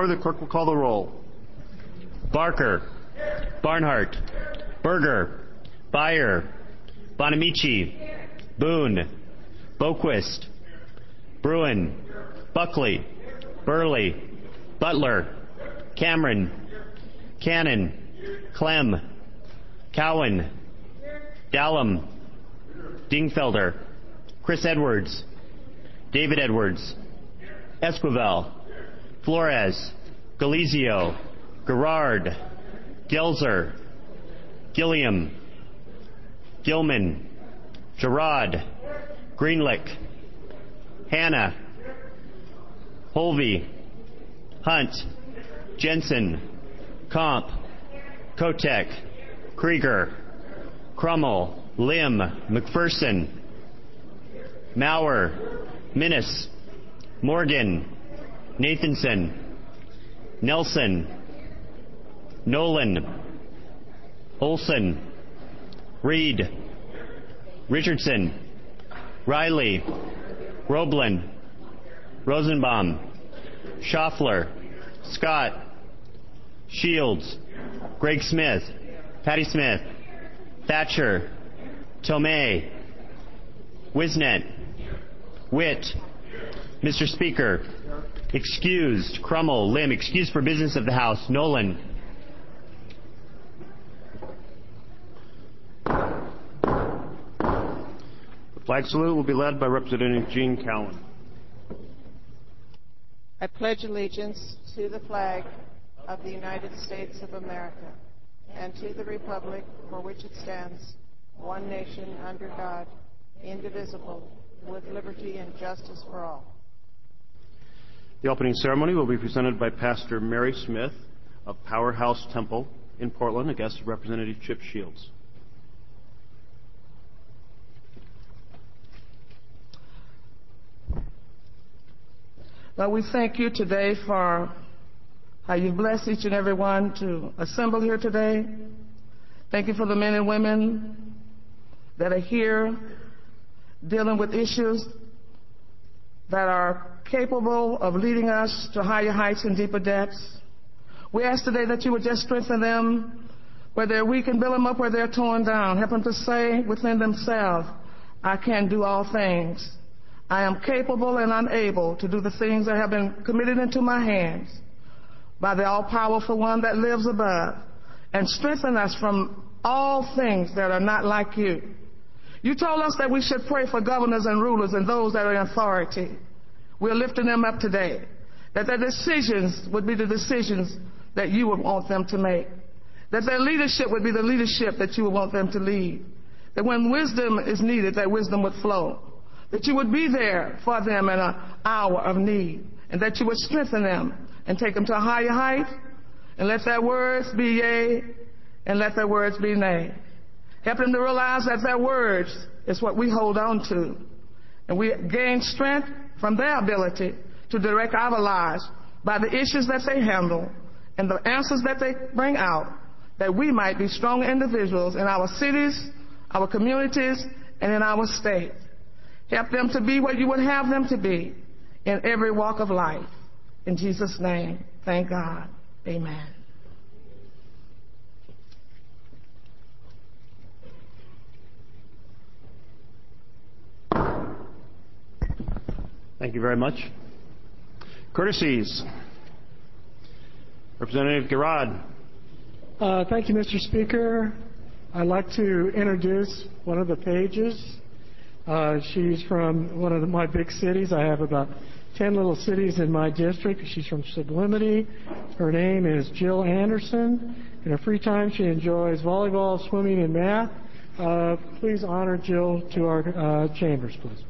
order, the clerk will call the roll. Barker. Barnhart. Berger. Byer. Bonamici. Boone. Boquist. Bruin. Buckley. Burley. Butler. Cameron. Cannon. Clem. Cowan. Dallum. Dingfelder. Chris Edwards. David Edwards. Esquivel. Flores. Galizio. Gerard. Gelzer. Gilliam. Gilman. Gerard. Greenlick. Hanna. Holvey. Hunt. Jensen. Comp. Kotek. Krieger. Crummell. Lim. McPherson. Maurer. Minnis. Morgan. Nathanson. Nelson. Nolan. Olson. Reed. Richardson. Riley. Roblin. Rosenbaum. Schaffler. Scott. Shields. Greg Smith. Patty Smith. Thatcher. Tomei. Wisnet. Witt. Mr. Speaker. Excused. Crummell. Lim. Excused for business of the House. Nolan. The flag salute will be led by Representative Jean Cowan. I pledge allegiance to the flag of the United States of America and to the republic for which it stands, one nation under God, indivisible, with liberty and justice for all. The opening ceremony will be presented by Pastor Mary Smith of Powerhouse Temple in Portland, a guest of Representative Chip Shields. Lord, we thank you today for how you've blessed each and every one to assemble here today. Thank you for the men and women that are here dealing with issues that are capable of leading us to higher heights and deeper depths. We ask today that you would just strengthen them where they're weak and build them up where they're torn down. Help them to say within themselves, I can do all things. I am capable and unable to do the things that have been committed into my hands by the all-powerful one that lives above, and strengthen us from all things that are not like you. You told us that we should pray for governors and rulers and those that are in authority. We're lifting them up today, that their decisions would be the decisions that you would want them to make, that their leadership would be the leadership that you would want them to lead, that when wisdom is needed, that wisdom would flow, that you would be there for them in an hour of need, and that you would strengthen them and take them to a higher height, and let their words be yea, and let their words be nay. Help them to realize that their words is what we hold on to, and we gain strength from their ability to direct our lives by the issues that they handle and the answers that they bring out, that we might be strong individuals in our cities, our communities, and in our state. Help them to be what you would have them to be in every walk of life. In Jesus' name, thank God. Amen. Thank you very much. Courtesies. Representative Gerard. Thank you, Mr. Speaker. I'd like to introduce one of the pages. She's from one of my big cities. I have about 10 little cities in my district. She's from Sublimity. Her name is Jill Anderson. In her free time, she enjoys volleyball, swimming, and math. Please honor Jill to our chambers, please.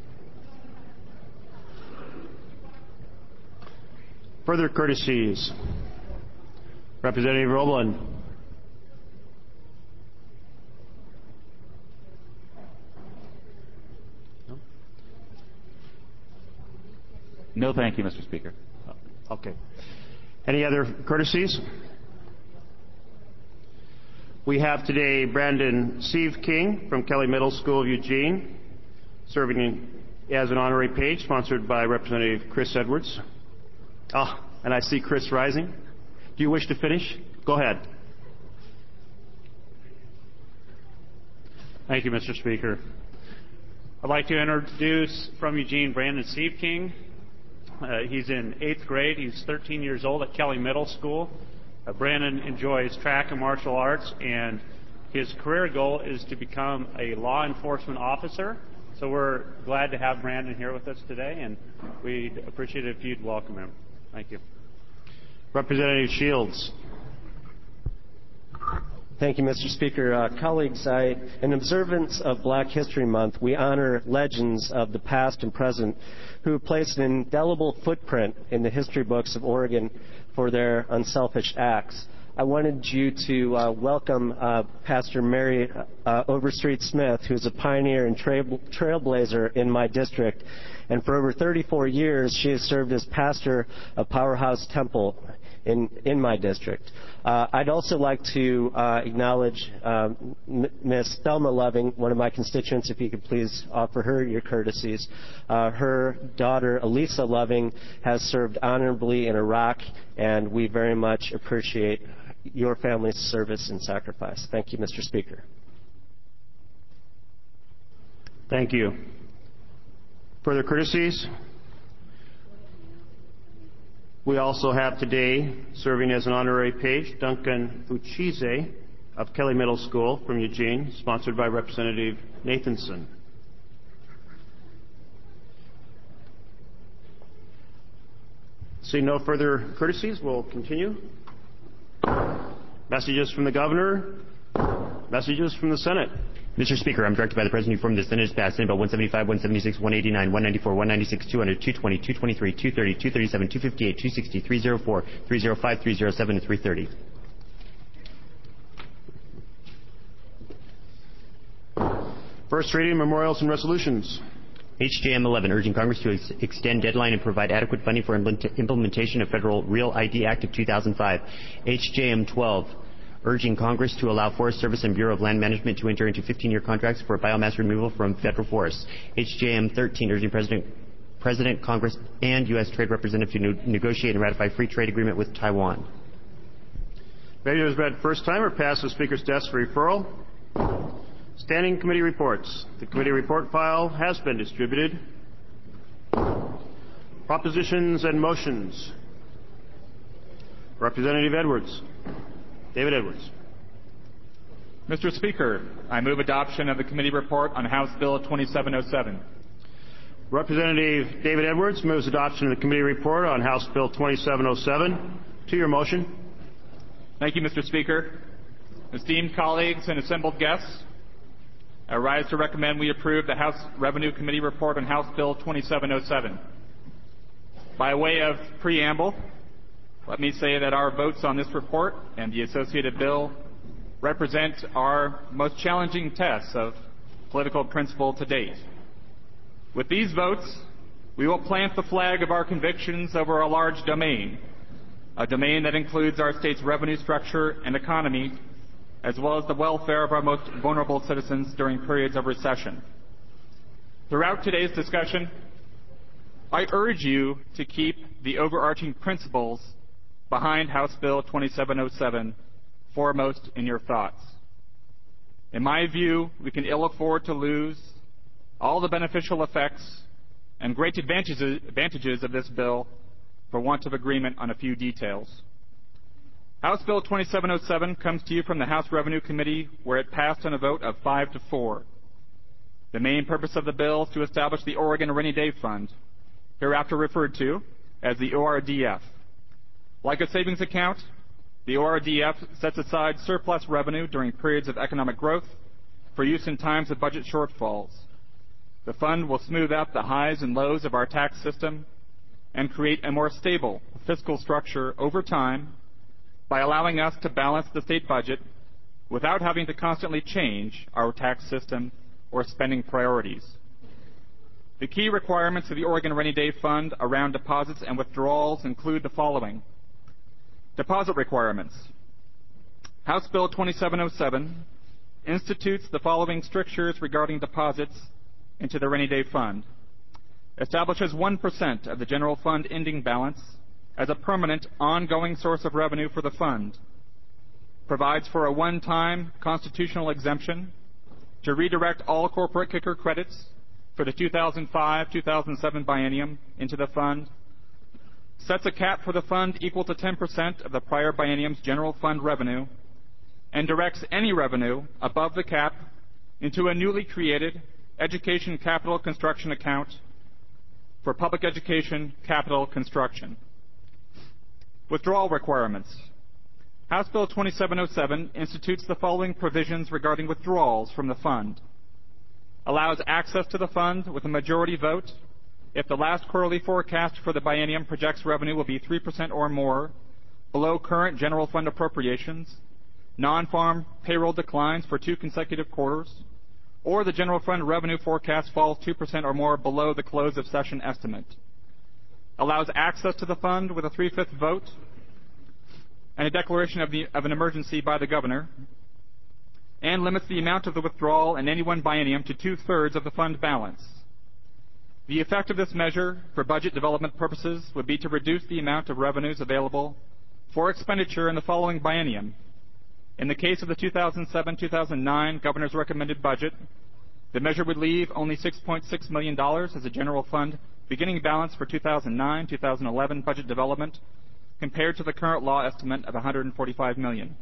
Further courtesies. Representative Roblin. No, thank you, Mr. Speaker. Okay. Any other courtesies? We have today Brandon Steve King from Kelly Middle School of Eugene, serving as an honorary page, sponsored by Representative Chris Edwards. And I see Chris rising. Do you wish to finish? Go ahead. Thank you, Mr. Speaker. I'd like to introduce from Eugene Brandon Sievking. He's in 8th grade. He's 13 years old at Kelly Middle School. Brandon enjoys track and martial arts, and his career goal is to become a law enforcement officer. So we're glad to have Brandon here with us today, and we'd appreciate it if you'd welcome him. Thank you. Representative Shields. Thank you, Mr. Speaker. Colleagues, in observance of Black History Month, we honor legends of the past and present who have placed an indelible footprint in the history books of Oregon for their unselfish acts. I wanted you to welcome Pastor Mary Overstreet Smith, who's a pioneer and trailblazer in my district. And for over 34 years, she has served as pastor of Powerhouse Temple in my district. I'd also like to acknowledge Miss Thelma Loving, one of my constituents, if you could please offer her your courtesies. Her daughter, Elisa Loving, has served honorably in Iraq, and we very much appreciate your family's service and sacrifice. Thank you, Mr. Speaker. Thank you. Further courtesies? We also have today, serving as an honorary page, Duncan Uchize of Kelly Middle School from Eugene, sponsored by Representative Nathanson. Seeing no further courtesies, we'll continue. Messages from the Governor. Messages from the Senate. Mr. Speaker, I'm directed by the President to inform the Senate has passed Senate Bill 175, 176, 189, 194, 196, 200, 220, 223, 230, 237, 258, 260, 304, 305, 307, and 330. First reading, memorials and resolutions. HJM 11, urging Congress to extend deadline and provide adequate funding for implementation of Federal Real ID Act of 2005. HJM 12, urging Congress to allow Forest Service and Bureau of Land Management to enter into 15-year contracts for biomass removal from federal forests. HJM 13, urging President, Congress, and U.S. Trade Representative to negotiate and ratify free trade agreement with Taiwan. Measure is read first time or passed to the Speaker's desk for referral. Standing committee reports. The committee report file has been distributed. Propositions and motions. Representative Edwards. David Edwards. Mr. Speaker, I move adoption of the committee report on House Bill 2707. Representative David Edwards moves adoption of the committee report on House Bill 2707. To your motion. Thank you, Mr. Speaker. Esteemed colleagues and assembled guests, I rise to recommend we approve the House Revenue Committee report on House Bill 2707. By way of preamble, let me say that our votes on this report and the associated bill represent our most challenging tests of political principle to date. With these votes, we will plant the flag of our convictions over a large domain, a domain that includes our state's revenue structure and economy, as well as the welfare of our most vulnerable citizens during periods of recession. Throughout today's discussion, I urge you to keep the overarching principles behind House Bill 2707 foremost in your thoughts. In my view, we can ill afford to lose all the beneficial effects and great advantages of this bill for want of agreement on a few details. House Bill 2707 comes to you from the House Revenue Committee, where it passed on a vote of 5-4. The main purpose of the bill is to establish the Oregon Rainy Day Fund, hereafter referred to as the ORDF. Like a savings account, the ORDF sets aside surplus revenue during periods of economic growth for use in times of budget shortfalls. The fund will smooth out the highs and lows of our tax system and create a more stable fiscal structure over time by allowing us to balance the state budget without having to constantly change our tax system or spending priorities. The key requirements of the Oregon Rainy Day Fund around deposits and withdrawals include the following. Deposit requirements. House Bill 2707 institutes the following strictures regarding deposits into the Rainy Day Fund. Establishes 1% of the general fund ending balance as a permanent, ongoing source of revenue for the fund, provides for a one-time constitutional exemption to redirect all corporate kicker credits for the 2005-2007 biennium into the fund, sets a cap for the fund equal to 10% of the prior biennium's general fund revenue, and directs any revenue above the cap into a newly created Education Capital Construction account for public education capital construction. Withdrawal requirements. House Bill 2707 institutes the following provisions regarding withdrawals from the fund. Allows access to the fund with a majority vote if the last quarterly forecast for the biennium projects revenue will be 3% or more below current general fund appropriations, non-farm payroll declines for 2 consecutive quarters, or the general fund revenue forecast falls 2% or more below the close of session estimate. Allows access to the fund with a 3/5 vote and a declaration of an emergency by the governor, and limits the amount of the withdrawal in any one biennium to 2/3 of the fund balance. The effect of this measure for budget development purposes would be to reduce the amount of revenues available for expenditure in the following biennium. In the case of the 2007-2009 governor's recommended budget, the measure would leave only $6.6 million as a general fund beginning balance for 2009-2011 budget development, compared to the current law estimate of $145 million.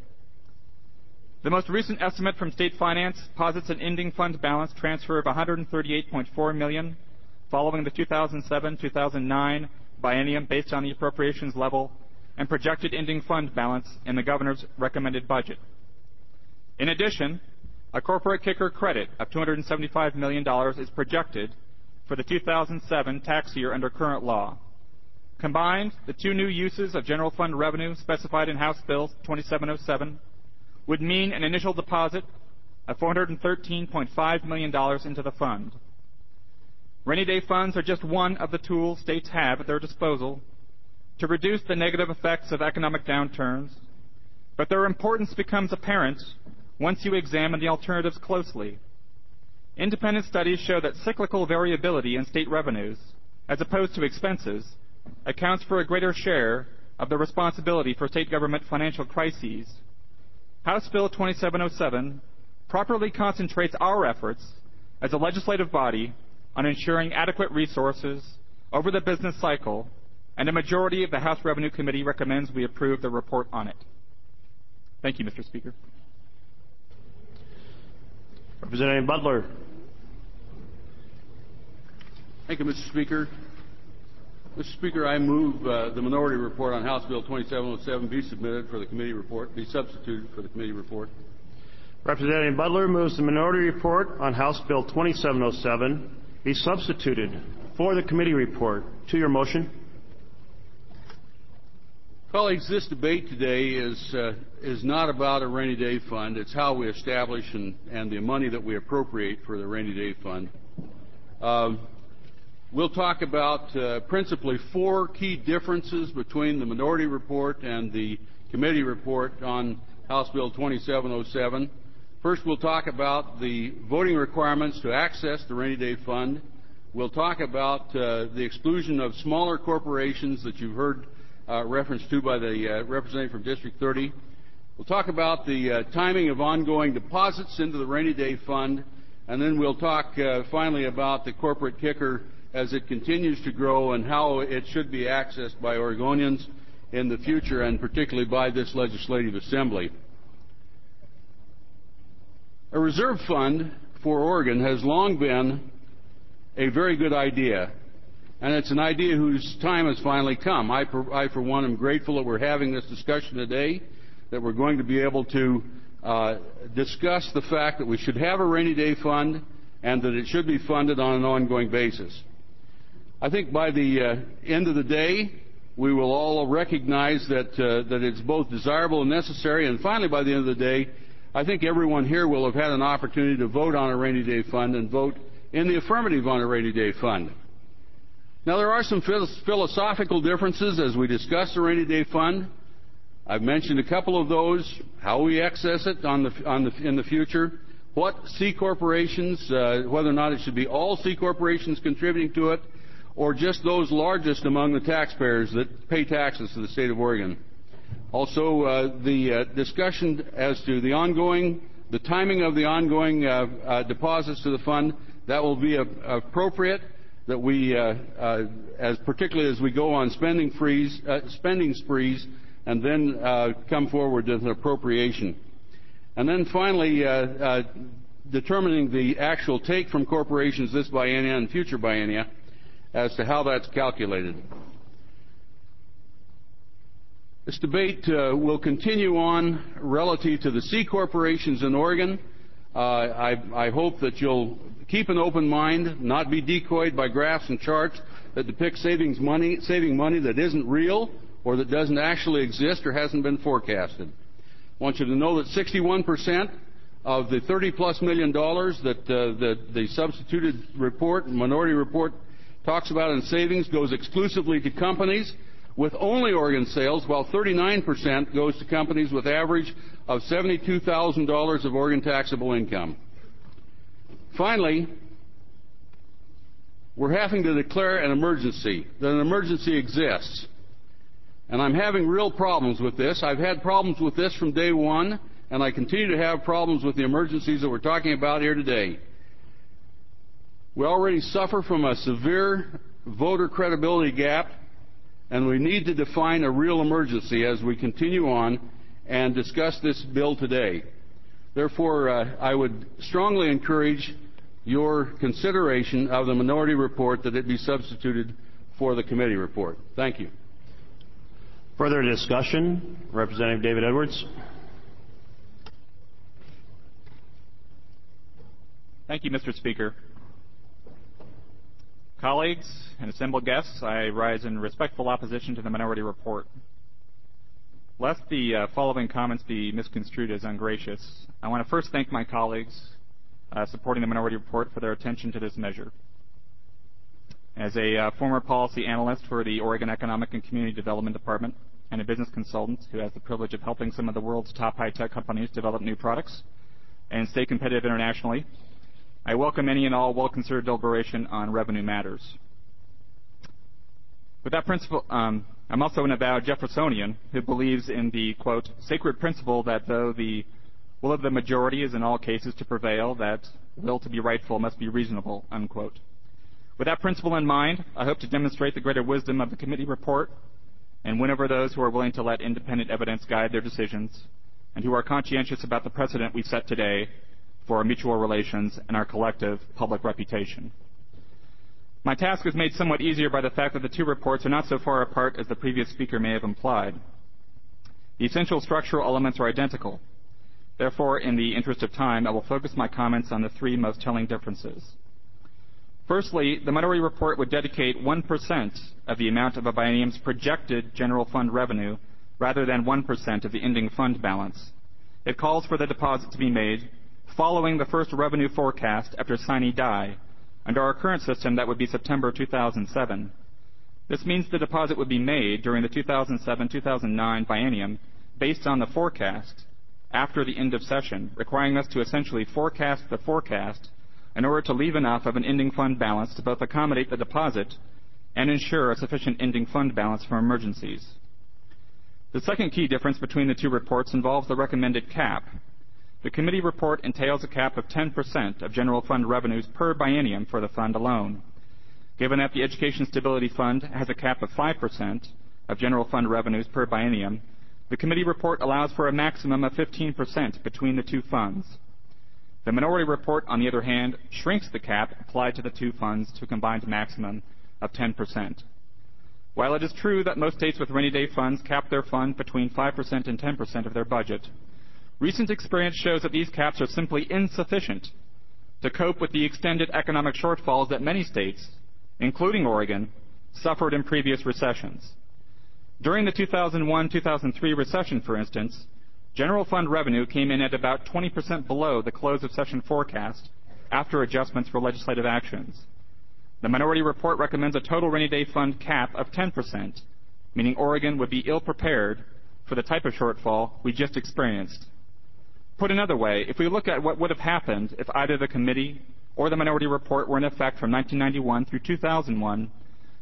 The most recent estimate from State Finance posits an ending fund balance transfer of $138.4 million following the 2007-2009 biennium based on the appropriations level and projected ending fund balance in the governor's recommended budget. In addition, a corporate kicker credit of $275 million is projected for the 2007 tax year under current law. Combined, the 2 new uses of general fund revenue specified in House Bill 2707 would mean an initial deposit of $413.5 million into the fund. Rainy day funds are just one of the tools states have at their disposal to reduce the negative effects of economic downturns, but their importance becomes apparent once you examine the alternatives closely. Independent studies show that cyclical variability in state revenues, as opposed to expenses, accounts for a greater share of the responsibility for state government financial crises. House Bill 2707 properly concentrates our efforts as a legislative body on ensuring adequate resources over the business cycle, and a majority of the House Revenue Committee recommends we approve the report on it. Thank you, Mr. Speaker. Representative Butler. Thank you, Mr. Speaker. Mr. Speaker, I move the minority report on House Bill 2707 be submitted for the committee report, be substituted for the committee report. Representative Butler moves the minority report on House Bill 2707 be substituted for the committee report. To your motion. Colleagues, this debate today is not about a rainy day fund. It's how we establish and the money that we appropriate for the rainy day fund. We'll talk about principally 4 key differences between the minority report and the committee report on House Bill 2707. First, we'll talk about the voting requirements to access the rainy day fund. We'll talk about the exclusion of smaller corporations that you've heard reference to by the representative from District 30. We'll talk about the timing of ongoing deposits into the rainy day fund, and then we'll talk finally about the corporate kicker as it continues to grow and how it should be accessed by Oregonians in the future, and particularly by this legislative assembly. A reserve fund for Oregon has long been a very good idea, and it's an idea whose time has finally come. I, for one, am grateful that we're having this discussion today, that we're going to be able to discuss the fact that we should have a rainy day fund and that it should be funded on an ongoing basis. I think by the end of the day, we will all recognize that it's both desirable and necessary, and finally by the end of the day, I think everyone here will have had an opportunity to vote on a rainy day fund and vote in the affirmative on a rainy day fund. Now, there are some philosophical differences as we discuss the rainy day fund. I've mentioned a couple of those: how we access it in the future, what C corporations, whether or not it should be all C corporations contributing to it, or just those largest among the taxpayers that pay taxes to the state of Oregon. Also, the discussion as to the timing of the ongoing deposits to the fund, that will be appropriate, that we, particularly as we go on spending sprees, and then come forward with an appropriation. And then finally, determining the actual take from corporations this biennia and future biennia as to how that's calculated. This debate will continue on relative to the C corporations in Oregon. I hope that you'll keep an open mind, not be decoyed by graphs and charts that depict saving money that isn't real or that doesn't actually exist or hasn't been forecasted. I want you to know that 61% of the $30+ million that the substituted report, minority report, talks about in savings goes exclusively to companies with only Oregon sales, while 39% goes to companies with average of $72,000 of Oregon taxable income. Finally, we're having to declare an emergency, that an emergency exists. And I'm having real problems with this. I've had problems with this from day one, and I continue to have problems with the emergencies that we're talking about here today. We already suffer from a severe voter credibility gap, and we need to define a real emergency as we continue on and discuss this bill today. Therefore, I would strongly encourage your consideration of the minority report, that it be substituted for the committee report. Thank you. Further discussion? Representative David Edwards. Thank you, Mr. Speaker. Colleagues and assembled guests, I rise in respectful opposition to the minority report. Lest the following comments be misconstrued as ungracious, I want to first thank my colleagues supporting the minority report for their attention to this measure. As a former policy analyst for the Oregon Economic and Community Development Department and a business consultant who has the privilege of helping some of the world's top high-tech companies develop new products and stay competitive internationally, I welcome any and all well-considered deliberation on revenue matters. With that principle, I'm also an avowed Jeffersonian who believes in the, quote, sacred principle that though the will of the majority is in all cases to prevail, that will to be rightful must be reasonable, unquote. With that principle in mind, I hope to demonstrate the greater wisdom of the committee report and win over those who are willing to let independent evidence guide their decisions and who are conscientious about the precedent we set today for our mutual relations and our collective public reputation. My task is made somewhat easier by the fact that the two reports are not so far apart as the previous speaker may have implied. The essential structural elements are identical. Therefore, in the interest of time, I will focus my comments on the three most telling differences. Firstly, the minority report would dedicate 1% of the amount of a biennium's projected general fund revenue rather than 1% of the ending fund balance. It calls for the deposit to be made following the first revenue forecast after sine die. Under our current system, that would be September 2007. This means the deposit would be made during the 2007-2009 biennium based on the forecast after the end of session, requiring us to essentially forecast the forecast in order to leave enough of an ending fund balance to both accommodate the deposit and ensure a sufficient ending fund balance for emergencies. The second key difference between the two reports involves the recommended cap. The committee report entails a cap of 10% of general fund revenues per biennium for the fund alone. Given that the Education Stability Fund has a cap of 5% of general fund revenues per biennium, the committee report allows for a maximum of 15% between the two funds. The minority report, on the other hand, shrinks the cap applied to the two funds to a combined maximum of 10%. While it is true that most states with rainy day funds cap their fund between 5% and 10% of their budget, recent experience shows that these caps are simply insufficient to cope with the extended economic shortfalls that many states, including Oregon, suffered in previous recessions. During the 2001-2003 recession, for instance, general fund revenue came in at about 20% below the close of session forecast after adjustments for legislative actions. The minority report recommends a total rainy day fund cap of 10%, meaning Oregon would be ill-prepared for the type of shortfall we just experienced. Put another way, if we look at what would have happened if either the committee or the minority report were in effect from 1991 through 2001,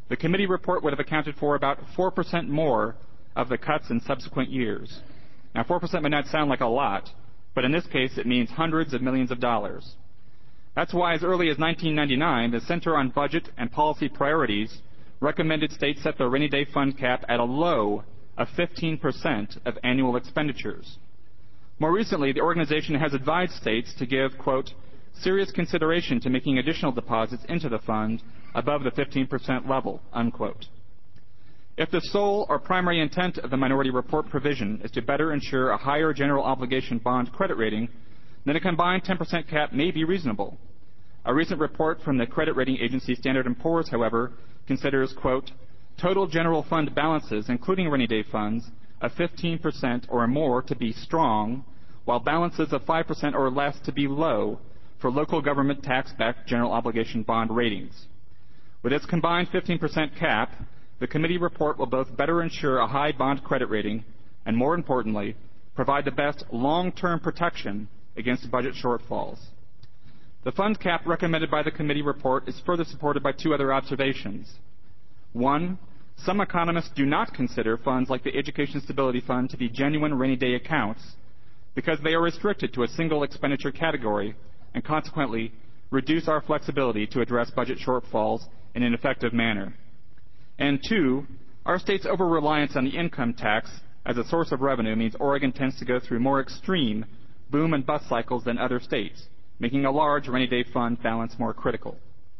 the committee report would have accounted for about 4% more of the cuts in subsequent years. Now, 4% may not sound like a lot, but in this case it means hundreds of millions of dollars. That's why as early as 1999, the Center on Budget and Policy Priorities recommended states set their rainy day fund cap at a low of 15% of annual expenditures. More recently, the organization has advised states to give, quote, serious consideration to making additional deposits into the fund above the 15% level, unquote. If the sole or primary intent of the minority report provision is to better ensure a higher general obligation bond credit rating, then a combined 10% cap may be reasonable. A recent report from the credit rating agency Standard & Poor's, however, considers, quote, total general fund balances, including rainy day funds, of 15% or more to be strong, while balances of 5% or less to be low for local government tax-backed general obligation bond ratings. With its combined 15% cap, the committee report will both better ensure a high bond credit rating and, more importantly, provide the best long-term protection against budget shortfalls. The fund cap recommended by the committee report is further supported by two other observations. One, some economists do not consider funds like the Education Stability Fund to be genuine rainy day accounts because they are restricted to a single expenditure category and consequently reduce our flexibility to address budget shortfalls in an effective manner. And two, our state's over-reliance on the income tax as a source of revenue means Oregon tends to go through more extreme boom and bust cycles than other states, making a large rainy day fund balance more critical.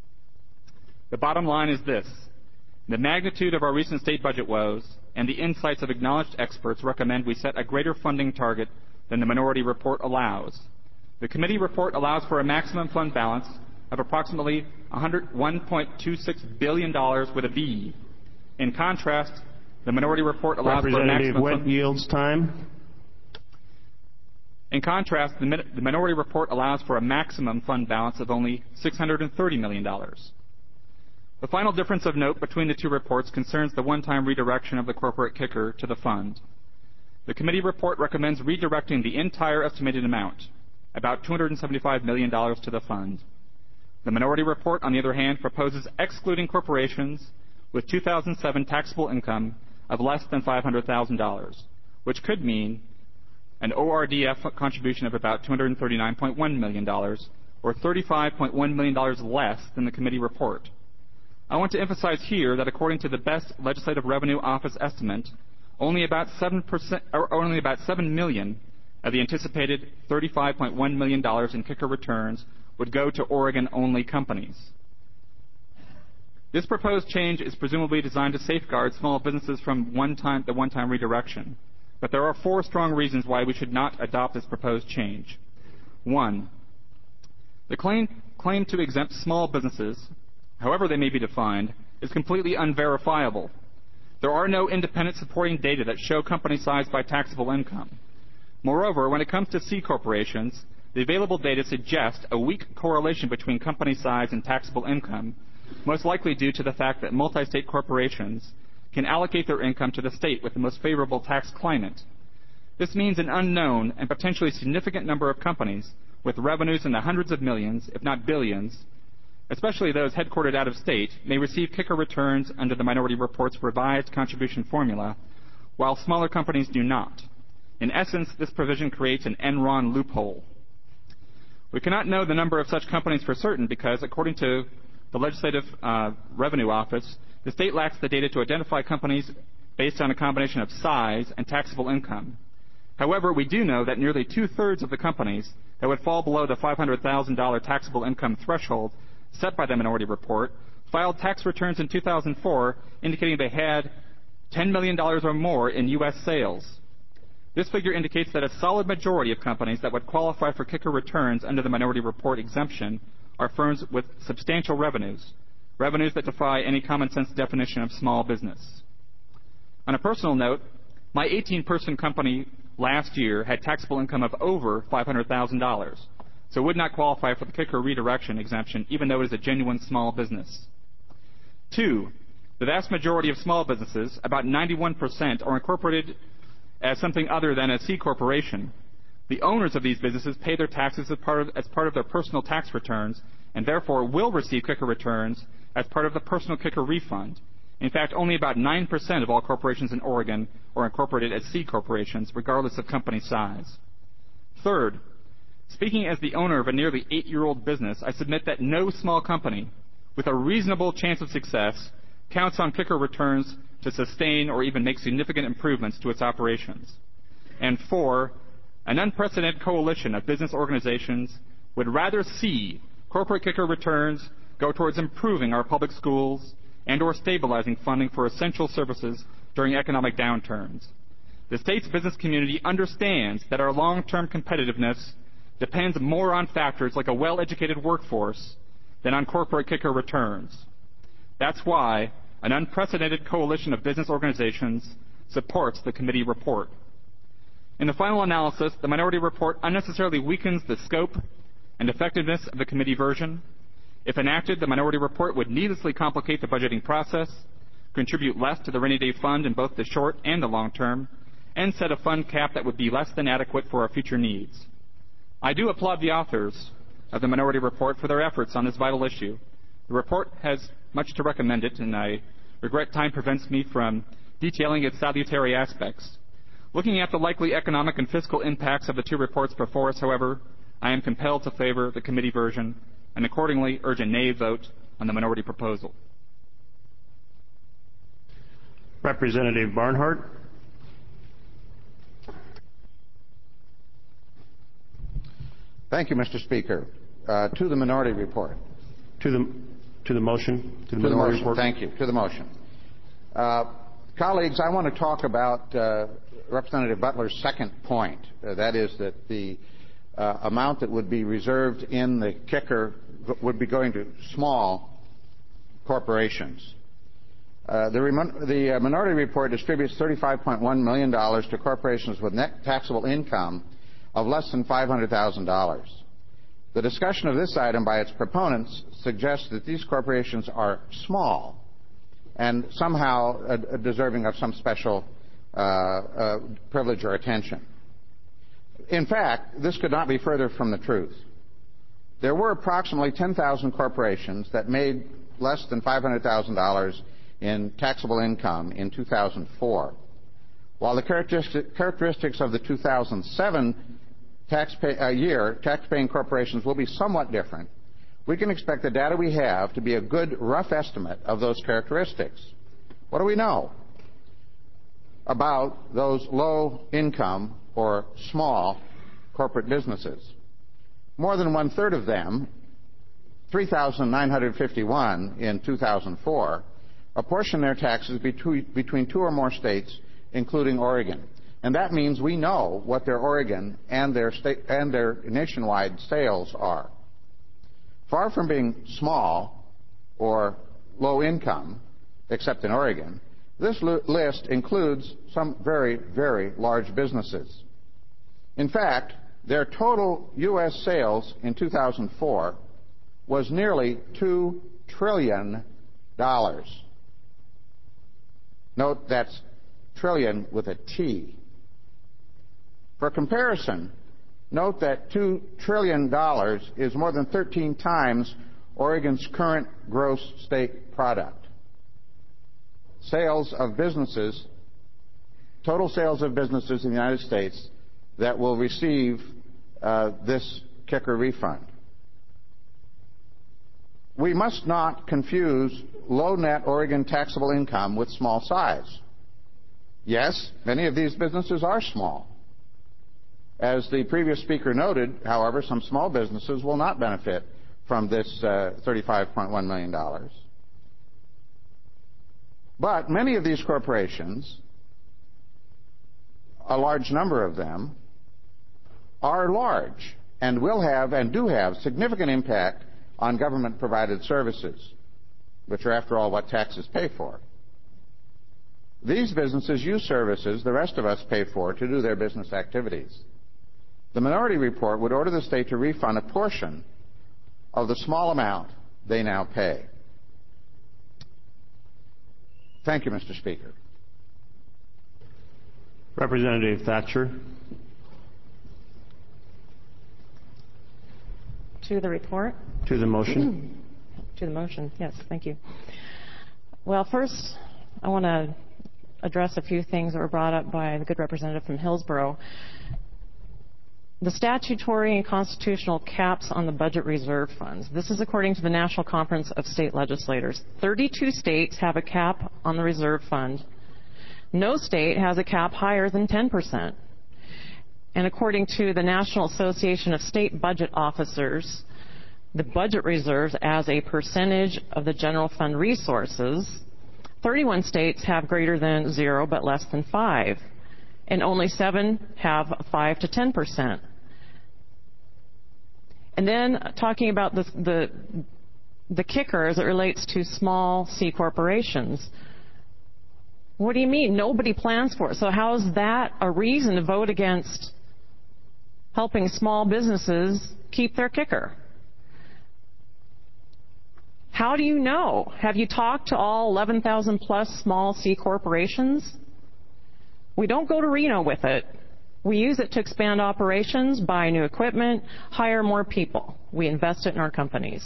The bottom line is this. The magnitude of our recent state budget woes and the insights of acknowledged experts recommend we set a greater funding target than the minority report allows. The committee report allows for a maximum fund balance of approximately $1.26 billion with a B. In contrast, the minority report allows for a maximum Representative Wett yields time. In contrast, the minority report allows for a maximum fund balance of only $630 million. The final difference of note between the two reports concerns the one-time redirection of the corporate kicker to the fund. The committee report recommends redirecting the entire estimated amount, about $275 million, to the fund. The minority report, on the other hand, proposes excluding corporations with 2007 taxable income of less than $500,000, which could mean an ORDF contribution of about $239.1 million, or $35.1 million less than the committee report. I want to emphasize here that according to the best Legislative Revenue Office estimate, only about 7 million of the anticipated $35.1 million in kicker returns would go to Oregon-only companies. This proposed change is presumably designed to safeguard small businesses from the one-time redirection. But there are 4 strong reasons why we should not adopt this proposed change. 1, the claim to exempt small businesses, however they may be defined, is completely unverifiable. There are no independent supporting data that show company size by taxable income. Moreover, when it comes to C corporations, the available data suggest a weak correlation between company size and taxable income, most likely due to the fact that multi-state corporations can allocate their income to the state with the most favorable tax climate. This means an unknown and potentially significant number of companies with revenues in the hundreds of millions, if not billions, especially those headquartered out of state, may receive kicker returns under the minority report's revised contribution formula, while smaller companies do not. In essence, this provision creates an Enron loophole. We cannot know the number of such companies for certain because, according to the Legislative Revenue Office, the state lacks the data to identify companies based on a combination of size and taxable income. However, we do know that nearly 2/3 of the companies that would fall below the $500,000 taxable income threshold set by the minority report filed tax returns in 2004 indicating they had $10 million or more in U.S. sales. This figure indicates that a solid majority of companies that would qualify for kicker returns under the minority report exemption are firms with substantial revenues that defy any common sense definition of small business. On a personal note, my 18-person company last year had taxable income of over $500,000, so would not qualify for the kicker redirection exemption even though it is a genuine small business. 2, the vast majority of small businesses, about 91%, are incorporated as something other than a C corporation. The owners of these businesses pay their taxes as part of their personal tax returns and therefore will receive kicker returns as part of the personal kicker refund, In fact, only about 9% of all corporations in Oregon are incorporated as C corporations, regardless of company size. Third, speaking as the owner of a nearly 8-year-old business, I submit that no small company with a reasonable chance of success counts on Kicker Returns to sustain or even make significant improvements to its operations. And four, an unprecedented coalition of business organizations would rather see corporate Kicker Returns go towards improving our public schools and or stabilizing funding for essential services during economic downturns. The state's business community understands that our long-term competitiveness depends more on factors like a well-educated workforce than on corporate Kicker Returns. That's why an unprecedented coalition of business organizations supports the committee report. In the final analysis, the minority report unnecessarily weakens the scope and effectiveness of the committee version. If enacted, the minority report would needlessly complicate the budgeting process, contribute less to the rainy day fund in both the short and the long term, and set a fund cap that would be less than adequate for our future needs. I do applaud the authors of the minority report for their efforts on this vital issue. The report has much to recommend it, and I regret time prevents me from detailing its salutary aspects. Looking at the likely economic and fiscal impacts of the two reports before us, however, I am compelled to favor the committee version and accordingly urge a nay vote on the minority proposal. Representative Barnhart. Thank you, Mr. Speaker. To the minority report. To the motion. To the motion. Report. Thank you. To the motion. Colleagues, I want to talk about Representative Butler's second point. That is that the amount that would be reserved in the kicker would be going to small corporations. The minority report distributes $35.1 million to corporations with net taxable income of less than $500,000. The discussion of this item by its proponents suggests that these corporations are small and somehow deserving of some special privilege or attention. In fact, this could not be further from the truth. There were approximately 10,000 corporations that made less than $500,000 in taxable income in 2004. While the characteristics of the 2007 tax-paying corporations will be somewhat different, we can expect the data we have to be a good rough estimate of those characteristics. What do we know about those low-income or small corporate businesses? More than one-third of them, 3,951 in 2004, apportion their taxes between two or more states, including Oregon. And that means we know what their Oregon and their nationwide sales are. Far from being small or low income, except in Oregon, this list includes some very, very large businesses. In fact, their total U.S. sales in 2004 was nearly $2 trillion. Note that's trillion with a T. For comparison, note that $2 trillion is more than 13 times Oregon's current gross state product. Total sales of businesses in the United States that will receive this kicker refund. We must not confuse low net Oregon taxable income with small size. Yes, many of these businesses are small. As the previous speaker noted, however, some small businesses will not benefit from this $35.1 million. But many of these corporations, a large number of them, are large and will have and do have significant impact on government-provided services, which are, after all, what taxes pay for. These businesses use services the rest of us pay for to do their business activities. The minority report would order the state to refund a portion of the small amount they now pay. Thank you, Mr. Speaker. Representative Thatcher. To the report? To the motion. To the motion, yes, thank you. Well, first, I want to address a few things that were brought up by the good representative from Hillsborough. The statutory and constitutional caps on the budget reserve funds. This is according to the National Conference of State Legislators. 32 states have a cap on the reserve fund. No state has a cap higher than 10%. And according to the National Association of State Budget Officers, the budget reserves as a percentage of the general fund resources, 31 states have greater than 0 but less than 5, and only 7 have 5 to 10%. And then talking about the kicker as it relates to small C corporations. What do you mean? Nobody plans for it. So how is that a reason to vote against helping small businesses keep their kicker? How do you know? Have you talked to all 11,000 plus small C corporations? We don't go to Reno with it. We use it to expand operations, buy new equipment, hire more people. We invest it in our companies.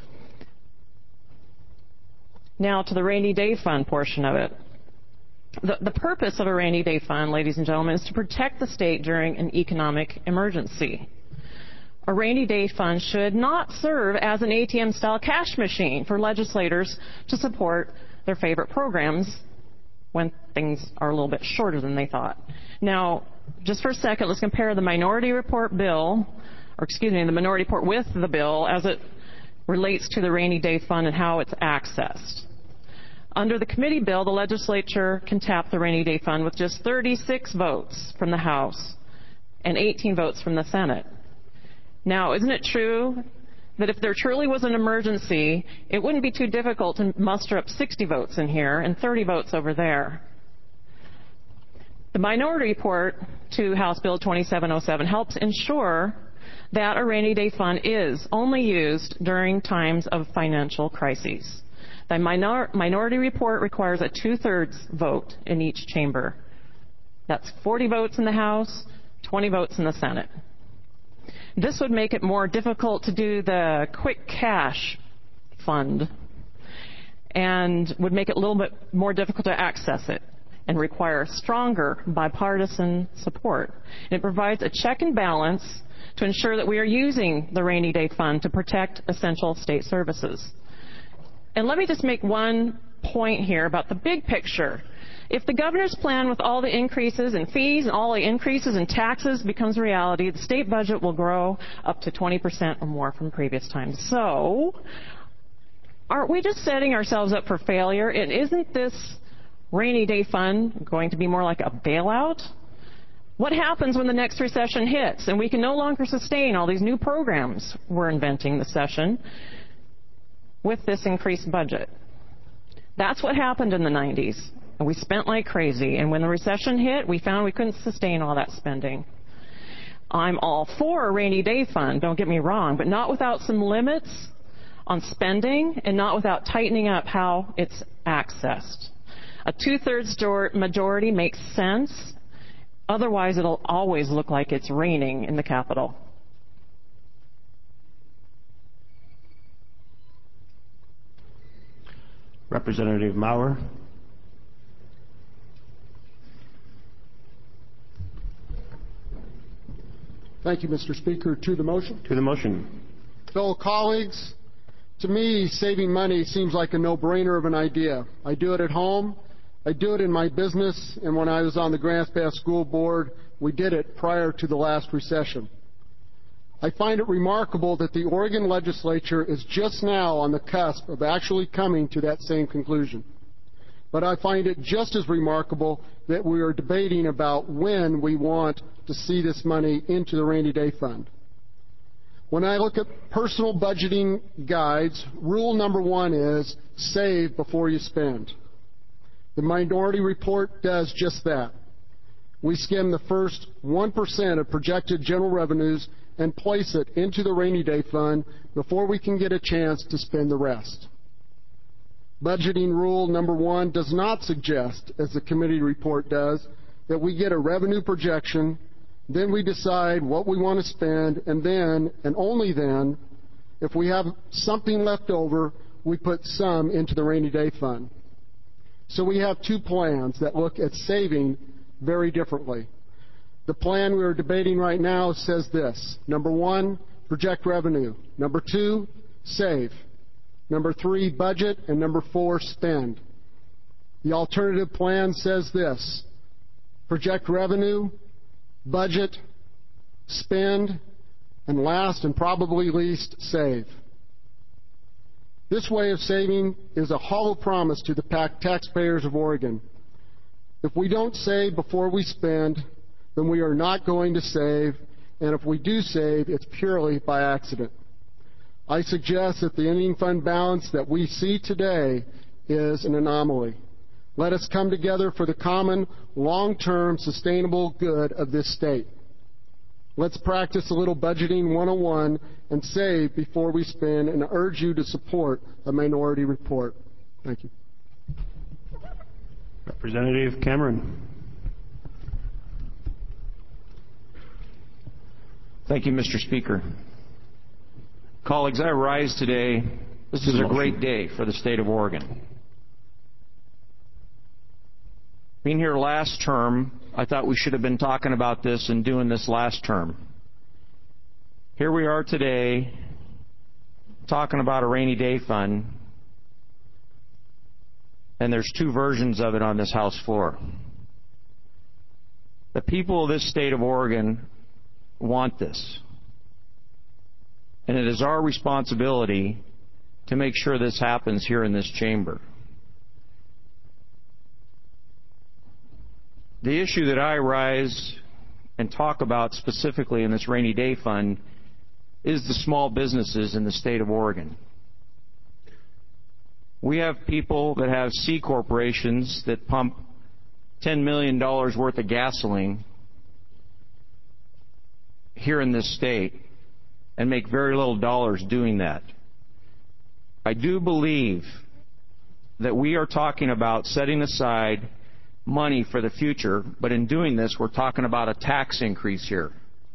Now to the rainy day fund portion of it. The purpose of a rainy day fund, ladies and gentlemen, is to protect the state during an economic emergency. A rainy day fund should not serve as an ATM-style cash machine for legislators to support their favorite programs when things are a little bit shorter than they thought. Now, just for a second, let's compare the minority report bill, the minority report with the bill as it relates to the rainy day fund and how it's accessed. Under the committee bill, the legislature can tap the rainy day fund with just 36 votes from the House and 18 votes from the Senate. Now, isn't it true that if there truly was an emergency, it wouldn't be too difficult to muster up 60 votes in here and 30 votes over there? The minority report to House Bill 2707 helps ensure that a rainy day fund is only used during times of financial crises. The minority report requires a 2/3 vote in each chamber. That's 40 votes in the House, 20 votes in the Senate. This would make it more difficult to do the quick cash fund and would make it a little bit more difficult to access it and require stronger bipartisan support. And it provides a check and balance to ensure that we are using the rainy day fund to protect essential state services. And let me just make one point here about the big picture. If the governor's plan with all the increases in fees and all the increases in taxes becomes a reality, the state budget will grow up to 20% or more from previous times. So, aren't we just setting ourselves up for failure? And isn't this rainy day fund going to be more like a bailout? What happens when the next recession hits and we can no longer sustain all these new programs we're inventing this session with this increased budget? That's what happened in the 90s. And we spent like crazy. And when the recession hit, we found we couldn't sustain all that spending. I'm all for a rainy day fund, don't get me wrong, but not without some limits on spending and not without tightening up how it's accessed. A 2/3 majority makes sense. Otherwise, it'll always look like it's raining in the Capitol. Representative Maurer. Thank you, Mr. Speaker. To the motion. To the motion. Fellow colleagues, to me, saving money seems like a no-brainer of an idea. I do it at home. I do it in my business. And when I was on the Grants Pass School Board, we did it prior to the last recession. I find it remarkable that the Oregon legislature is just now on the cusp of actually coming to that same conclusion. But I find it just as remarkable that we are debating about when we want to see this money into the rainy day fund. When I look at personal budgeting guides, rule number 1 is save before you spend. The minority report does just that. We skim the first 1% of projected general revenues and place it into the rainy day fund before we can get a chance to spend the rest. Budgeting rule number 1 does not suggest, as the committee report does, that we get a revenue projection, then we decide what we want to spend, and then, and only then, if we have something left over, we put some into the rainy day fund. So we have two plans that look at saving very differently. The plan we are debating right now says this. Number 1, project revenue. Number 2, save. Number 3, budget. And number 4, spend. The alternative plan says this. Project revenue, budget, spend, and last and probably least, save. This way of saving is a hollow promise to the taxpayers of Oregon. If we don't save before we spend, then we are not going to save, and if we do save, it's purely by accident. I suggest that the ending fund balance that we see today is an anomaly. Let us come together for the common, long-term, sustainable good of this state. Let's practice a little budgeting 101 and save before we spend, and urge you to support a minority report. Thank you. Representative Cameron. Thank you, Mr. Speaker. Colleagues, I rise today. This is a great day for the state of Oregon. Being here last term, I thought we should have been talking about this and doing this last term. Here we are today talking about a rainy day fund, and there's two versions of it on this House floor. The people of this state of Oregon want this, and it is our responsibility to make sure this happens here in this chamber. The issue that I rise and talk about specifically in this rainy day fund is the small businesses in the state of Oregon. We have people that have C corporations that pump $10 million worth of gasoline here in this state and make very little dollars doing that. I do believe that we are talking about setting aside money for the future, but in doing this, we're talking about a tax increase here.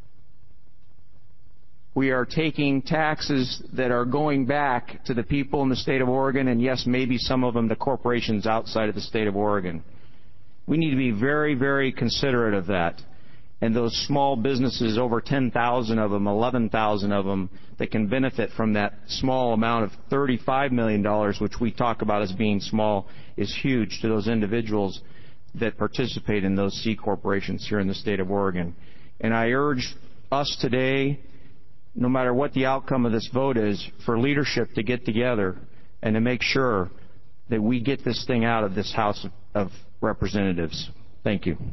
We are taking taxes that are going back to the people in the state of Oregon, and yes, maybe some of them to corporations outside of the state of Oregon. We need to be very, very considerate of that. And those small businesses, over 10,000 of them, 11,000 of them, that can benefit from that small amount of $35 million, which we talk about as being small, is huge to those individuals that participate in those C corporations here in the state of Oregon. And I urge us today, no matter what the outcome of this vote is, for leadership to get together and to make sure that we get this thing out of this House of Representatives. Thank you.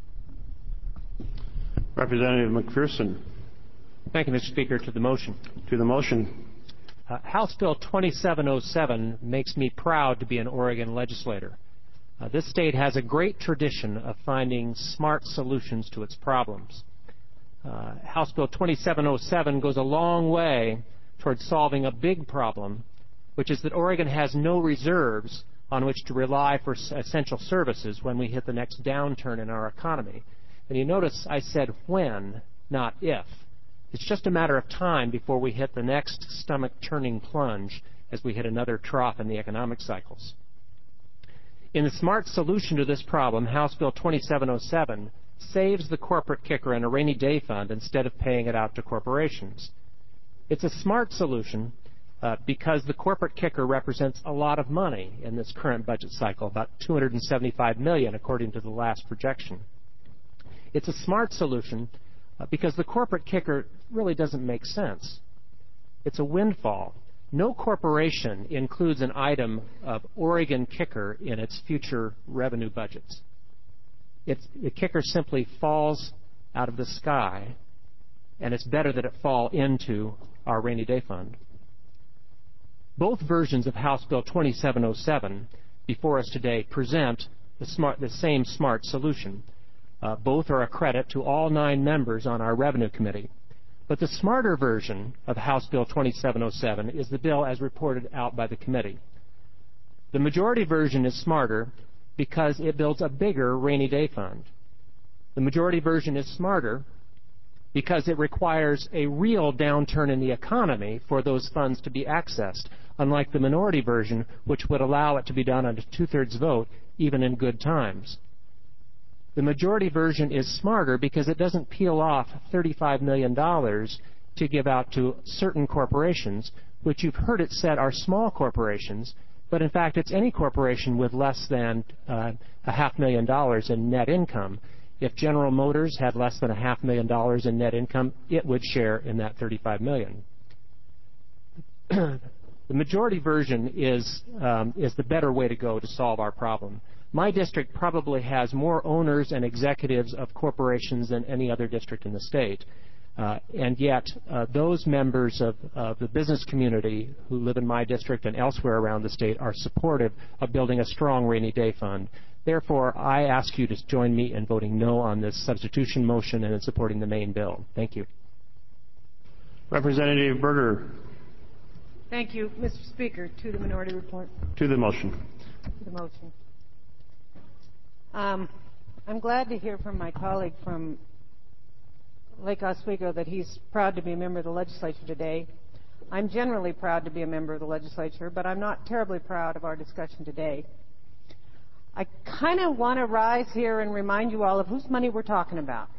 Representative McPherson. Thank you, Mr. Speaker. To the motion. To the motion. House Bill 2707 makes me proud to be an Oregon legislator. This state has a great tradition of finding smart solutions to its problems. House Bill 2707 goes a long way towards solving a big problem, which is that Oregon has no reserves on which to rely for essential services when we hit the next downturn in our economy. And you notice I said when, not if. It's just a matter of time before we hit the next stomach-turning plunge as we hit another trough in the economic cycles. In the smart solution to this problem, House Bill 2707 saves the corporate kicker in a rainy day fund instead of paying it out to corporations. It's a smart solution because the corporate kicker represents a lot of money in this current budget cycle, about $275 million according to the last projection. It's a smart solution because the corporate kicker really doesn't make sense. It's a windfall. No corporation includes an item of Oregon kicker in its future revenue budgets. The kicker simply falls out of the sky, and it's better that it fall into our rainy day fund. Both versions of House Bill 2707 before us today present the same smart solution. Both are a credit to all 9 members on our Revenue Committee. But the smarter version of House Bill 2707 is the bill as reported out by the committee. The majority version is smarter because it builds a bigger rainy day fund. The majority version is smarter because it requires a real downturn in the economy for those funds to be accessed, unlike the minority version, which would allow it to be done on a 2/3 vote even in good times. The majority version is smarter because it doesn't peel off $35 million to give out to certain corporations, which you've heard it said are small corporations, but in fact it's any corporation with less than $500,000 in net income. If General Motors had less than $500,000 in net income, it would share in that $35 million. The majority version is the better way to go to solve our problem. My district probably has more owners and executives of corporations than any other district in the state. And yet, those members of the business community who live in my district and elsewhere around the state are supportive of building a strong rainy day fund. Therefore, I ask you to join me in voting no on this substitution motion and in supporting the main bill. Thank you. Representative Berger. Thank you, Mr. Speaker. To the minority report. To the motion. To the motion. I'm glad to hear from my colleague from Lake Oswego that he's proud to be a member of the legislature today. I'm generally proud to be a member of the legislature, but I'm not terribly proud of our discussion today. I kind of want to rise here and remind you all of whose money we're talking about.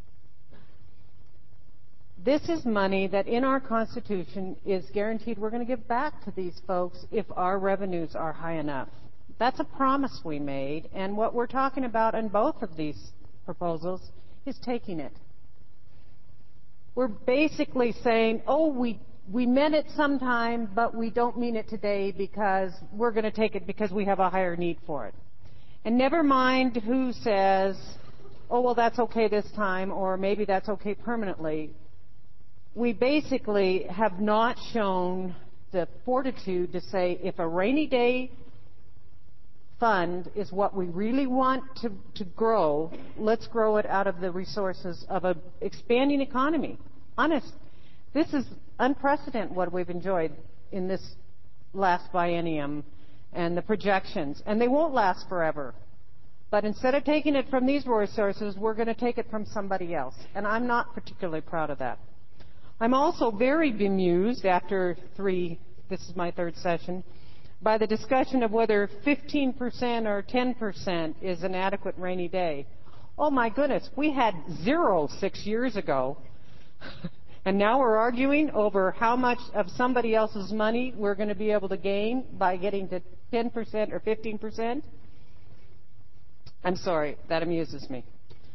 This is money that in our Constitution is guaranteed we're going to give back to these folks if our revenues are high enough. That's a promise we made, and what we're talking about in both of these proposals is taking it. We're basically saying, oh, we meant it sometime, but we don't mean it today because we're going to take it because we have a higher need for it. And never mind who says, oh, well, that's okay this time, or maybe that's okay permanently. We basically have not shown the fortitude to say if a rainy day fund is what we really want to grow, let's grow it out of the resources of an expanding economy. Honest, this is unprecedented what we've enjoyed in this last biennium and the projections, and they won't last forever. But instead of taking it from these resources, we're going to take it from somebody else, and I'm not particularly proud of that. I'm also very bemused after this is my third session, by the discussion of whether 15% or 10% is an adequate rainy day. Oh my goodness, we had 0 6 years ago, and now we're arguing over how much of somebody else's money we're going to be able to gain by getting to 10% or 15%. I'm sorry, that amuses me.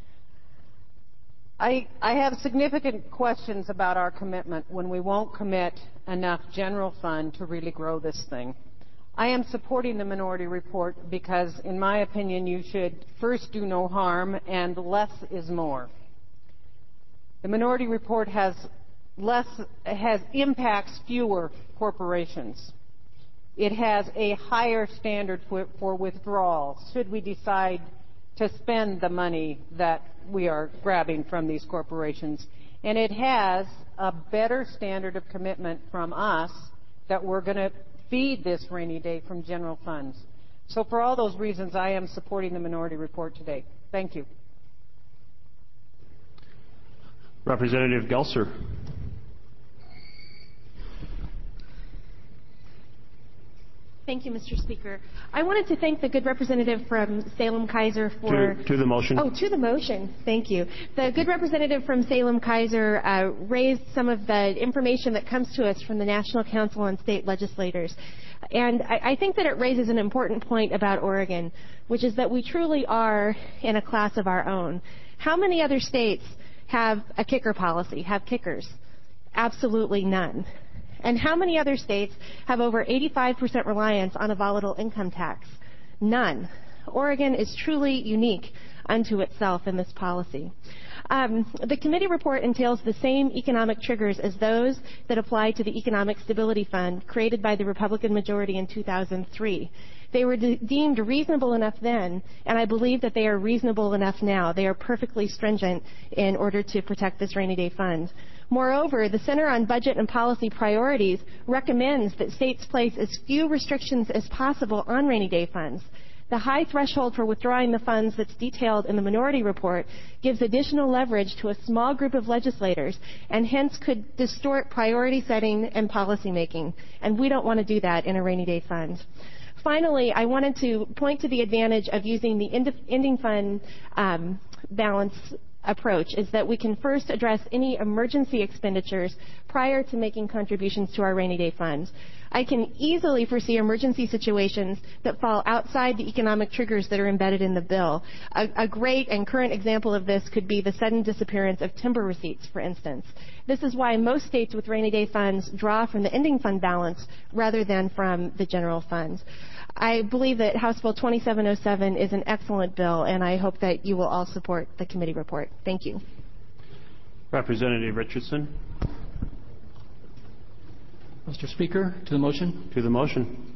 I have significant questions about our commitment when we won't commit enough general fund to really grow this thing. I am supporting the minority report because, in my opinion, you should first do no harm and less is more. The minority report impacts fewer corporations. It has a higher standard for withdrawal should we decide to spend the money that we are grabbing from these corporations. And it has a better standard of commitment from us that we're going to feed this rainy day from general funds. So for all those reasons, I am supporting the minority report today. Thank you. Representative Gelser. Thank you, Mr. Speaker. I wanted to thank the good representative from Salem-Keizer for... To the motion. Oh, to the motion. Thank you. The good representative from Salem-Keizer raised some of the information that comes to us from the National Council on State Legislators. And I think that it raises an important point about Oregon, which is that we truly are in a class of our own. How many other states have a kicker policy, have kickers? Absolutely none. And how many other states have over 85% reliance on a volatile income tax? None. Oregon is truly unique unto itself in this policy. The committee report entails the same economic triggers as those that apply to the Economic Stability Fund created by the Republican majority in 2003. They were deemed reasonable enough then, and I believe that they are reasonable enough now. They are perfectly stringent in order to protect this rainy day fund. Moreover, the Center on Budget and Policy Priorities recommends that states place as few restrictions as possible on rainy day funds. The high threshold for withdrawing the funds that's detailed in the minority report gives additional leverage to a small group of legislators and hence could distort priority setting and policy making. And we don't want to do that in a rainy day fund. Finally, I wanted to point to the advantage of using the ending fund balance approach, is that we can first address any emergency expenditures prior to making contributions to our rainy day fund. I can easily foresee emergency situations that fall outside the economic triggers that are embedded in the bill. A great and current example of this could be the sudden disappearance of timber receipts, for instance. This is why most states with rainy day funds draw from the ending fund balance rather than from the general fund. I believe that House Bill 2707 is an excellent bill, and I hope that you will all support the committee report. Thank you. Representative Richardson. Mr. Speaker, to the motion. To the motion.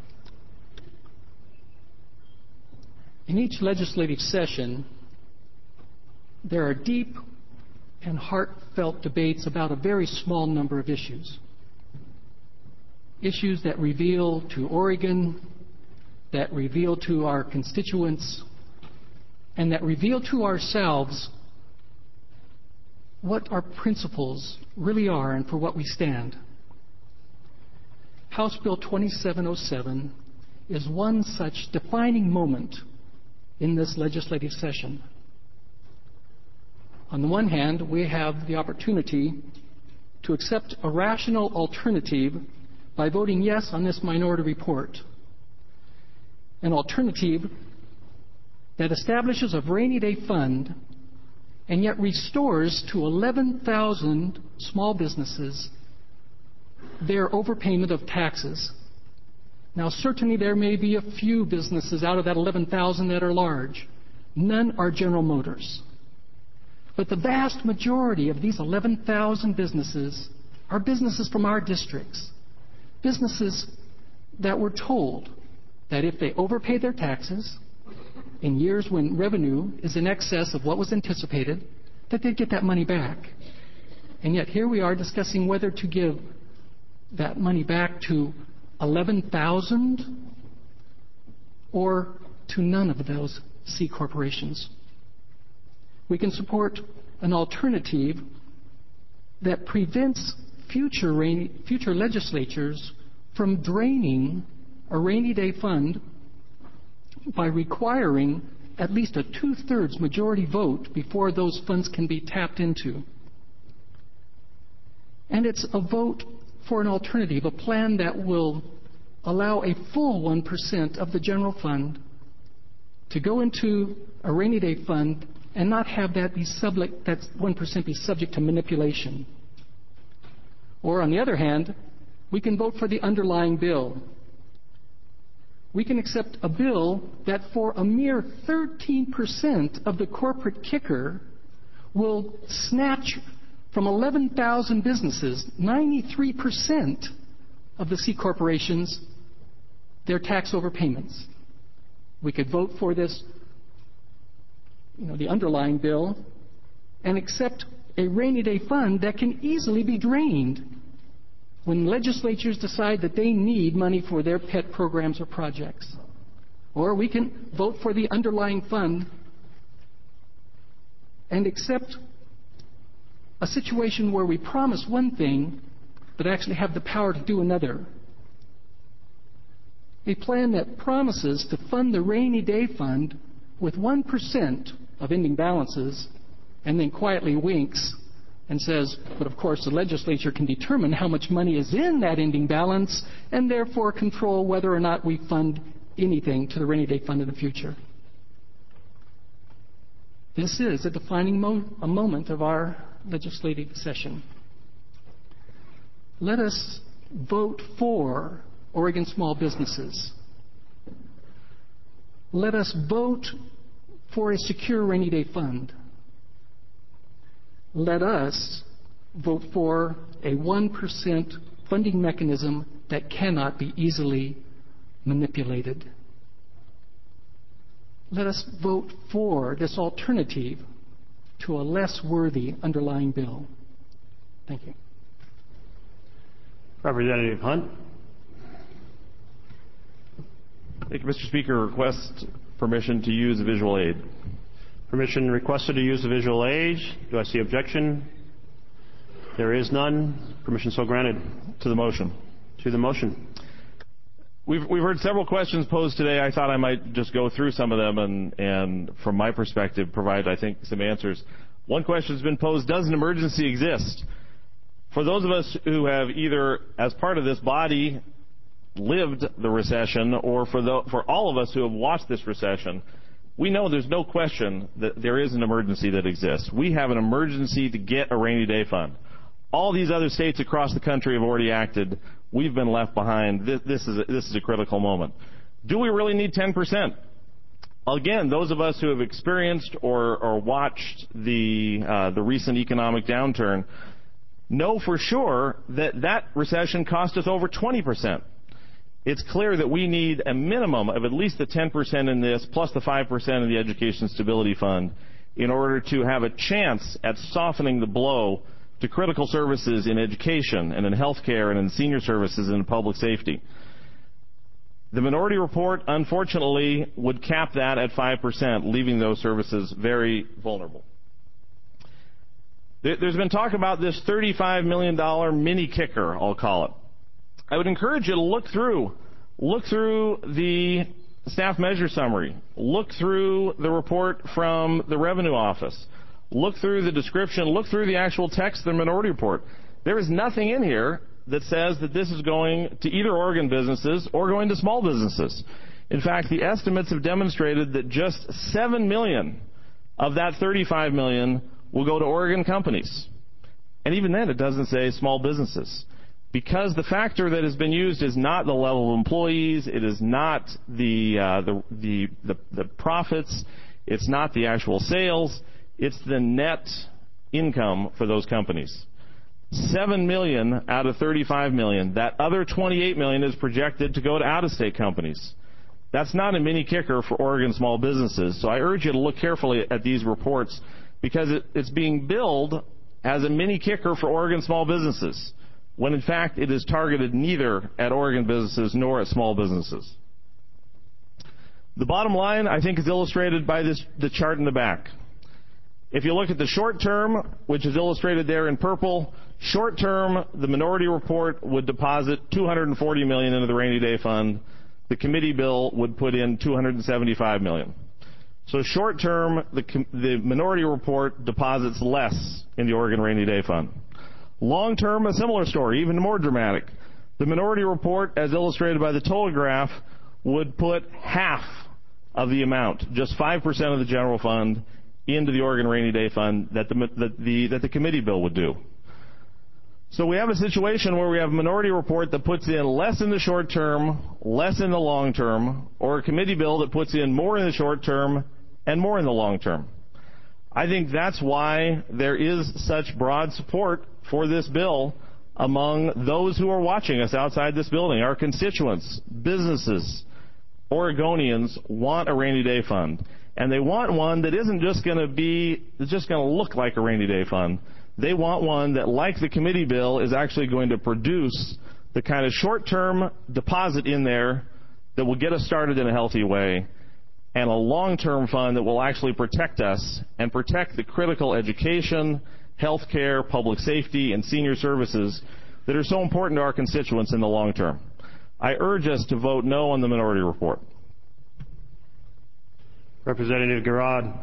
In each legislative session, there are deep and heartfelt debates about a very small number of issues. Issues that reveal to Oregon, that reveal to our constituents, and that reveal to ourselves what our principles really are and for what we stand. House Bill 2707 is one such defining moment in this legislative session. On the one hand, we have the opportunity to accept a rational alternative by voting yes on this minority report. An alternative that establishes a rainy day fund and yet restores to 11,000 small businesses their overpayment of taxes. Now, certainly there may be a few businesses out of that 11,000 that are large. None are General Motors. But the vast majority of these 11,000 businesses are businesses from our districts. Businesses that were told that if they overpay their taxes in years when revenue is in excess of what was anticipated, that they'd get that money back. And yet here we are discussing whether to give that money back to 11,000 or to none of those C corporations. We can support an alternative that prevents future legislatures from draining a rainy day fund by requiring at least a 2/3 majority vote before those funds can be tapped into. And it's a vote for an alternative, a plan that will allow a full 1% of the general fund to go into a rainy day fund and not have that 1% be subject to manipulation. Or on the other hand, we can vote for the underlying bill. We can accept a bill that for a mere 13% of the corporate kicker will snatch from 11,000 businesses, 93% of the C corporations, their tax overpayments. We could vote for this, the underlying bill, and accept a rainy day fund that can easily be drained when legislatures decide that they need money for their pet programs or projects. Or we can vote for the underlying fund and accept a situation where we promise one thing but actually have the power to do another. A plan that promises to fund the rainy day fund with 1% of ending balances and then quietly winks and says, but of course the legislature can determine how much money is in that ending balance and therefore control whether or not we fund anything to the rainy day fund in the future. This is a defining moment of our legislative session. Let us vote for Oregon small businesses. Let us vote for a secure rainy day fund. Let us vote for a 1% funding mechanism that cannot be easily manipulated. Let us vote for this alternative to a less worthy underlying bill. Thank you. Representative Hunt. Thank you, Mr. Speaker. Request permission to use a visual aid. Permission requested to use the visual aid. Do I see objection? There is none. Permission so granted. To the motion. To the motion. We've heard several questions posed today. I thought I might just go through some of them and from my perspective, provide, I think, some answers. One question has been posed, does an emergency exist? For those of us who have either, as part of this body, lived the recession, or for all of us who have watched this recession, we know there's no question that there is an emergency that exists. We have an emergency to get a rainy day fund. All these other states across the country have already acted. We've been left behind. This is a critical moment. Do we really need 10%? Again, those of us who have experienced or watched the recent economic downturn know for sure that recession cost us over 20%. It's clear that we need a minimum of at least the 10% in this, plus the 5% in the Education Stability Fund, in order to have a chance at softening the blow to critical services in education and in health care and in senior services and in public safety. The minority report, unfortunately, would cap that at 5%, leaving those services very vulnerable. There's been talk about this $35 million mini kicker, I'll call it. I would encourage you to look through the staff measure summary, look through the report from the Revenue Office, look through the description, look through the actual text of the minority report. There is nothing in here that says that this is going to either Oregon businesses or going to small businesses. In fact, the estimates have demonstrated that just $7 million of that $35 million will go to Oregon companies. And even then, it doesn't say small businesses. Because the factor that has been used is not the level of employees, it is not the profits, it's not the actual sales, it's the net income for those companies. $7 million out of $35 million. That other $28 million is projected to go to out-of-state companies. That's not a mini kicker for Oregon small businesses. So I urge you to look carefully at these reports because it's being billed as a mini kicker for Oregon small businesses, when in fact it is targeted neither at Oregon businesses nor at small businesses. The bottom line, I think, is illustrated by the chart in the back. If you look at the short term, which is illustrated there in purple, short term, the minority report would deposit $240 million into the rainy day fund. The committee bill would put in $275 million. So short term, the minority report deposits less in the Oregon rainy day fund. Long term, a similar story, even more dramatic. The minority report, as illustrated by the total graph, would put half of the amount, just 5% of the general fund, into the Oregon rainy day fund that the committee bill would do. So we have a situation where we have a minority report that puts in less in the short term, less in the long term, or a committee bill that puts in more in the short term and more in the long term. I think that's why there is such broad support for this bill among those who are watching us outside this building. Our constituents, businesses, Oregonians want a rainy day fund. And they want one that isn't just going to look like a rainy day fund. They want one that, like the committee bill, is actually going to produce the kind of short-term deposit in there that will get us started in a healthy way, and a long-term fund that will actually protect us and protect the critical education, health care, public safety, and senior services that are so important to our constituents in the long term. I urge us to vote no on the minority report. Representative Garrod.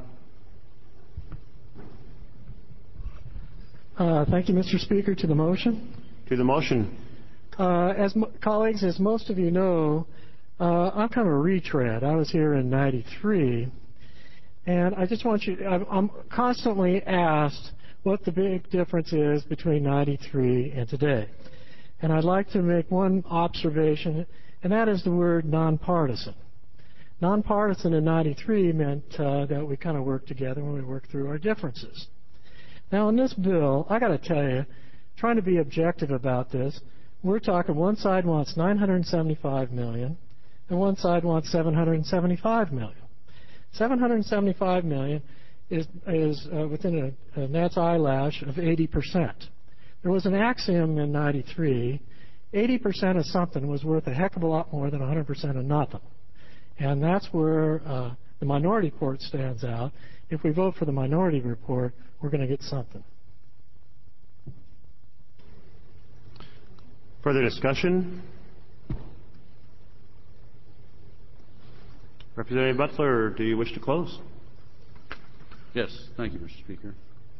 Thank you, Mr. Speaker. To the motion. To the motion. Colleagues, as most of you know, I'm kind of a retread. I was here in '93, and I just want you. I'm constantly asked what the big difference is between '93 and today, and I'd like to make one observation, and that is the word nonpartisan. Nonpartisan in '93 meant that we kind of worked together when we worked through our differences. Now, in this bill, I got to tell you, trying to be objective about this, we're talking one side wants $975 million, and one side wants $775 million. $775 million is within a gnat's eyelash of 80%. There was an axiom in '93: 80% of something was worth a heck of a lot more than 100% of nothing. And that's where the minority report stands out. If we vote for the minority report, we're going to get something. Further discussion? Representative Butler, do you wish to close? Yes, thank you, Mr. Speaker.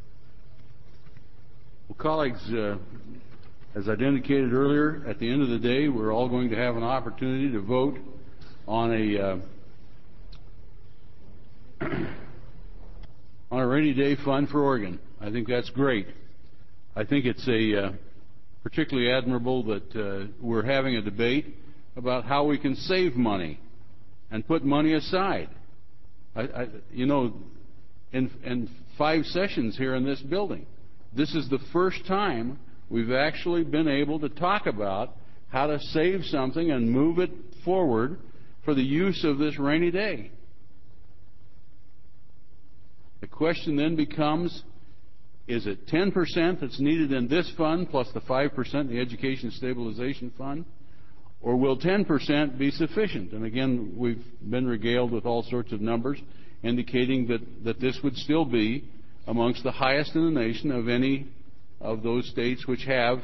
Well, colleagues, as I'd indicated earlier, at the end of the day, we're all going to have an opportunity to vote on a rainy day fund for Oregon. I think that's great. I think it's particularly admirable that we're having a debate about how we can save money and put money aside. In 5 sessions here in this building, this is the first time we've actually been able to talk about how to save something and move it forward for the use of this rainy day. The question then becomes, is it 10% that's needed in this fund plus the 5% in the Education Stabilization Fund? Or will 10% be sufficient? And again, we've been regaled with all sorts of numbers indicating that this would still be amongst the highest in the nation of any of those states which have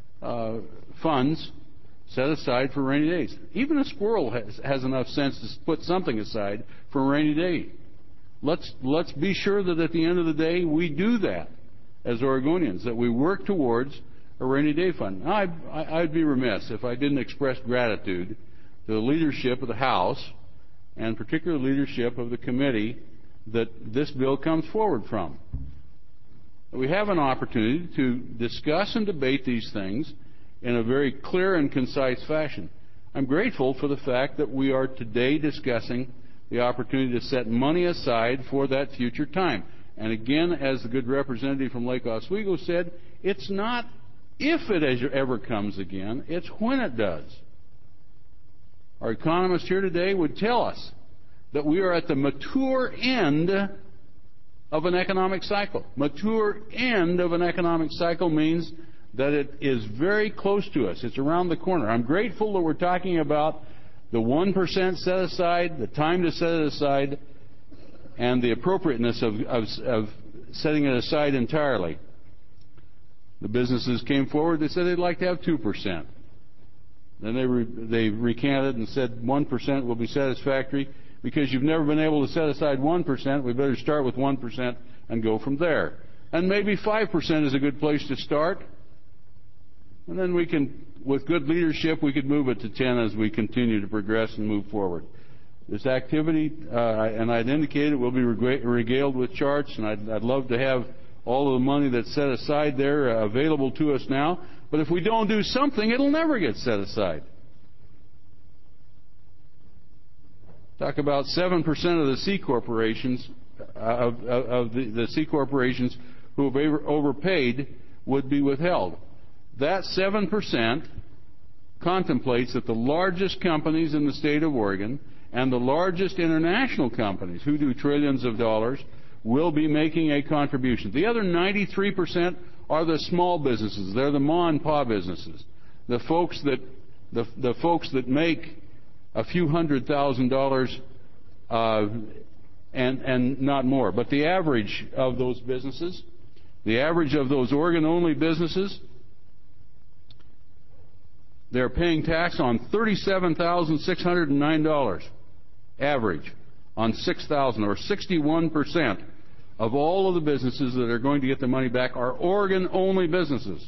funds set aside for rainy days. Even a squirrel has enough sense to put something aside for a rainy day. Let's be sure that at the end of the day we do that as Oregonians, that we work towards a rainy day fund. Now, I'd be remiss if I didn't express gratitude to the leadership of the House and particular leadership of the committee that this bill comes forward from. We have an opportunity to discuss and debate these things in a very clear and concise fashion. I'm grateful for the fact that we are today discussing the opportunity to set money aside for that future time. And again, as the good representative from Lake Oswego said, it's not if it ever comes again, it's when it does. Our economist here today would tell us that we are at the mature end of an economic cycle. Mature end of an economic cycle means that it is very close to us. It's around the corner. I'm grateful that we're talking about the 1% set aside, the time to set it aside, and the appropriateness of setting it aside entirely. The businesses came forward. They said they'd like to have 2%. Then they recanted and said 1% will be satisfactory. Because you've never been able to set aside 1%, we better start with 1% and go from there. And maybe 5% is a good place to start. And then we can, with good leadership, we could move it to 10 as we continue to progress and move forward. This activity, and I'd indicated, we'll be regaled with charts, and I'd love to have all of the money that's set aside there available to us now. But if we don't do something, it'll never get set aside. Talk about 7% of the C corporations, the C corporations who have overpaid would be withheld. That 7% contemplates that the largest companies in the state of Oregon and the largest international companies who do trillions of dollars will be making a contribution. The other 93% are the small businesses. They're the ma and pa businesses, the folks that make a few $100,000 and not more. But the average of those businesses, the average of those Oregon-only businesses, they're paying tax on $37,609 average on $6,000, or 61% of all of the businesses that are going to get the money back are Oregon-only businesses.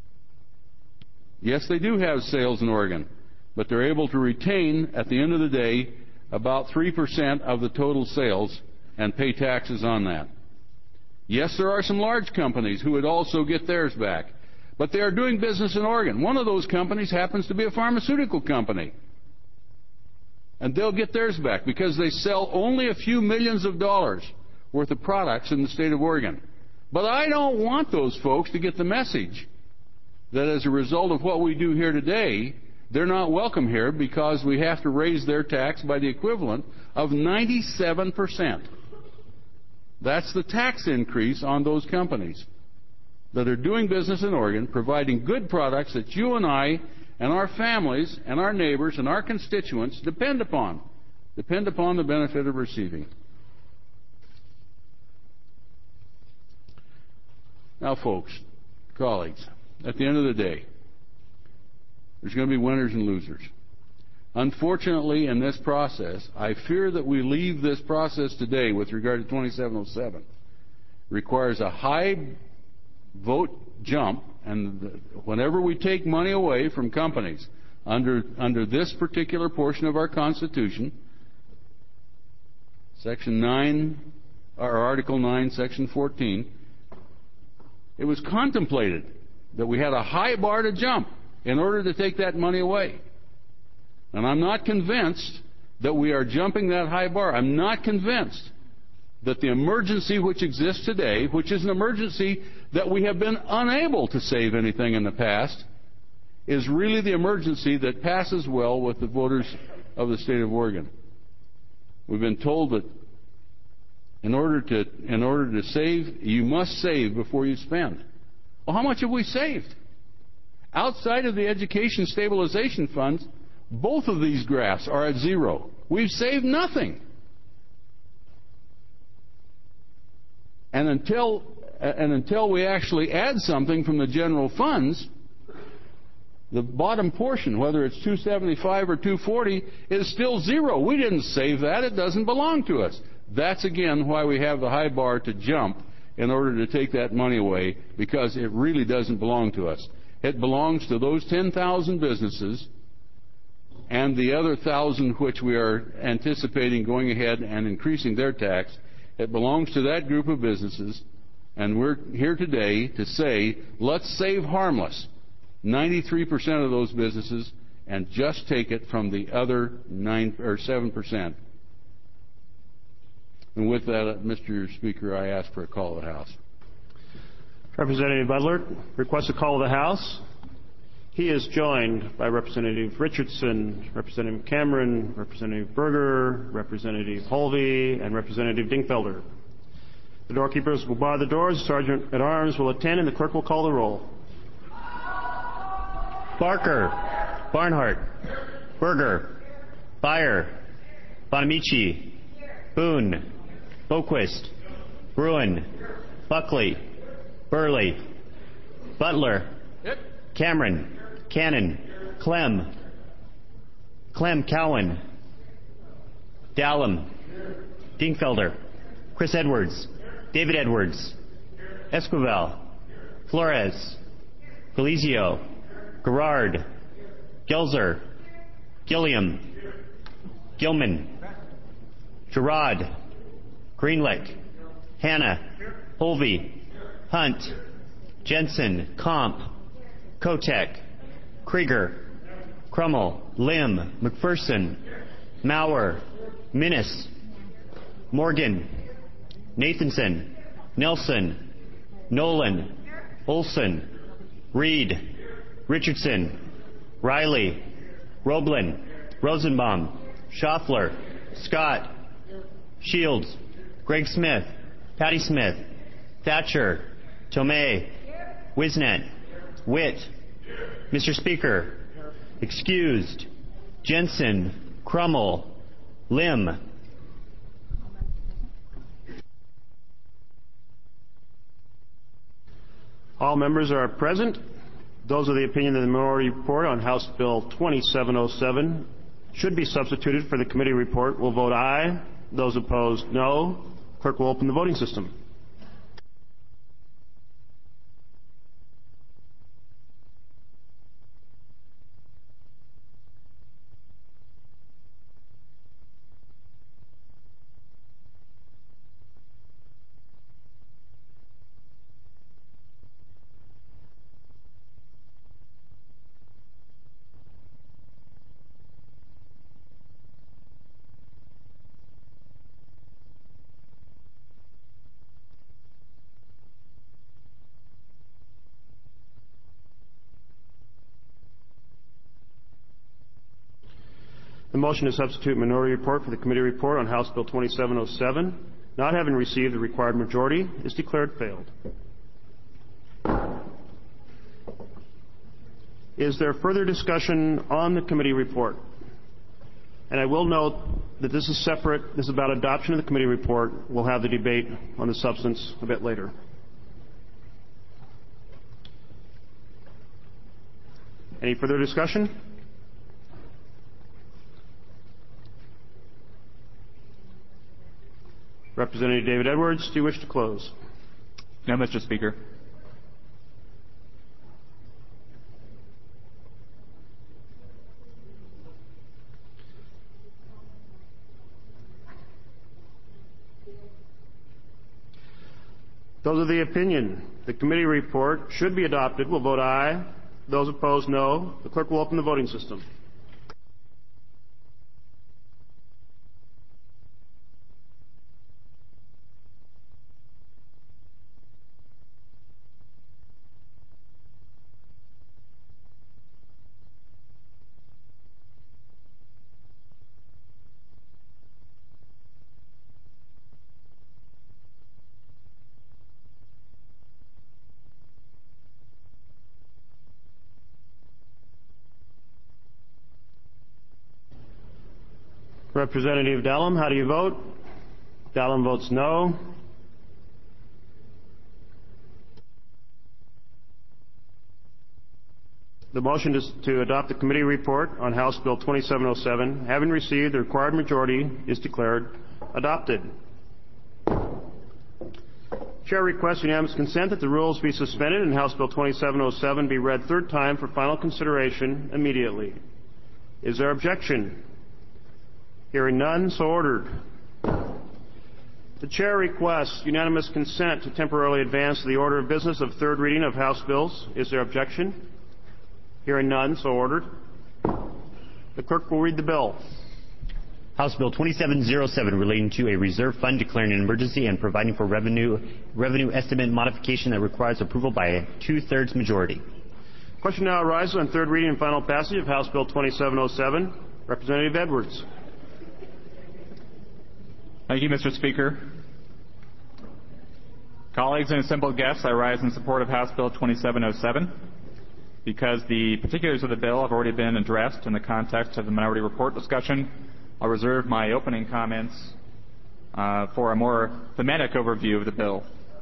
Yes, they do have sales in Oregon, but they're able to retain, at the end of the day, about 3% of the total sales and pay taxes on that. Yes, there are some large companies who would also get theirs back, but they are doing business in Oregon. One of those companies happens to be a pharmaceutical company, and they'll get theirs back because they sell only a few millions of dollars worth of products in the state of Oregon. But I don't want those folks to get the message that as a result of what we do here today, they're not welcome here because we have to raise their tax by the equivalent of 97%. That's the tax increase on those companies that are doing business in Oregon, providing good products that you and I and our families and our neighbors and our constituents depend upon the benefit of receiving. Now, folks, colleagues, at the end of the day, there's going to be winners and losers. Unfortunately, in this process, I fear that we leave this process today with regard to 2707 requires a high vote jump, and whenever we take money away from companies under this particular portion of our Constitution, Section 9, or Article 9, Section 14, it was contemplated that we had a high bar to jump in order to take that money away. And I'm not convinced that we are jumping that high bar. I'm not convinced that the emergency which exists today, which is an emergency that we have been unable to save anything in the past, is really the emergency that passes well with the voters of the state of Oregon. We've been told that in order to save, you must save before you spend. Well, how much have we saved? Outside of the education stabilization funds, both of these graphs are at zero. We've saved nothing. And until we actually add something from the general funds, the bottom portion, whether it's 275 or 240, is still zero. We didn't save that. It doesn't belong to us. That's, again, why we have the high bar to jump in order to take that money away, because it really doesn't belong to us. It belongs to those 10,000 businesses and the other 1,000 which we are anticipating going ahead and increasing their tax. It belongs to that group of businesses, and we're here today to say, let's save harmless 93% of those businesses and just take it from the other 7%. And with that, Mr. Speaker, I ask for a call of the House. Representative Butler requests a call of the House. He is joined by Representative Richardson, Representative Cameron, Representative Berger, Representative Holvey, and Representative Dingfelder. The doorkeepers will bar the doors, the Sergeant at Arms will attend, and the clerk will call the roll. Barker, Barnhart, Berger, Byer, Bonamici, Boone, Boquist, Bruin, Buckley, Burley, Butler, Cameron, Cannon, Clem, Cowan, Dallum, Dingfelder, Chris Edwards, David Edwards, Esquivel, Flores, Galizio, Gerard, Gelzer, Gilliam, Gilman, Gerard, Greenlick, Hanna, Holvey, Hunt, Jensen, Comp, Kotek, Krieger, Crummell, Lim, McPherson, Maurer, Minnis, Morgan, Nathanson, Nelson, Nolan, Olson, Reed, Richardson, Riley, Roblin, Rosenbaum, Schaffler, Scott, Shields, Greg Smith, Patty Smith, Thatcher, Tomei, Wisnet, Witt. Mr. Speaker, excused, Jensen, Crummell, Lim. All members are present. Those of the opinion that the minority report on House Bill 2707 should be substituted for the committee report will vote aye. Those opposed, no. Clerk will open the voting system. The motion to substitute minority report for the committee report on House Bill 2707, not having received the required majority, is declared failed. Is there further discussion on the committee report? And I will note that this is separate. This is about adoption of the committee report. We'll have the debate on the substance a bit later. Any further discussion? Representative David Edwards, do you wish to close? No, Mr. Speaker. Those of the opinion the committee report should be adopted will vote aye. Those opposed, no. The clerk will open the voting system. Representative Dallum, how do you vote? Dallum votes no. The motion is to adopt the committee report on House Bill 2707, having received the required majority, is declared adopted. Chair requests unanimous consent that the rules be suspended and House Bill 2707 be read third time for final consideration immediately. Is there objection? Hearing none, so ordered. The Chair requests unanimous consent to temporarily advance the order of business of third reading of House bills. Is there objection? Hearing none, so ordered. The clerk will read the bill. House Bill 2707 relating to a reserve fund declaring an emergency and providing for revenue estimate modification that requires approval by a 2/3 majority. Question now arises on third reading and final passage of House Bill 2707. Representative Edwards. Thank you, Mr. Speaker. Colleagues and assembled guests, I rise in support of House Bill 2707. Because the particulars of the bill have already been addressed in the context of the minority report discussion, I'll reserve my opening comments for a more thematic overview of the bill.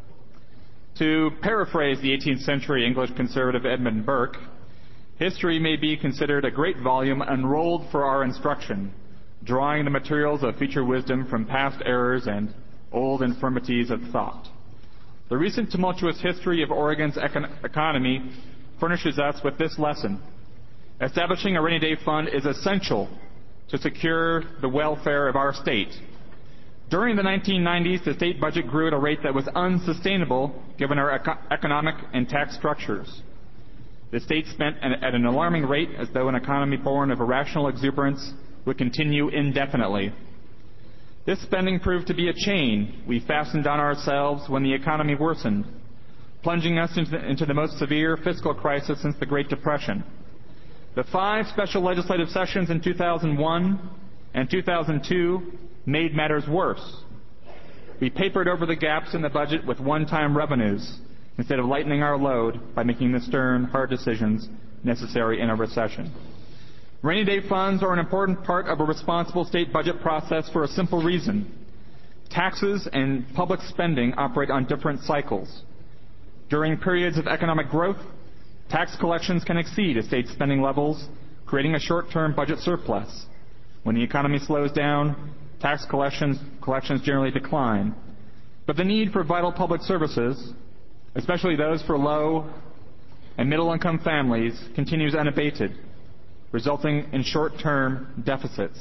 To paraphrase the 18th century English conservative Edmund Burke, history may be considered a great volume unrolled for our instruction, drawing the materials of future wisdom from past errors and old infirmities of thought. The recent tumultuous history of Oregon's economy furnishes us with this lesson. Establishing a rainy day fund is essential to secure the welfare of our state. During the 1990s, the state budget grew at a rate that was unsustainable given our economic and tax structures. The state spent at an alarming rate as though an economy born of irrational exuberance would continue indefinitely. This spending proved to be a chain we fastened on ourselves when the economy worsened, plunging us into the most severe fiscal crisis since the Great Depression. The 5 special legislative sessions in 2001 and 2002 made matters worse. We papered over the gaps in the budget with one-time revenues instead of lightening our load by making the stern, hard decisions necessary in a recession. Rainy day funds are an important part of a responsible state budget process for a simple reason. Taxes and public spending operate on different cycles. During periods of economic growth, tax collections can exceed a state's spending levels, creating a short-term budget surplus. When the economy slows down, tax collections generally decline. But the need for vital public services, especially those for low and middle-income families, continues unabated, resulting in short-term deficits.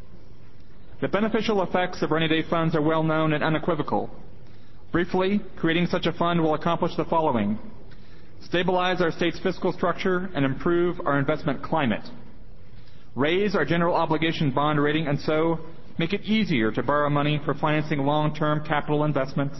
The beneficial effects of rainy day funds are well known and unequivocal. Briefly, creating such a fund will accomplish the following: stabilize our state's fiscal structure and improve our investment climate, raise our general obligation bond rating and so make it easier to borrow money for financing long-term capital investments,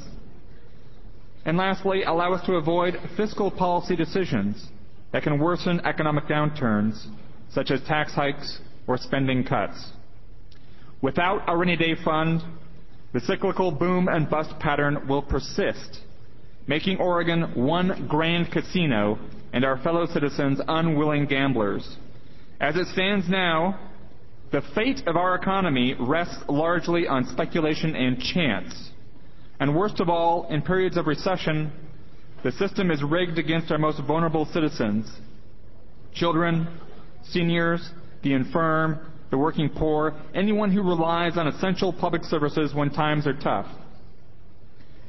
and lastly, allow us to avoid fiscal policy decisions that can worsen economic downturns, such as tax hikes or spending cuts. Without a rainy day fund, the cyclical boom and bust pattern will persist, making Oregon one grand casino and our fellow citizens unwilling gamblers. As it stands now, the fate of our economy rests largely on speculation and chance. And worst of all, in periods of recession, the system is rigged against our most vulnerable citizens: children, seniors, the infirm, the working poor, anyone who relies on essential public services when times are tough.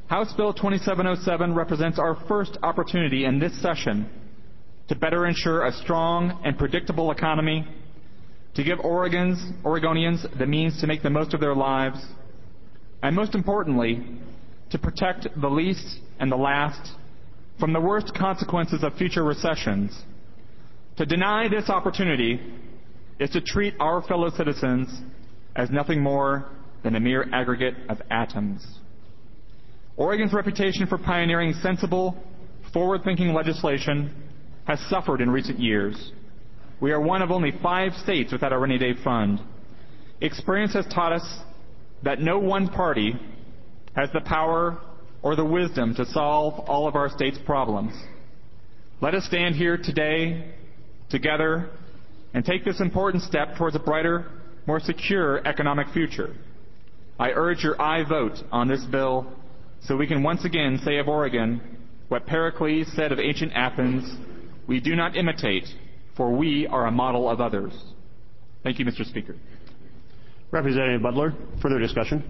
House Bill 2707 represents our first opportunity in this session to better ensure a strong and predictable economy, to give Oregonians the means to make the most of their lives, and most importantly, to protect the least and the last from the worst consequences of future recessions. To deny this opportunity is to treat our fellow citizens as nothing more than a mere aggregate of atoms. Oregon's reputation for pioneering sensible, forward-thinking legislation has suffered in recent years. We are one of only 5 states without a rainy day fund. Experience has taught us that no one party has the power or the wisdom to solve all of our state's problems. Let us stand here today, together, and take this important step towards a brighter, more secure economic future. I urge your aye vote on this bill so we can once again say of Oregon what Pericles said of ancient Athens: we do not imitate, for we are a model of others. Thank you, Mr. Speaker. Representative Butler, further discussion.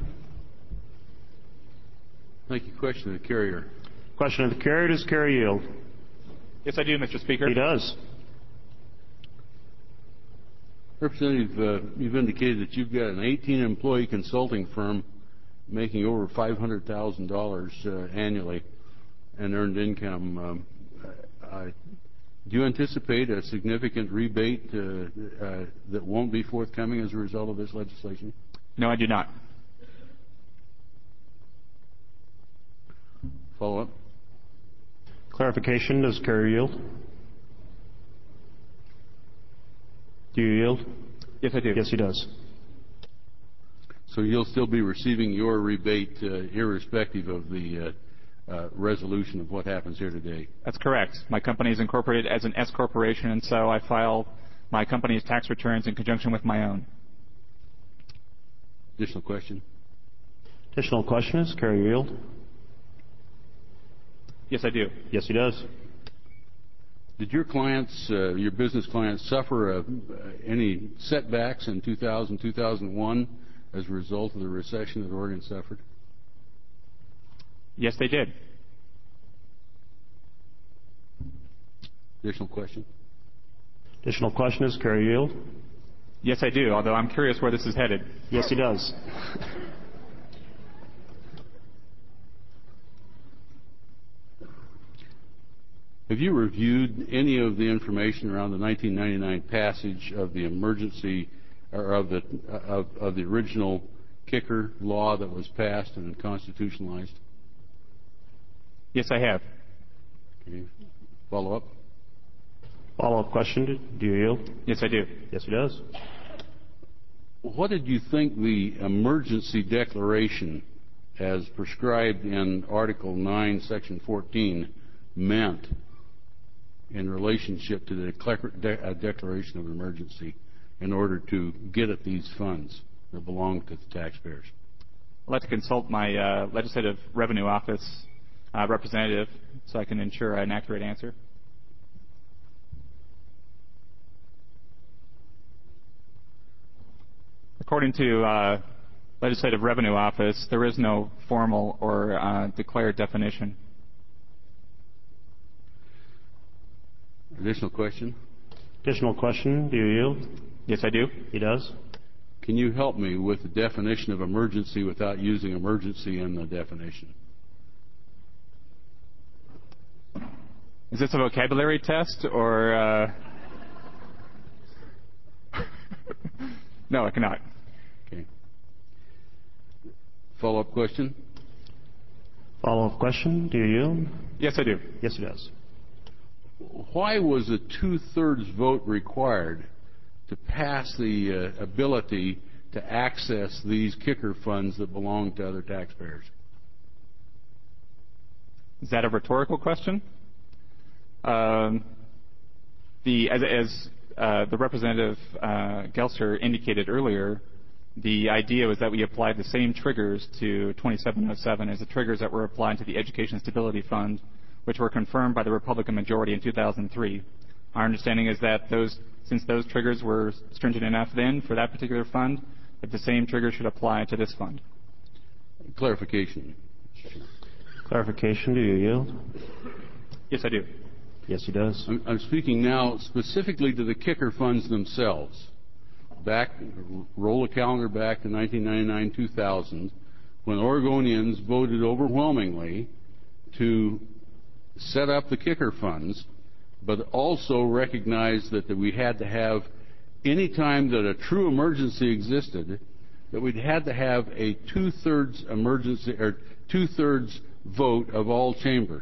Thank you. Question of the carrier. Question of the carrier. Does the carrier yield? Yes, I do, Mr. Speaker. He does. Representative, you've indicated that you've got an 18-employee consulting firm making over $500,000 annually in earned income. Do you anticipate a significant rebate that won't be forthcoming as a result of this legislation? No, I do not. Follow up. Clarification. Does carrier yield? Do you yield? Yes, I do. Yes, he does. So you'll still be receiving your rebate irrespective of the resolution of what happens here today? That's correct. My company is incorporated as an S corporation, and so I file my company's tax returns in conjunction with my own. Additional question? Additional question. Is carrier yield? Yes, I do. Yes, he does. Did your clients, your business clients, suffer any setbacks in 2000, 2001 as a result of the recession that Oregon suffered? Yes, they did. Additional question? Additional question. Is carrier yield? Yes, I do, although I'm curious where this is headed. Yes, he does. Have you reviewed any of the information around the 1999 passage of the emergency, or of the original kicker law that was passed and constitutionalized? Yes, I have. Okay. Follow up. Follow up question. Do you yield? Yes, I do. Yes, he does. What did you think the emergency declaration, as prescribed in Article 9, Section 14, meant in relationship to the declaration of emergency in order to get at these funds that belong to the taxpayers? I'd like to consult my Legislative Revenue Office representative so I can ensure an accurate answer. According to Legislative Revenue Office, there is no formal or declared definition. Additional question? Additional question. Do you yield? Yes, I do. He does. Can you help me with the definition of emergency without using emergency in the definition? Is this a vocabulary test or... No, I cannot. Okay. Follow-up question? Follow-up question. Do you yield? Yes, I do. Yes, he does. Why was a 2/3 vote required to pass the ability to access these kicker funds that belong to other taxpayers? Is that a rhetorical question? As the Representative Gelser indicated earlier, the idea was that we applied the same triggers to 2707 as the triggers that were applied to the Education Stability Fund, which were confirmed by the Republican majority in 2003. Our understanding is that since those triggers were stringent enough then for that particular fund, that the same trigger should apply to this fund. Clarification. Clarification, do you yield? Yes, I do. Yes, he does. I'm speaking now specifically to the kicker funds themselves. Roll the calendar back to 1999-2000, when Oregonians voted overwhelmingly to set up the kicker funds, but also recognized that we had to have, any time that a true emergency existed, that we'd had to have a two-thirds emergency or two-thirds vote of all chambers.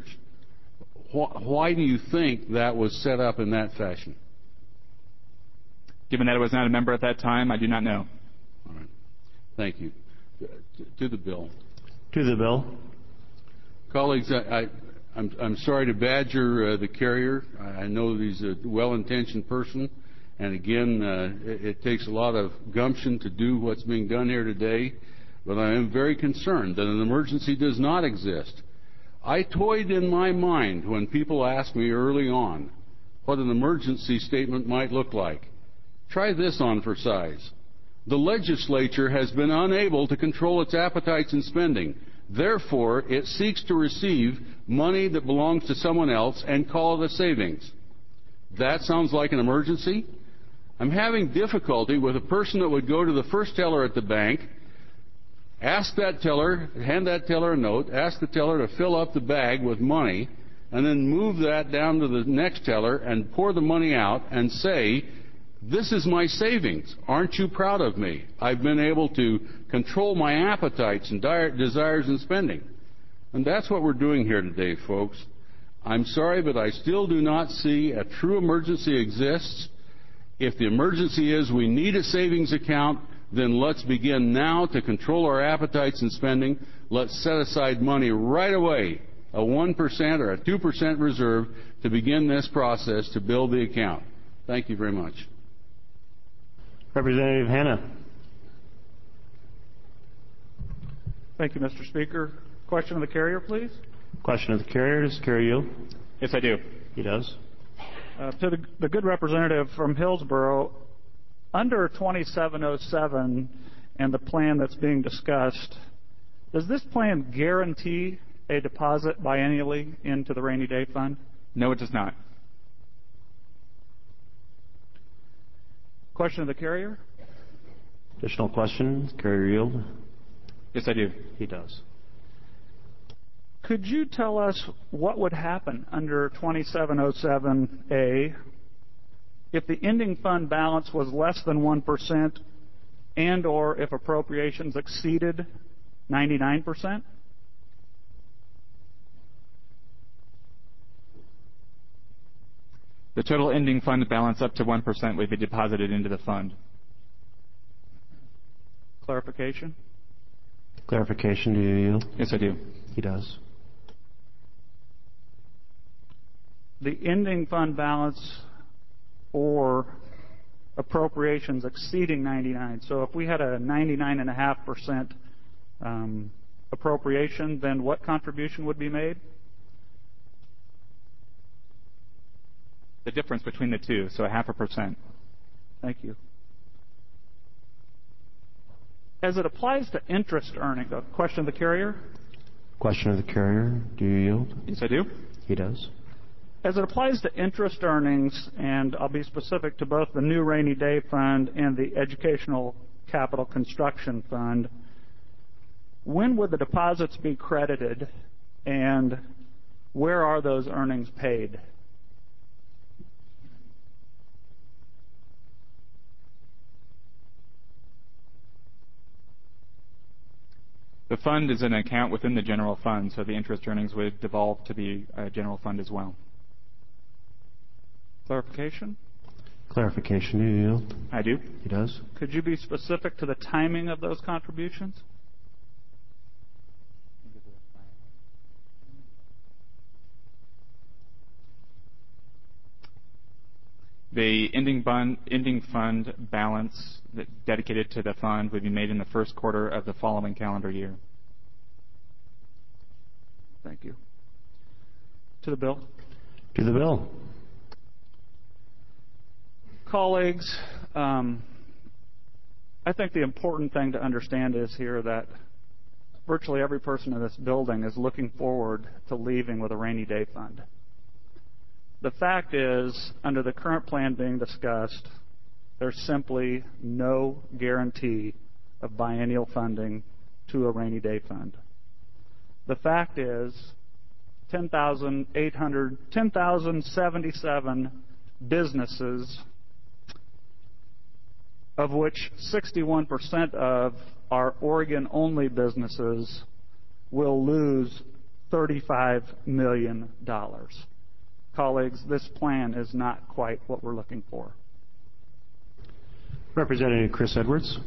Why do you think that was set up in that fashion? Given that I was not a member at that time, I do not know. All right. Thank you. To the bill. To the bill. Colleagues, I'm sorry to badger the carrier. I know that he's a well-intentioned person, and again, it takes a lot of gumption to do what's being done here today, but I am very concerned that an emergency does not exist. I toyed in my mind when people asked me early on what an emergency statement might look like. Try this on for size. The legislature has been unable to control its appetites in spending. Therefore, it seeks to receive money that belongs to someone else and call it a savings. That sounds like an emergency? I'm having difficulty with a person that would go to the first teller at the bank, ask that teller, hand that teller a note, ask the teller to fill up the bag with money, and then move that down to the next teller and pour the money out and say, "This is my savings. Aren't you proud of me? I've been able to control my appetites and desires in spending." And that's what we're doing here today, folks. I'm sorry, but I still do not see a true emergency exists. If the emergency is we need a savings account, then let's begin now to control our appetites in spending. Let's set aside money right away, a 1% or a 2% reserve, to begin this process to build the account. Thank you very much. Representative Hanna. Thank you, Mr. Speaker. Question of the carrier, please. Question of the carrier. Does the carrier yield? Yes, I do. He does. To the good representative from Hillsborough, under 2707 and the plan that's being discussed, does this plan guarantee a deposit biennially into the rainy day fund? No, it does not. Question of the carrier. Additional question. Carrier yield? Yes, I do. He does. Could you tell us what would happen under 2707A if the ending fund balance was less than 1% and or if appropriations exceeded 99%? The total ending fund balance up to 1% would be deposited into the fund. Clarification? Clarification, do you yield? Yes, I do. He does. The ending fund balance or appropriations exceeding 99. So if we had a 99.5% appropriation, then what contribution would be made? The difference between the two, so 0.5%. Thank you. As it applies to interest earning, a question of the carrier? Question of the carrier. Do you yield? Yes, I do. He does. As it applies to interest earnings, and I'll be specific to both the new rainy day fund and the educational capital construction fund, when would the deposits be credited and where are those earnings paid? The fund is an account within the general fund, so the interest earnings would devolve to the general fund as well. Clarification? Clarification, do you yield? I do. He does. Could you be specific to the timing of those contributions? The ending fund balance dedicated to the fund would be made in the first quarter of the following calendar year. Thank you. To the bill. To the bill. Colleagues, I think the important thing to understand is here that virtually every person in this building is looking forward to leaving with a rainy day fund. The fact is, under the current plan being discussed, there's simply no guarantee of biennial funding to a rainy day fund. The fact is, 10,077 businesses, of which 61% of are Oregon-only businesses, will lose $35 million. Colleagues, this plan is not quite what we're looking for. Representative Chris Edwards.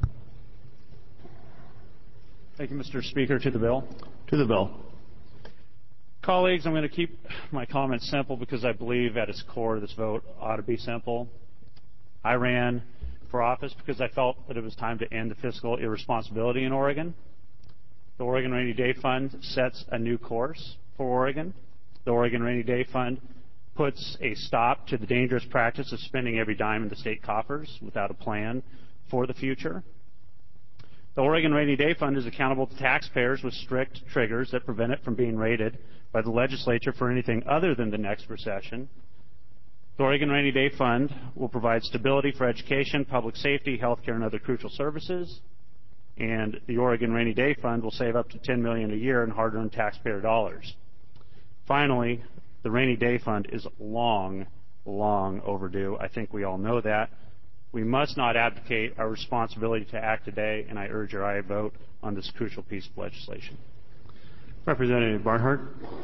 Thank you, Mr. Speaker. To the bill. To the bill. Colleagues, I'm going to keep my comments simple because I believe at its core this vote ought to be simple. I ran for office because I felt that it was time to end the fiscal irresponsibility in Oregon. The Oregon Rainy Day Fund sets a new course for Oregon. The Oregon Rainy Day Fund puts a stop to the dangerous practice of spending every dime in the state coffers without a plan for the future. The Oregon Rainy Day Fund is accountable to taxpayers with strict triggers that prevent it from being raided by the legislature for anything other than the next recession. The Oregon Rainy Day Fund will provide stability for education, public safety, health care, and other crucial services. And the Oregon Rainy Day Fund will save up to $10 million a year in hard-earned taxpayer dollars. Finally, the Rainy Day Fund is long overdue. I think we all know that. We must not abdicate our responsibility to act today, and I urge your aye vote on this crucial piece of legislation. Representative Barnhart.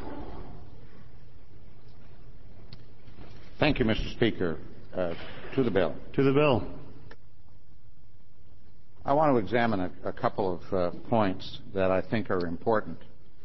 Thank you, Mr. Speaker. To the bill. To the bill. I want to examine a couple of points that I think are important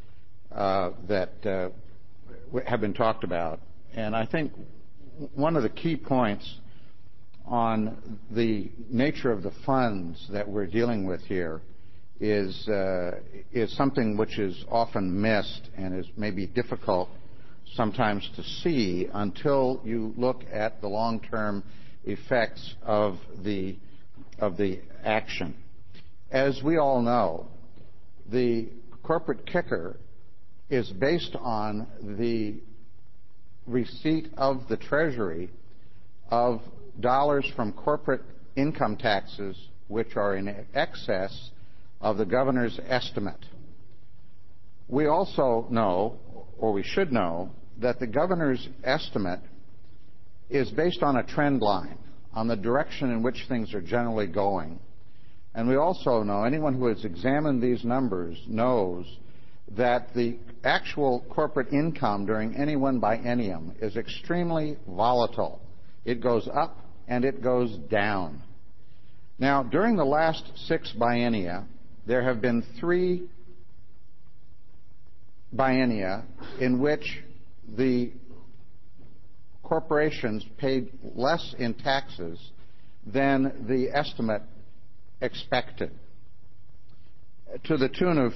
that have been talked about. And I think one of the key points on the nature of the funds that we're dealing with here is something which is often missed and is maybe difficult sometimes to see until you look at the long-term effects of the action. As we all know, the corporate kicker is based on the receipt of the Treasury of dollars from corporate income taxes which are in excess of the governor's estimate. We also know, or we should know, that the governor's estimate is based on a trend line, on the direction in which things are generally going. And we also know, anyone who has examined these numbers knows that the actual corporate income during any one biennium is extremely volatile. It goes up and it goes down. Now, during the last 6 biennia, there have been 3 biennia in which the corporations paid less in taxes than the estimate expected, to the tune of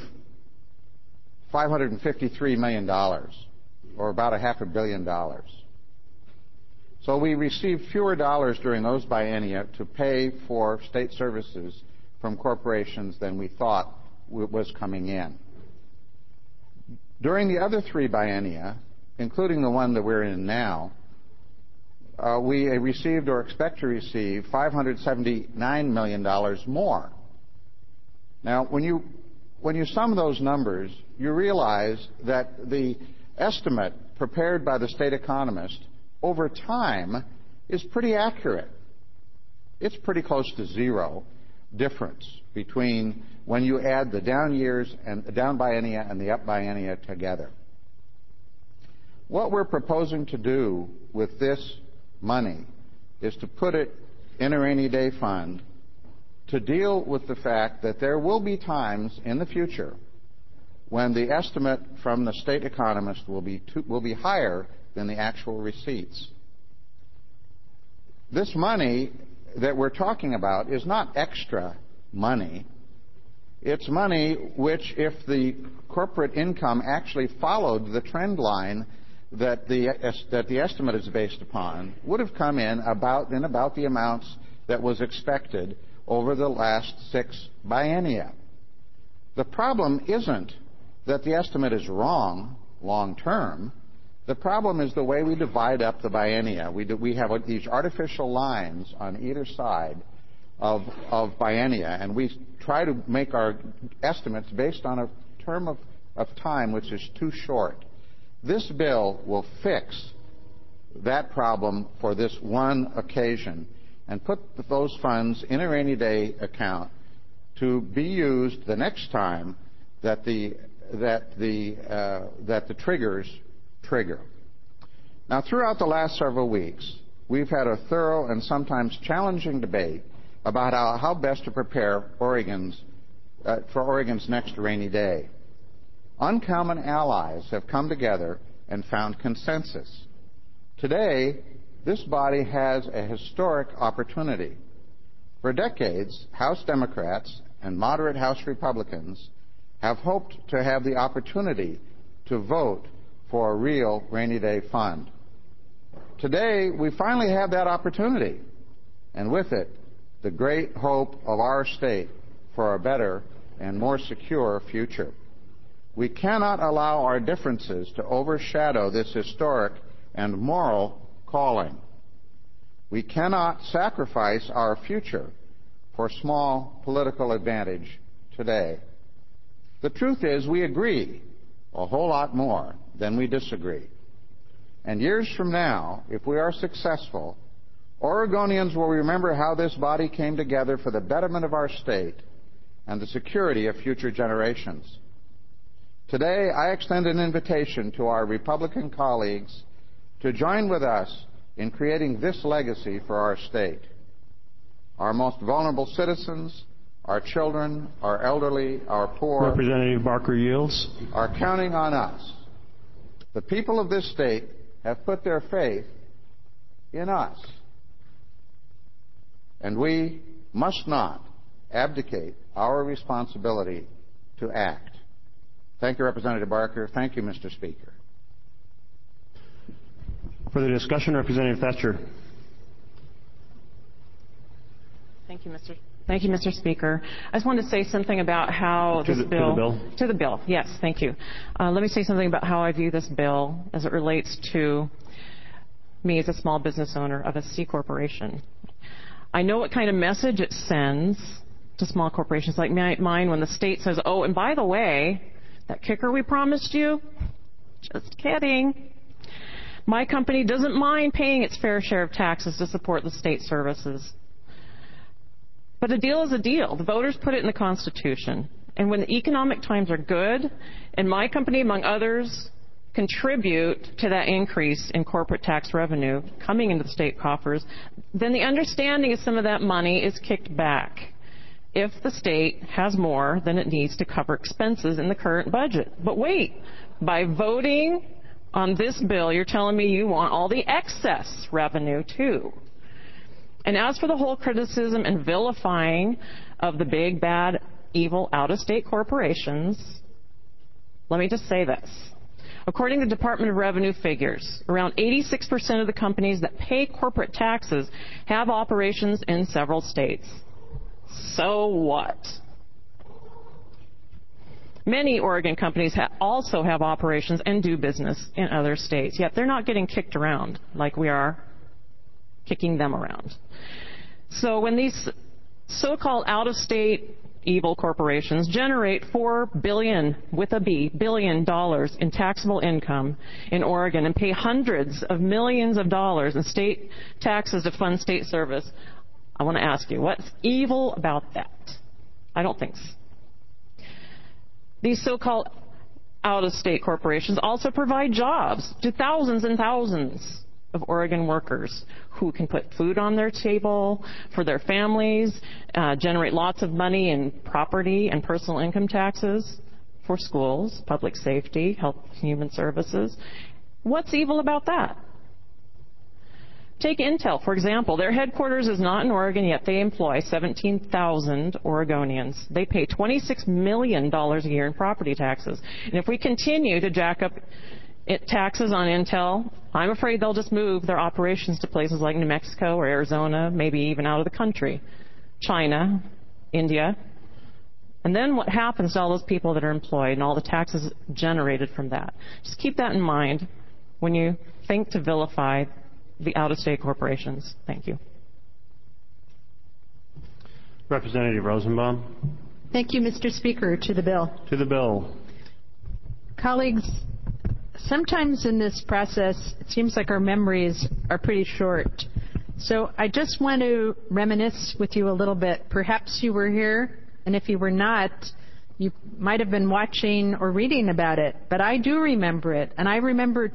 $553 million, or about $500 million. So we received fewer dollars during those biennia to pay for state services from corporations than we thought was coming in. During the other 3 biennia, including the one that we're in now, we received or expect to receive $579 million more. Now, when you sum those numbers, you realize that the estimate prepared by the state economist over time is pretty accurate. It's pretty close to zero difference between when you add the down years and the down biennia and the up biennia together. What we're proposing to do with this money is to put it in a rainy day fund to deal with the fact that there will be times in the future when the estimate from the state economist will be higher than the actual receipts. This money that we're talking about is not extra money. It's money which, if the corporate income actually followed the trend line that the estimate is based upon, would have come in about the amounts that was expected over the last 6 biennia. The problem isn't that the estimate is wrong long term. The problem is the way we divide up the biennia. We have these artificial lines on either side of biennia, and we try to make our estimates based on a term of time which is too short. This bill will fix that problem for this one occasion and put those funds in a rainy day account to be used the next time that the triggers trigger. Now, throughout the last several weeks, we've had a thorough and sometimes challenging debate about how best to prepare for Oregon's next rainy day. Uncommon allies have come together and found consensus. Today, this body has a historic opportunity. For decades, House Democrats and moderate House Republicans have hoped to have the opportunity to vote for a real rainy day fund. Today, we finally have that opportunity, and with it, the great hope of our state for a better and more secure future. We cannot allow our differences to overshadow this historic and moral calling. We cannot sacrifice our future for small political advantage today. The truth is, we agree a whole lot more than we disagree. And years from now, if we are successful, Oregonians will remember how this body came together for the betterment of our state and the security of future generations. Today, I extend an invitation to our Republican colleagues to join with us in creating this legacy for our state. Our most vulnerable citizens, our children, our elderly, our poor, Representative Barker yields, are counting on us. The people of this state have put their faith in us, and we must not abdicate our responsibility to act. Thank you, Representative Barker. Thank you, Mr. Speaker. For the discussion, Representative Thatcher. Thank you, Mr. Speaker. I just wanted to say something about how To the bill. Yes, thank you. Let me say something about how I view this bill as it relates to me as a small business owner of a C corporation. I know what kind of message it sends to small corporations like mine when the state says, oh, and by the way, that kicker we promised you? Just kidding. My company doesn't mind paying its fair share of taxes to support the state services. But a deal is a deal. The voters put it in the Constitution. And when the economic times are good, and my company, among others, contribute to that increase in corporate tax revenue coming into the state coffers, then the understanding is some of that money is kicked back if the state has more than it needs to cover expenses in the current budget. But wait, by voting on this bill, you're telling me you want all the excess revenue, too. And as for the whole criticism and vilifying of the big, bad, evil, out-of-state corporations, let me just say this. According to the Department of Revenue figures, around 86% of the companies that pay corporate taxes have operations in several states. So what? Many Oregon companies also have operations and do business in other states, yet they're not getting kicked around like we are kicking them around. So when these so-called out-of-state evil corporations generate $4 billion, with a B, billion dollars in taxable income in Oregon and pay hundreds of millions of dollars in state taxes to fund state service, I want to ask you, what's evil about that? I don't think so. These so-called out-of-state corporations also provide jobs to thousands and thousands of Oregon workers who can put food on their table for their families, generate lots of money in property and personal income taxes for schools, public safety, health and human services. What's evil about that? Take Intel, for example. Their headquarters is not in Oregon, yet they employ 17,000 Oregonians. They pay $26 million a year in property taxes. And if we continue to jack up taxes on Intel, I'm afraid they'll just move their operations to places like New Mexico or Arizona, maybe even out of the country. China, India, And then what happens to all those people that are employed and all the taxes generated from that? Just keep that in mind when you think to vilify the out-of-state corporations. Thank you. Representative Rosenbaum. Thank you, Mr. Speaker. To the bill. To the bill. Colleagues, sometimes in this process, it seems like our memories are pretty short. So I just want to reminisce with you a little bit. Perhaps you were here, and if you were not, you might have been watching or reading about it. But I do remember it, and I remember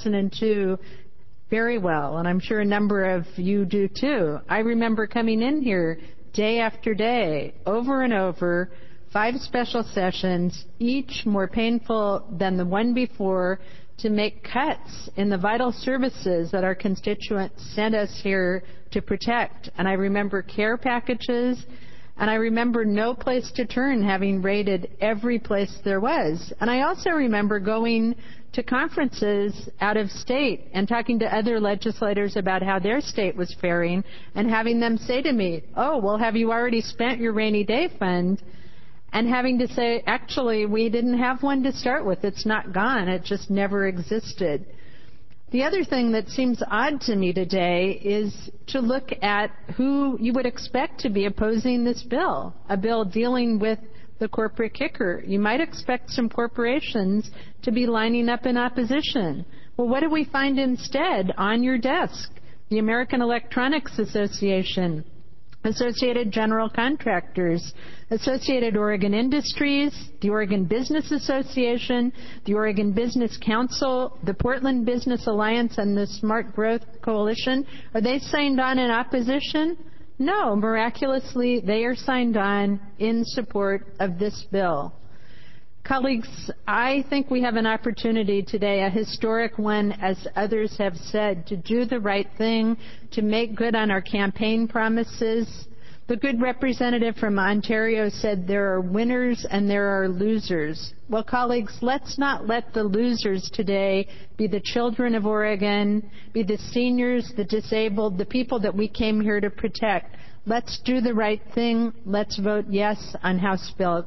2002 very well, and I'm sure a number of you do too. I remember coming in here day after day, over and over, 5 special sessions, each more painful than the one before, to make cuts in the vital services that our constituents sent us here to protect. And I remember care packages, and I remember no place to turn, having raided every place there was. And I also remember going to conferences out of state and talking to other legislators about how their state was faring and having them say to me, oh, well, have you already spent your rainy day fund? And having to say, actually, we didn't have one to start with. It's not gone. It just never existed. The other thing that seems odd to me today is to look at who you would expect to be opposing this bill, a bill dealing with the corporate kicker. You might expect some corporations to be lining up in opposition. Well, what do we find instead on your desk? The American Electronics Association, Associated General Contractors, Associated Oregon Industries, the Oregon Business Association, the Oregon Business Council, the Portland Business Alliance, and the Smart Growth Coalition. Are they signed on in opposition? No, miraculously, they are signed on in support of this bill. Colleagues, I think we have an opportunity today, a historic one, as others have said, to do the right thing, to make good on our campaign promises. The good representative from Ontario said there are winners and there are losers. Well, colleagues, let's not let the losers today be the children of Oregon, be the seniors, the disabled, the people that we came here to protect. Let's do the right thing. Let's vote yes on House Bill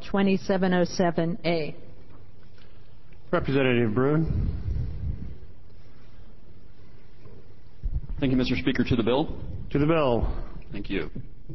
2707A. Representative Brune. Thank you, Mr. Speaker. To the bill? To the bill. Thank you.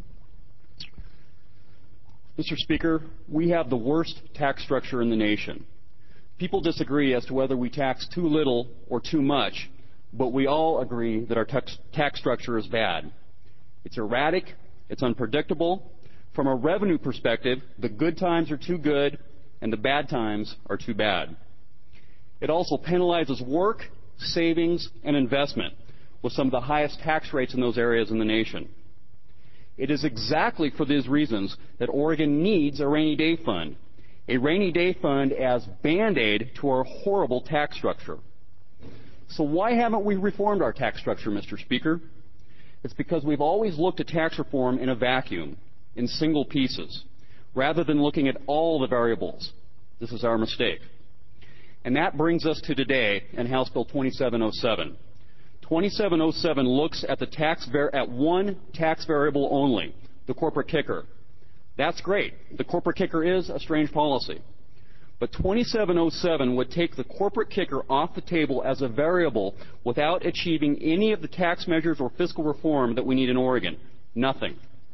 Mr. Speaker, we have the worst tax structure in the nation. People disagree as to whether we tax too little or too much, but we all agree that our tax structure is bad. It's erratic. It's unpredictable. From a revenue perspective, the good times are too good and the bad times are too bad. It also penalizes work, savings, and investment with some of the highest tax rates in those areas in the nation. It is exactly for these reasons that Oregon needs a rainy day fund as Band-Aid to our horrible tax structure. So why haven't we reformed our tax structure, Mr. Speaker? It's because we've always looked at tax reform in a vacuum, in single pieces, rather than looking at all the variables. This is our mistake. And that brings us to today in House Bill 2707. 2707 looks at at one tax variable only, the corporate kicker. That's great. The corporate kicker is a strange policy. But 2707 would take the corporate kicker off the table as a variable without achieving any of the tax measures or fiscal reform that we need in Oregon. Nothing.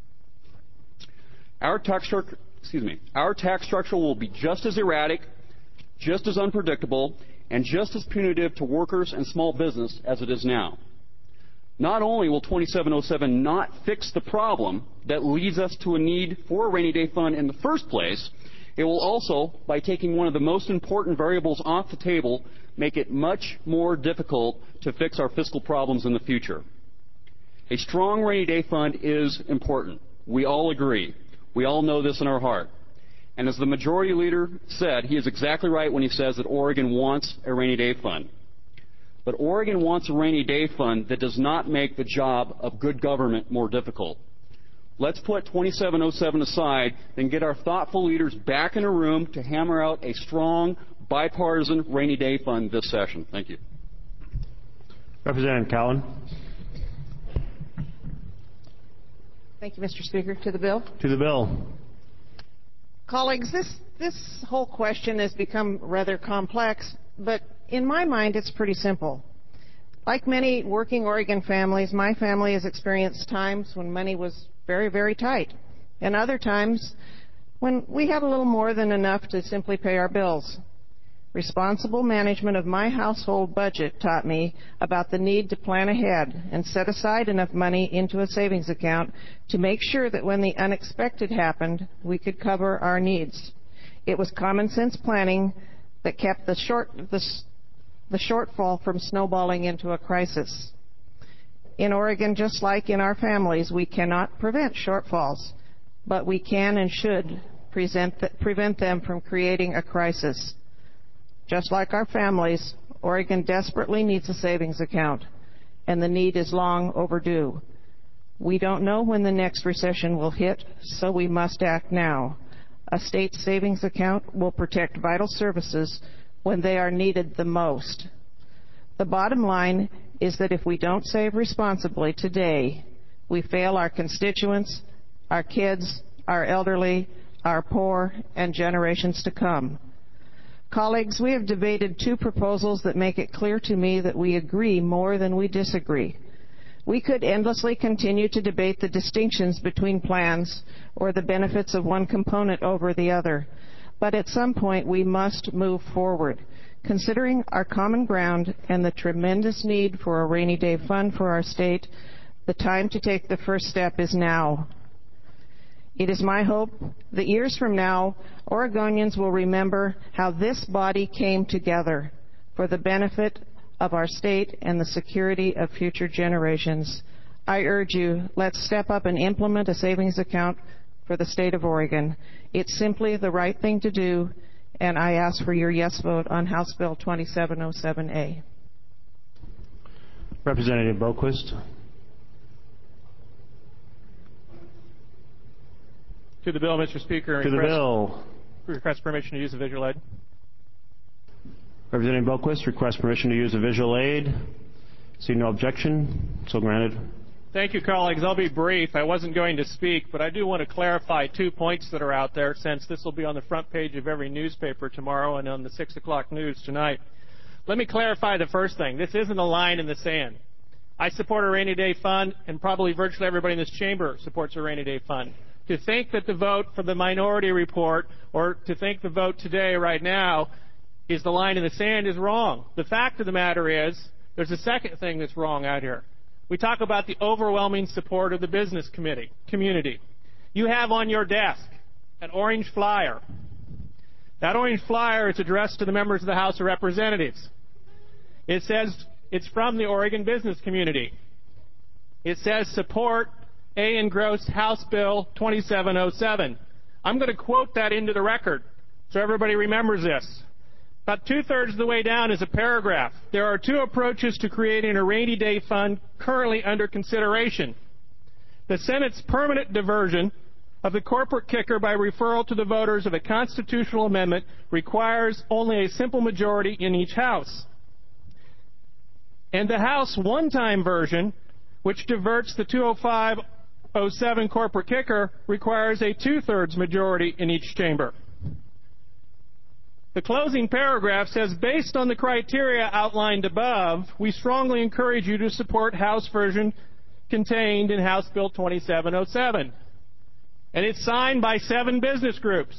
Our tax structure will be just as erratic, just as unpredictable, and just as punitive to workers and small business as it is now. Not only will 2707 not fix the problem that leads us to a need for a rainy day fund in the first place, it will also, by taking one of the most important variables off the table, make it much more difficult to fix our fiscal problems in the future. A strong rainy day fund is important. We all agree. We all know this in our heart. And as the majority leader said, he is exactly right when he says that Oregon wants a rainy day fund. But Oregon wants a rainy day fund that does not make the job of good government more difficult. Let's put 2707 aside and get our thoughtful leaders back in a room to hammer out a strong, bipartisan rainy day fund this session. Thank you. Representative Cowan. Thank you, Mr. Speaker. To the bill. To the bill. Colleagues, this whole question has become rather complex, but in my mind it's pretty simple. Like many working Oregon families, my family has experienced times when money was very, very tight, and other times when we had a little more than enough to simply pay our bills. Responsible management of my household budget taught me about the need to plan ahead and set aside enough money into a savings account to make sure that when the unexpected happened, we could cover our needs. It was common sense planning that kept the shortfall from snowballing into a crisis. In Oregon, just like in our families, we cannot prevent shortfalls, but we can and should prevent them from creating a crisis. Just like our families, Oregon desperately needs a savings account, and the need is long overdue. We don't know when the next recession will hit, so we must act now. A state savings account will protect vital services when they are needed the most. The bottom line is that if we don't save responsibly today, we fail our constituents, our kids, our elderly, our poor, and generations to come. Colleagues, we have debated two proposals that make it clear to me that we agree more than we disagree. We could endlessly continue to debate the distinctions between plans or the benefits of one component over the other, but at some point we must move forward. Considering our common ground and the tremendous need for a rainy day fund for our state, the time to take the first step is now. It is my hope that years from now, Oregonians will remember how this body came together for the benefit of our state and the security of future generations. I urge you, let's step up and implement a savings account for the state of Oregon. It's simply the right thing to do, and I ask for your yes vote on House Bill 2707A. Representative Boquist. To the bill, Mr. Speaker. To the bill. Request permission to use a visual aid. Representative Boquist requests permission to use a visual aid. See no objection. So granted. Thank you, colleagues. I'll be brief. I wasn't going to speak, but I do want to clarify 2 points that are out there, since this will be on the front page of every newspaper tomorrow and on the 6 o'clock news tonight. Let me clarify the first thing. This isn't a line in the sand. I support a rainy day fund, and probably virtually everybody in this chamber supports a rainy day fund. To think that the vote for the minority report, or to think the vote today, right now, is the line in the sand is wrong. The fact of the matter is, there's a second thing that's wrong out here. We talk about the overwhelming support of the business community. You have on your desk an orange flyer. That orange flyer is addressed to the members of the House of Representatives. It says it's from the Oregon business community. It says support A. engrossed House Bill 2707. I'm going to quote that into the record so everybody remembers this. About 2/3 of the way down is a paragraph. There are two approaches to creating a rainy day fund currently under consideration. The Senate's permanent diversion of the corporate kicker by referral to the voters of a constitutional amendment requires only a simple majority in each House. And the House one-time version, which diverts the 20507 corporate kicker, requires a 2/3 majority in each chamber. The closing paragraph says, based on the criteria outlined above, we strongly encourage you to support House version contained in House Bill 2707. And it's signed by 7 business groups.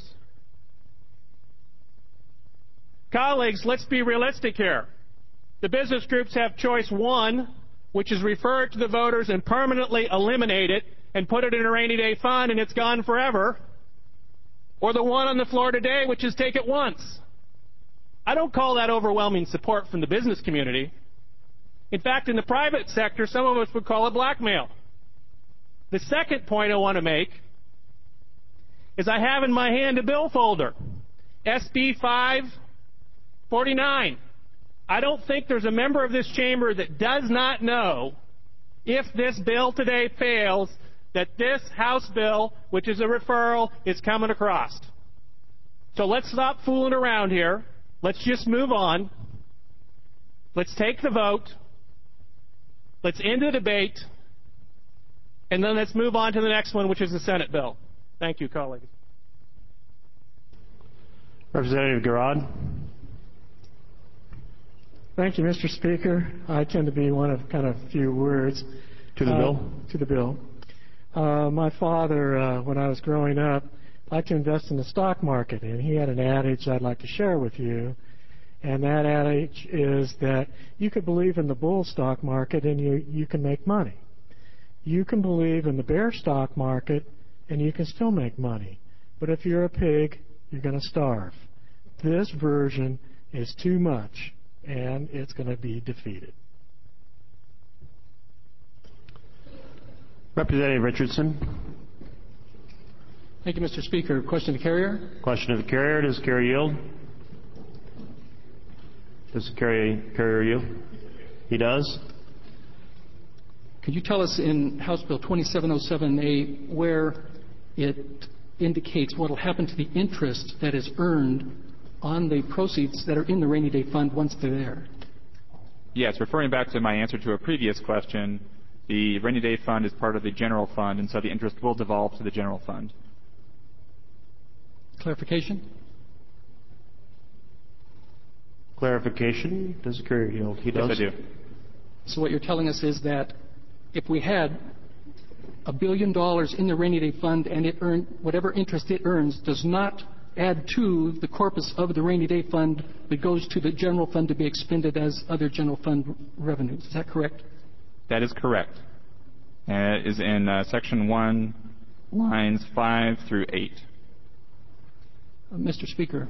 Colleagues, let's be realistic here. The business groups have choice 1, which is refer it to the voters and permanently eliminate it and put it in a rainy day fund and it's gone forever. Or the one on the floor today, which is take it once. I don't call that overwhelming support from the business community. In fact, in the private sector, some of us would call it blackmail. The second point I want to make is I have in my hand a bill folder, SB 549. I don't think there's a member of this chamber that does not know, if this bill today fails, that this House bill, which is a referral, is coming across. So let's stop fooling around here. Let's just move on. Let's take the vote. Let's end the debate. And then let's move on to the next one, which is the Senate bill. Thank you, colleagues. Representative Garrod. Thank you, Mr. Speaker. I tend to be one of kind of few words. To the bill? To the bill. My father, when I was growing up, liked to invest in the stock market, and he had an adage I'd like to share with you. And that adage is that you could believe in the bull stock market and you can make money. You can believe in the bear stock market and you can still make money. But if you're a pig, you're going to starve. This version is too much, and it's going to be defeated. Representative Richardson. Thank you, Mr. Speaker. Question to the carrier. Question to the carrier. Does the carrier yield? Does the carrier yield? He does. Could you tell us in House Bill 2707A where it indicates what will happen to the interest that is earned on the proceeds that are in the rainy day fund once they're there? Yes, referring back to my answer to a previous question, the rainy day fund is part of the general fund, and so the interest will devolve to the general fund. Clarification? Clarification. Does the carrier yield? He does. Yes, I do. So what you're telling us is that if we had $1 billion in the rainy day fund and it earned whatever interest it earns does not add to the corpus of the rainy day fund, but goes to the general fund to be expended as other general fund revenues. Is that correct? That is correct. It is in Section 1, lines 5 through 8. Mr. Speaker,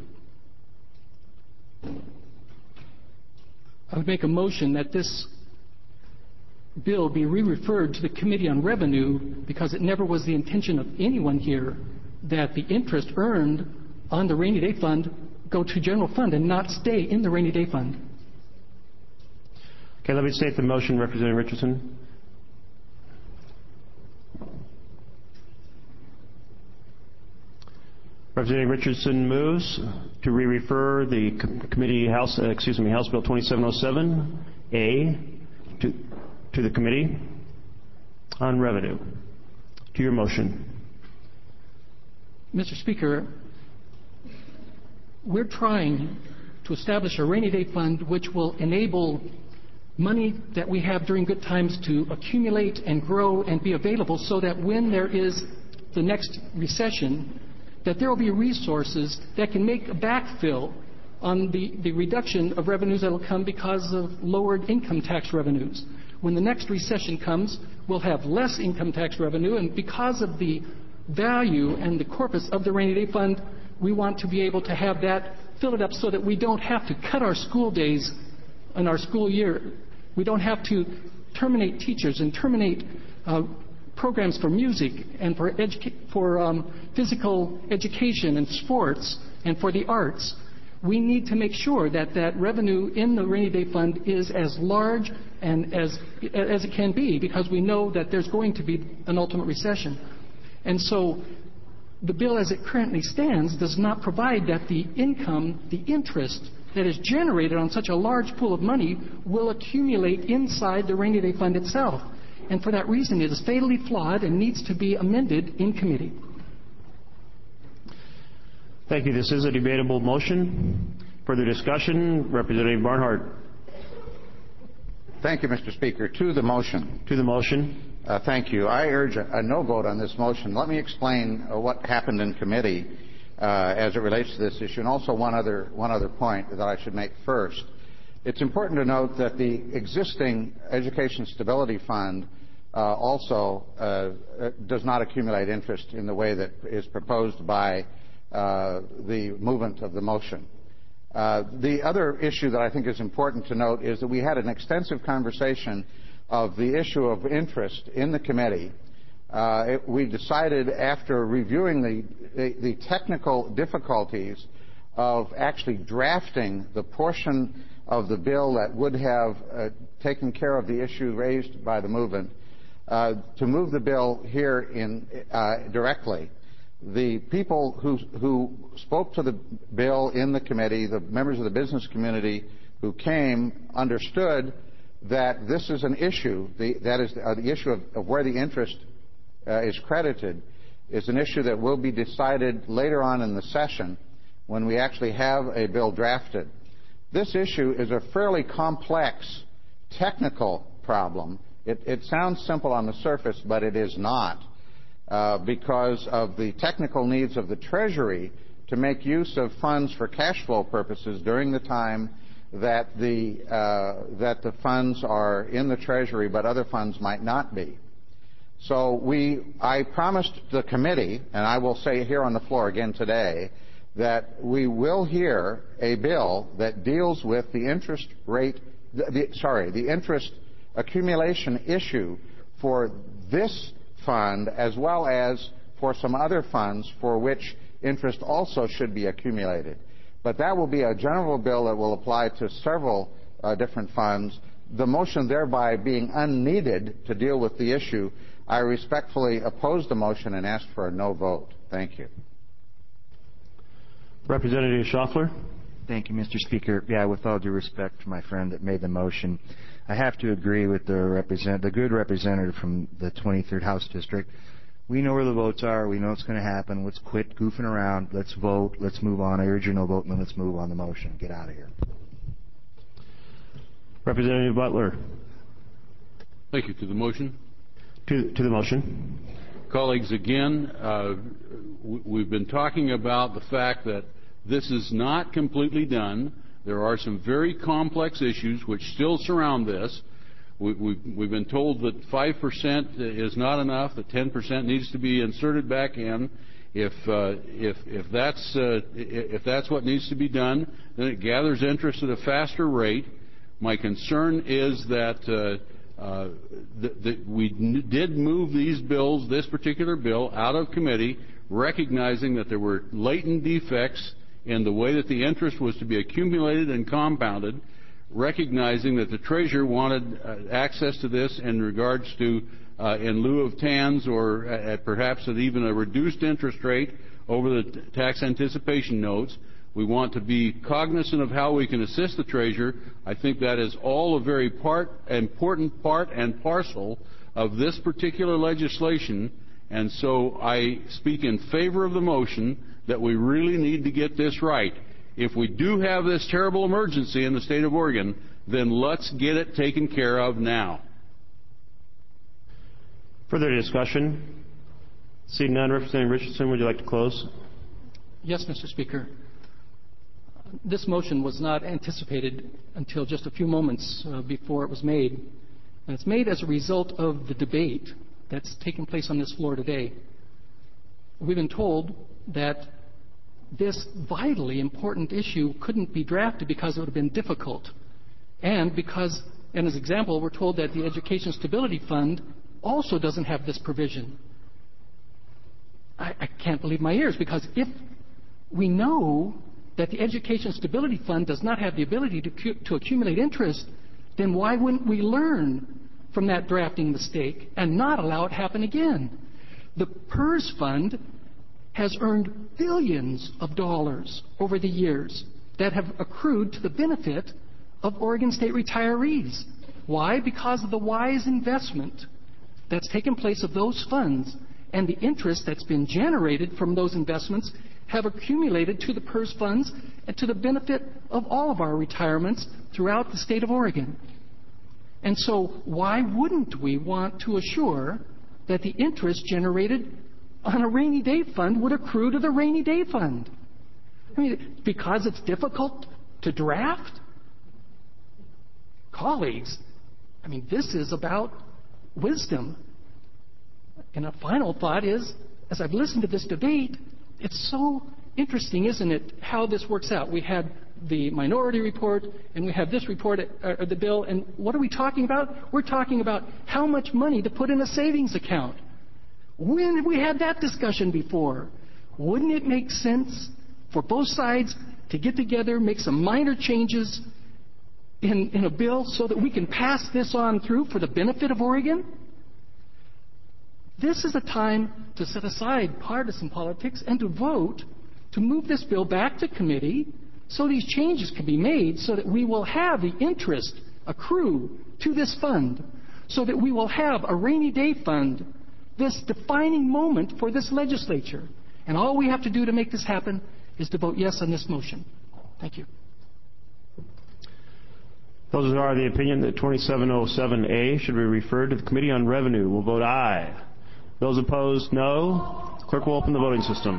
I would make a motion that this bill be re-referred to the Committee on Revenue because it never was the intention of anyone here that the interest earned on the rainy day fund go to general fund and not stay in the rainy day fund. Okay, let me state the motion, Representative Richardson. Representative Richardson moves to re-refer the House Bill 2707A to the Committee on Revenue. To your motion. Mr. Speaker, we're trying to establish a rainy day fund which will enable money that we have during good times to accumulate and grow and be available so that when there is the next recession, that there will be resources that can make a backfill on the reduction of revenues that will come because of lowered income tax revenues. When the next recession comes, we'll have less income tax revenue, and because of the value and the corpus of the rainy day fund, we want to be able to have that fill it up so that we don't have to cut our school days and our school year. We don't have to terminate teachers and terminate programs for music and for physical education and sports and for the arts. We need to make sure that that revenue in the rainy day fund is as large and as it can be, because we know that there's going to be an ultimate recession. And so the bill as it currently stands does not provide that the income, the interest that is generated on such a large pool of money will accumulate inside the rainy day fund itself. And for that reason, it is fatally flawed and needs to be amended in committee. Thank you. This is a debatable motion. Further discussion? Representative Barnhart. Thank you, Mr. Speaker. To the motion. To the motion. Thank you. I urge a no vote on this motion. Let me explain what happened in committee as it relates to this issue, and also one other point that I should make first. It's important to note that the existing Education Stability Fund also does not accumulate interest in the way that is proposed by the movement of the motion. The other issue that I think is important to note is that we had an extensive conversation of the issue of interest in the committee. We decided, after reviewing the technical difficulties of actually drafting the portion of the bill that would have taken care of the issue raised by the movement, to move the bill here directly. The people who spoke to the bill in the committee, the members of the business community who came, understood that this is an issue, that is the issue of where the interest is credited, is an issue that will be decided later on in the session, when we actually have a bill drafted. This issue is a fairly complex technical problem. It sounds simple on the surface, but it is not, because of the technical needs of the Treasury to make use of funds for cash flow purposes during the time that the funds are in the Treasury, but other funds might not be. So I promised the committee, and I will say here on the floor again today, that we will hear a bill that deals with the interest rate, the interest accumulation issue for this fund, as well as for some other funds for which interest also should be accumulated. But that will be a general bill that will apply to several different funds. The motion thereby being unneeded to deal with the issue, I respectfully oppose the motion and ask for a no vote. Thank you. Representative Schaffler. Thank you, Mr. Speaker. Yeah, with all due respect to my friend that made the motion, I have to agree with the good representative from the 23rd House District. We know where the votes are. We know what's going to happen. Let's quit goofing around. Let's vote. Let's move on. I urge you no vote, and then let's move on the motion. Get out of here. Representative Butler. Thank you. To the motion? To the motion. Colleagues, again, we've been talking about the fact that this is not completely done. There are some very complex issues which still surround this. We've been told that 5% is not enough, that 10% needs to be inserted back in. If that's what needs to be done, then it gathers interest at a faster rate. My concern is that we did move these bills, this particular bill, out of committee, recognizing that there were latent defects in the way that the interest was to be accumulated and compounded, recognizing that the Treasurer wanted access to this in regards to in lieu of TANs or perhaps at even a reduced interest rate over the tax anticipation notes. We want to be cognizant of how we can assist the Treasurer. I think that is all a very important part and parcel of this particular legislation, and so I speak in favor of the motion that we really need to get this right. If we do have this terrible emergency in the state of Oregon, then let's get it taken care of now. Further discussion? Seeing none, Representative Richardson, would you like to close? Yes, Mr. Speaker. This motion was not anticipated until just a few moments before it was made. And it's made as a result of the debate that's taken place on this floor today. We've been told that this vitally important issue couldn't be drafted because it would have been difficult. And as an example, we're told that the Education Stability Fund also doesn't have this provision. I can't believe my ears, because if we know that the Education Stability Fund does not have the ability to accumulate interest, then why wouldn't we learn from that drafting mistake and not allow it happen again? The PERS Fund has earned billions of dollars over the years that have accrued to the benefit of Oregon State retirees. Why? Because of the wise investment that's taken place of those funds, and the interest that's been generated from those investments have accumulated to the PERS funds and to the benefit of all of our retirements throughout the state of Oregon. And so why wouldn't we want to assure that the interest generated on a rainy day fund would accrue to the rainy day fund? I mean, because it's difficult to draft? Colleagues, I mean, this is about wisdom. And a final thought is, as I've listened to this debate, it's so interesting, isn't it, how this works out. We had the minority report, and we have this report, the bill, and what are we talking about? We're talking about how much money to put in a savings account. When have we had that discussion before? Wouldn't it make sense for both sides to get together, make some minor changes in a bill so that we can pass this on through for the benefit of Oregon? This is a time to set aside partisan politics and to vote to move this bill back to committee so these changes can be made, so that we will have the interest accrue to this fund, so that we will have a rainy day fund, this defining moment for this legislature. And all we have to do to make this happen is to vote yes on this motion. Thank you. Those who are of the opinion that 2707A should be referred to the Committee on Revenue will vote aye. Those opposed, no. Clerk will open the voting system.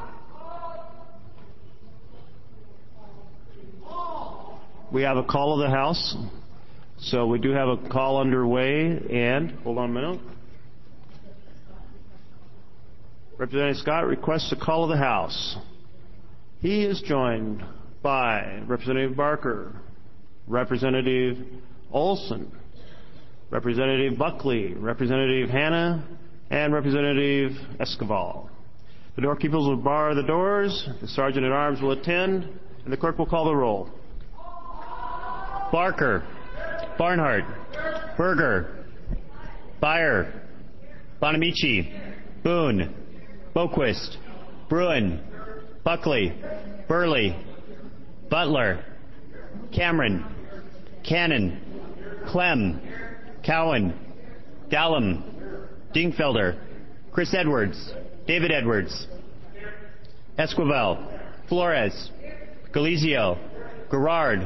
We have a call of the House. So we do have a call underway, and hold on a minute. Representative Scott requests a call of the House. He is joined by Representative Barker, Representative Olson, Representative Buckley, Representative Hanna, and Representative Escobar. The doorkeepers will bar the doors, the Sergeant-at-Arms will attend, and the clerk will call the roll. Barker, Barnhart, Berger, Byer, Bonamici, Boone, Boquist, Bruin, Buckley, Burley, Butler, Cameron, Cannon, Clem, Cowan, Dallum, Dingfelder, Chris Edwards, David Edwards, Esquivel, Flores, Galizio, Garrard,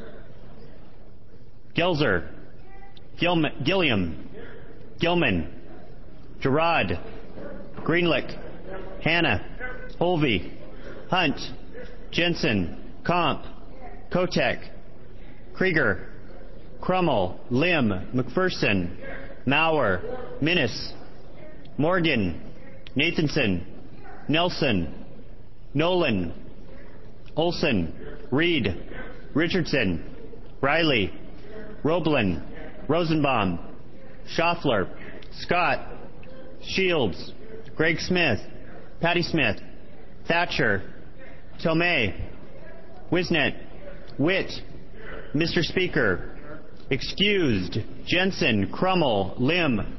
Gelzer, Gilliam, Gilman, Gerard, Greenlick, Hanna, Holvey, Hunt, Jensen, Comp, Kotek, Krieger, Crummell, Lim, McPherson, Maurer, Minnis, Morgan, Nathanson, Nelson, Nolan, Olson, Reed, Richardson, Riley, Roblin, Rosenbaum, Schaffler, Scott, Shields, Greg Smith, Patty Smith, Thatcher, Tomei, Wisnet, Witt, Mr. Speaker, excused, Jensen, Crummell, Lim.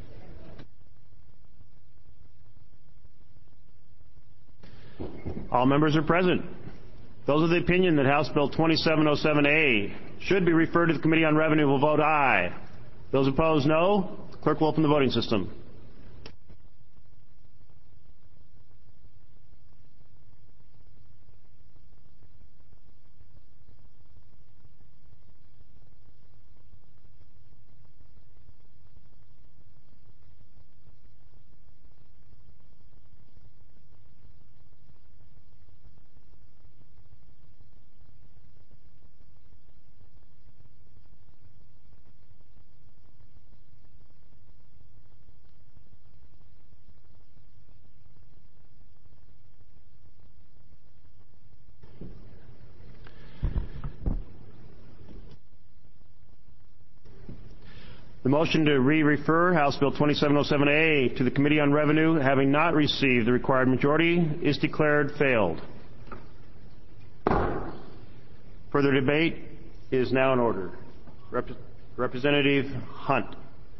All members are present. Those of the opinion that House Bill 2707A should be referred to the Committee on Revenue will vote aye. Those opposed, no. The clerk will open the voting system. The motion to re-refer House Bill 2707A to the Committee on Revenue, having not received the required majority, is declared failed. Further debate is now in order. Representative Hunt.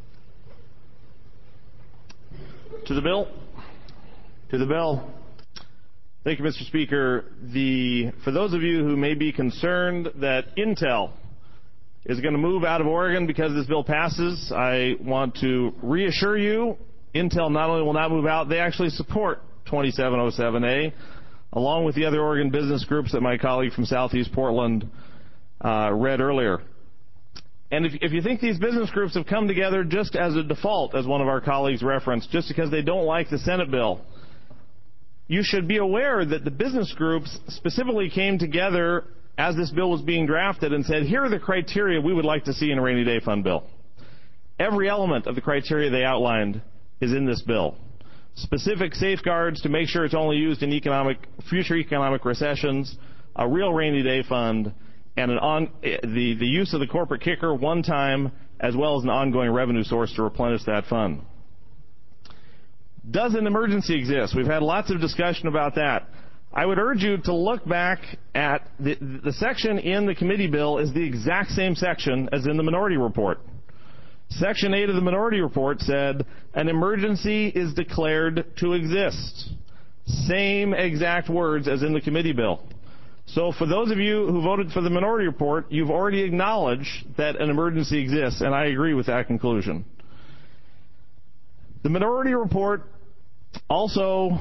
To the bill. To the bill. Thank you, Mr. Speaker. For those of you who may be concerned that Intel is going to move out of Oregon because this bill passes, I want to reassure you, Intel not only will not move out, they actually support 2707A, along with the other Oregon business groups that my colleague from Southeast Portland read earlier. And if you think these business groups have come together just as a default, as one of our colleagues referenced, just because they don't like the Senate bill, you should be aware that the business groups specifically came together as this bill was being drafted and said, here are the criteria we would like to see in a rainy day fund bill. Every element of the criteria they outlined is in this bill. Specific safeguards to make sure it's only used in future economic recessions, a real rainy day fund, and the use of the corporate kicker one time, as well as an ongoing revenue source to replenish that fund. Does an emergency exist? We've had lots of discussion about that. I would urge you to look back at the section in the committee bill is the exact same section as in the minority report. Section 8 of the minority report said an emergency is declared to exist. Same exact words as in the committee bill. So for those of you who voted for the minority report, you've already acknowledged that an emergency exists, and I agree with that conclusion. The minority report also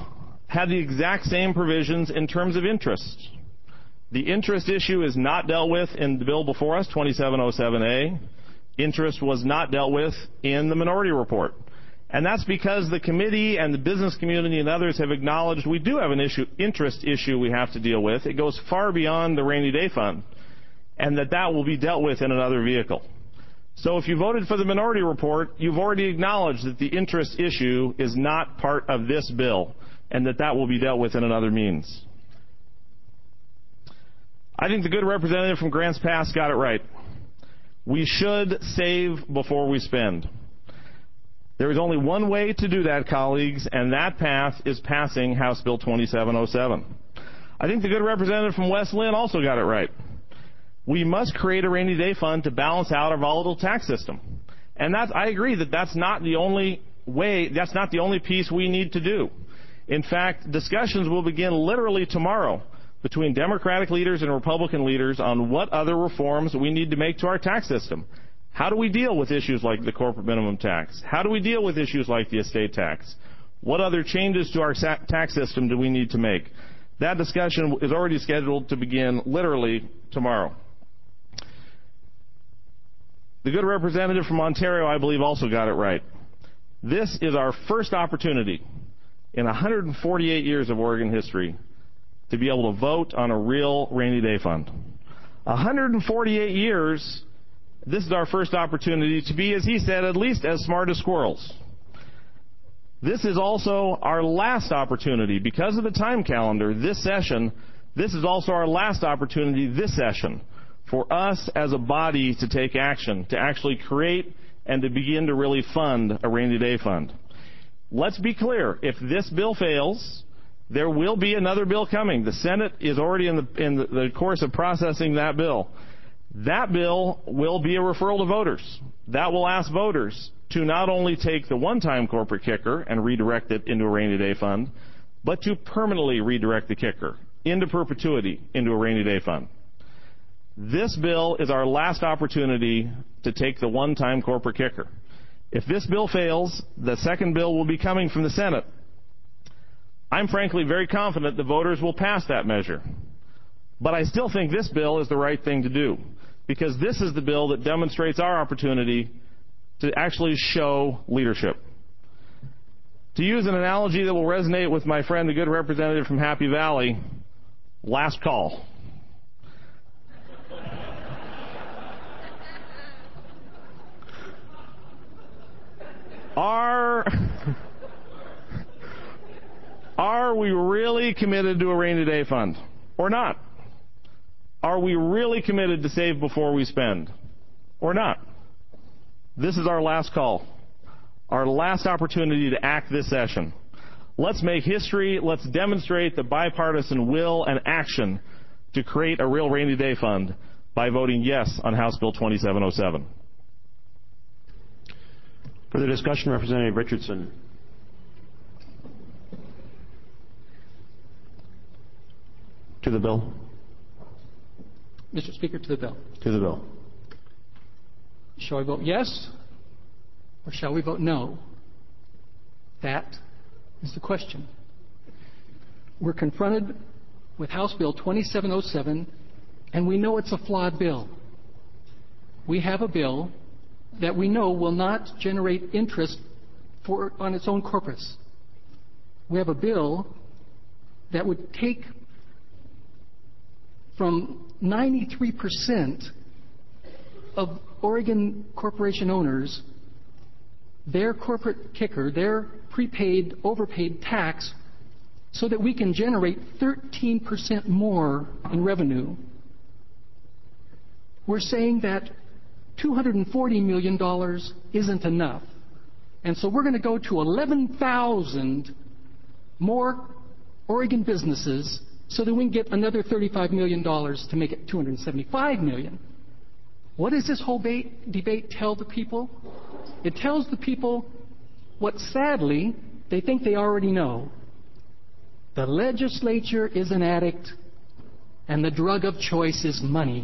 had the exact same provisions in terms of interest. The interest issue is not dealt with in the bill before us, 2707A. Interest was not dealt with in the minority report. And that's because the committee and the business community and others have acknowledged we do have an interest issue we have to deal with. It goes far beyond the rainy day fund, and that will be dealt with in another vehicle. So if you voted for the minority report, you've already acknowledged that the interest issue is not part of this bill, and that will be dealt with in another means. I think the good representative from Grants Pass got it right. We should save before we spend. There is only one way to do that, colleagues, and that path is passing House Bill 2707. I think the good representative from West Lynn also got it right. We must create a rainy day fund to balance out our volatile tax system. And I agree that that's not the only way, that's not the only piece we need to do. In fact, discussions will begin literally tomorrow between Democratic leaders and Republican leaders on what other reforms we need to make to our tax system. How do we deal with issues like the corporate minimum tax? How do we deal with issues like the estate tax? What other changes to our tax system do we need to make? That discussion is already scheduled to begin literally tomorrow. The good representative from Ontario, I believe, also got it right. This is our first opportunity in 148 years of Oregon history to be able to vote on a real rainy day fund. 148 years, this is our first opportunity to be, as he said, at least as smart as squirrels. This is also our last opportunity. Because of the time calendar, this session, this is also our last opportunity this session for us as a body to take action, to actually create and to begin to really fund a rainy day fund. Let's be clear. If this bill fails, there will be another bill coming. The Senate is already in the course of processing that bill. That bill will be a referral to voters. That will ask voters to not only take the one-time corporate kicker and redirect it into a rainy day fund, but to permanently redirect the kicker into perpetuity into a rainy day fund. This bill is our last opportunity to take the one-time corporate kicker. If this bill fails, the second bill will be coming from the Senate. I'm frankly very confident the voters will pass that measure. But I still think this bill is the right thing to do, because this is the bill that demonstrates our opportunity to actually show leadership. To use an analogy that will resonate with my friend, the good representative from Happy Valley, last call. Are we really committed to a rainy day fund or not? Are we really committed to save before we spend or not? This is our last call, our last opportunity to act this session. Let's make history. Let's demonstrate the bipartisan will and action to create a real rainy day fund by voting yes on House Bill 2707. Further discussion, Representative Richardson. To the bill. Mr. Speaker, to the bill. To the bill. Shall I vote yes or shall we vote no? That is the question. We're confronted with House Bill 2707, and we know it's a flawed bill. We have a bill that we know will not generate interest on its own corpus. We have a bill that would take from 93% of Oregon corporation owners their corporate kicker, their prepaid, overpaid tax, so that we can generate 13% more in revenue. We're saying that $240 million isn't enough. And so we're going to go to 11,000 more Oregon businesses so that we can get another $35 million to make it $275 million. What does this whole debate tell the people? It tells the people what, sadly, they think they already know. The legislature is an addict, and the drug of choice is money.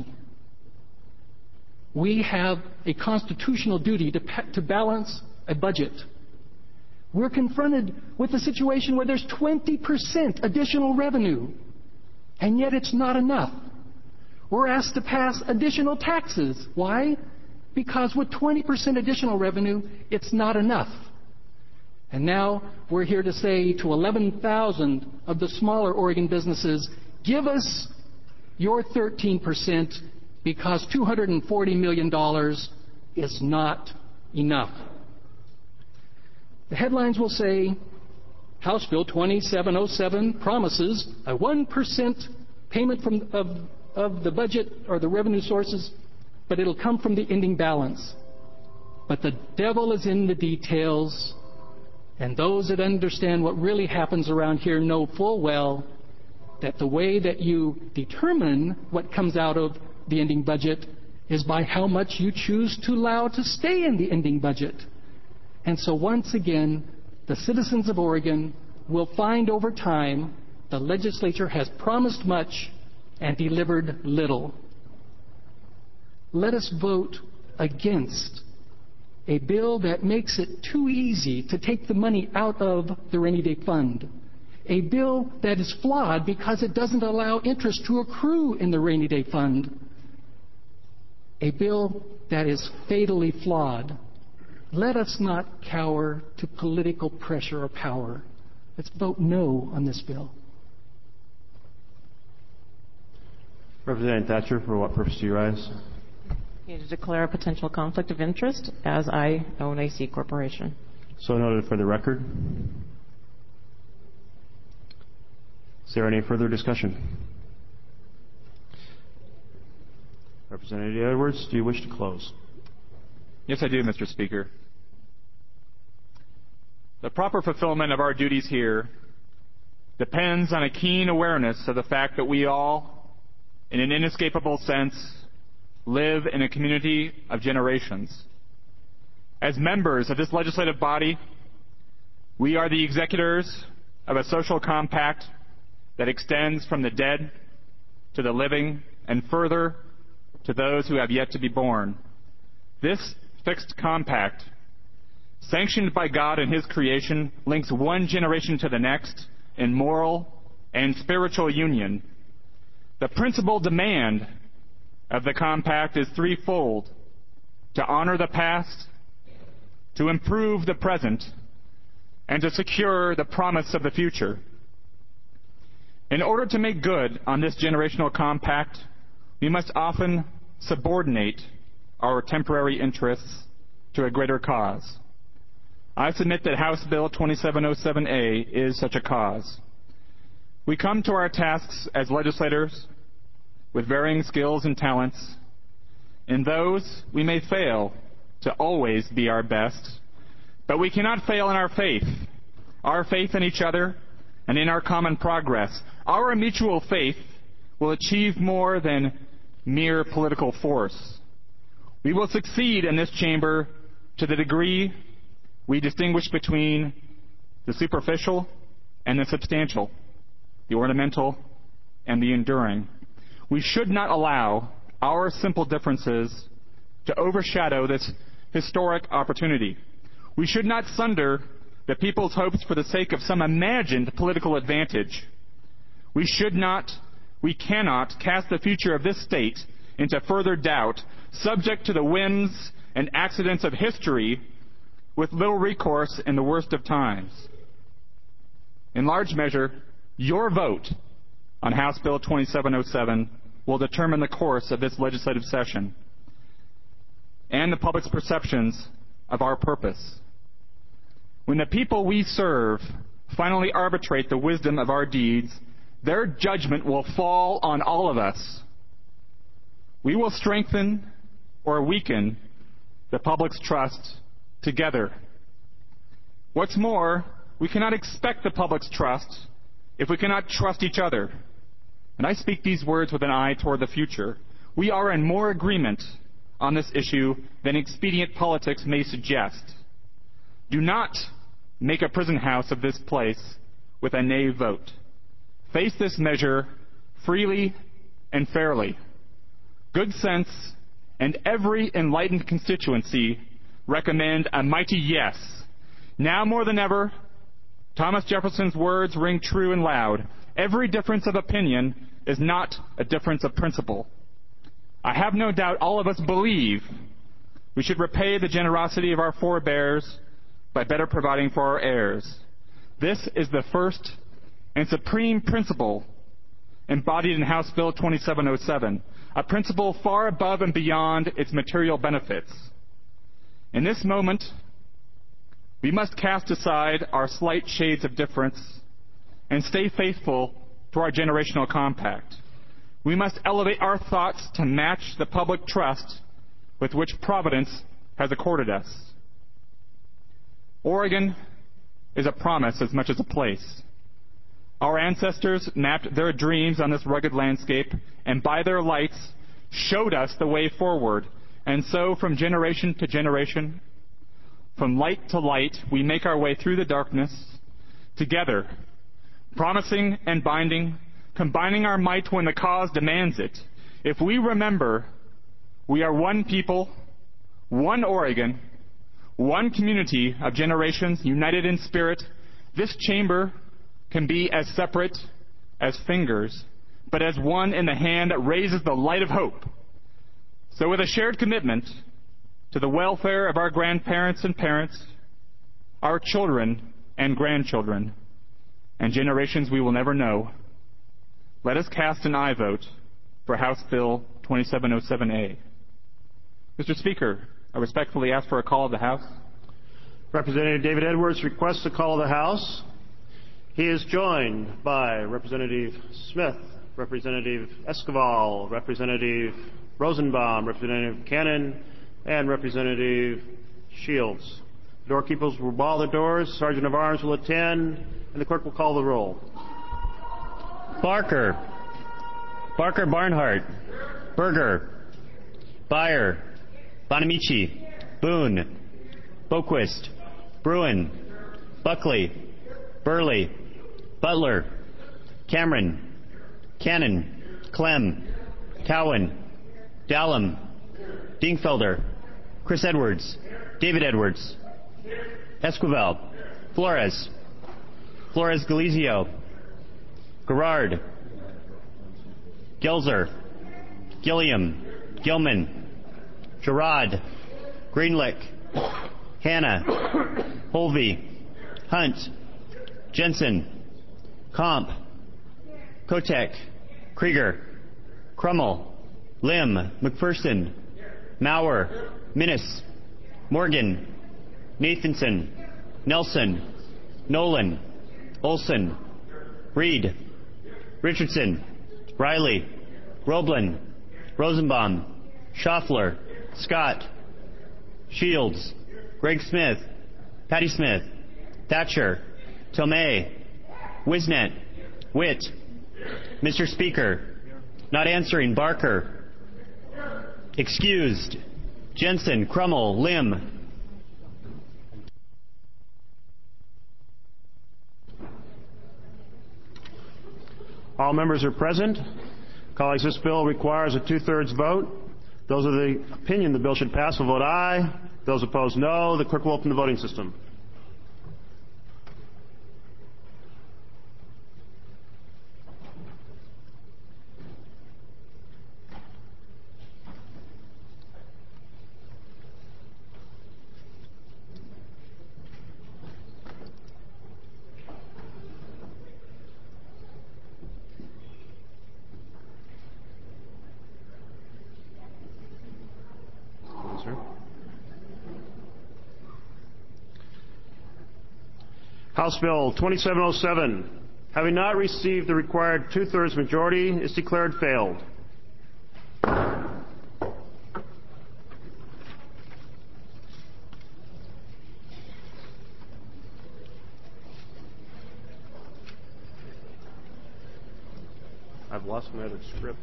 We have a constitutional duty to balance a budget. We're confronted with a situation where there's 20% additional revenue, and yet it's not enough. We're asked to pass additional taxes. Why? Because with 20% additional revenue, it's not enough. And now we're here to say to 11,000 of the smaller Oregon businesses, give us your 13% because $240 million is not enough. The headlines will say, House Bill 2707 promises a 1% payment of the budget or the revenue sources, but it'll come from the ending balance. But the devil is in the details, and those that understand what really happens around here know full well that the way that you determine what comes out of the ending budget is by how much you choose to allow to stay in the ending budget. And so once again, the citizens of Oregon will find over time the legislature has promised much and delivered little. Let us vote against a bill that makes it too easy to take the money out of the rainy day fund. A bill that is flawed because it doesn't allow interest to accrue in the rainy day fund. A bill that is fatally flawed. Let us not cower to political pressure or power. Let's vote no on this bill. Representative Thatcher, for what purpose do you rise? To declare a potential conflict of interest as I own a C corporation. So noted for the record. Is there any further discussion? Representative Edwards, do you wish to close? Yes, I do, Mr. Speaker. The proper fulfillment of our duties here depends on a keen awareness of the fact that we all, in an inescapable sense, live in a community of generations. As members of this legislative body, we are the executors of a social compact that extends from the dead to the living and further to those who have yet to be born. This fixed compact, sanctioned by God and His creation, links one generation to the next in moral and spiritual union. The principal demand of the compact is threefold: to honor the past, to improve the present, and to secure the promise of the future. In order to make good on this generational compact, we must often subordinate our temporary interests to a greater cause. I submit that House Bill 2707A is such a cause. We come to our tasks as legislators with varying skills and talents. In those, we may fail to always be our best, but we cannot fail in our faith in each other, and in our common progress. Our mutual faith will achieve more than mere political force. We will succeed in this chamber to the degree we distinguish between the superficial and the substantial, the ornamental and the enduring. We should not allow our simple differences to overshadow this historic opportunity. We should not sunder the people's hopes for the sake of some imagined political advantage. We cannot cast the future of this state into further doubt, subject to the whims and accidents of history, with little recourse in the worst of times. In large measure, your vote on House Bill 2707 will determine the course of this legislative session and the public's perceptions of our purpose. When the people we serve finally arbitrate the wisdom of our deeds, their judgment will fall on all of us. We will strengthen or weaken the public's trust together. What's more, we cannot expect the public's trust if we cannot trust each other. And I speak these words with an eye toward the future. We are in more agreement on this issue than expedient politics may suggest. Do not make a prison house of this place with a nay vote. Face this measure freely and fairly. Good sense and every enlightened constituency recommend a mighty yes. Now more than ever, Thomas Jefferson's words ring true and loud. Every difference of opinion is not a difference of principle. I have no doubt all of us believe we should repay the generosity of our forebears by better providing for our heirs. This is the first and supreme principle embodied in House Bill 2707, a principle far above and beyond its material benefits. In this moment, we must cast aside our slight shades of difference and stay faithful to our generational compact. We must elevate our thoughts to match the public trust with which Providence has accorded us. Oregon is a promise as much as a place. Our ancestors mapped their dreams on this rugged landscape, and by their lights showed us the way forward. And so, from generation to generation, from light to light, we make our way through the darkness together, promising and binding, combining our might when the cause demands it. If we remember, we are one people, one Oregon, one community of generations united in spirit. This chamber can be as separate as fingers, but as one in the hand that raises the light of hope. So with a shared commitment to the welfare of our grandparents and parents, our children and grandchildren, and generations we will never know, let us cast an aye vote for House Bill 2707A. Mr. Speaker, I respectfully ask for a call of the House. Representative David Edwards requests a call of the House. He is joined by Representative Smith, Representative Esquivel, Representative Rosenbaum, Representative Cannon, and Representative Shields. Doorkeepers will bar the doors, Sergeant of Arms will attend, and the clerk will call the roll. Barker. Barnhart. Berger. Byer. Bonamici. Boone. Boquist. Bruin. Buckley. Burley. Butler. Cameron. Cannon. Clem. Cowan. Dallum. Dingfelder. Chris Edwards. David Edwards. Esquivel. Flores. Galizio. Garrard. Gelzer. Gilliam. Gilman. Gerard. Greenlick. Hanna. Holvey. Hunt. Jensen. Comp. Kotek. Krieger. Crummel. Lim. McPherson. Maurer. Minnis. Morgan. Nathanson. Nelson. Nolan. Olson. Reed. Richardson. Riley. Roblin. Rosenbaum. Schaffler. Scott. Shields. Greg Smith. Patty Smith. Thatcher. Tomei. Wisnet. Witt. Mr. Speaker. Not answering. Barker. Excused. Jensen. Crummel. Lim. All members are present. Colleagues, this bill requires a two-thirds vote. Those of the opinion the bill should pass will vote aye. Those opposed, no. The clerk will open the voting system. House Bill 2707, having not received the required two-thirds majority, is declared failed. I've lost my other script.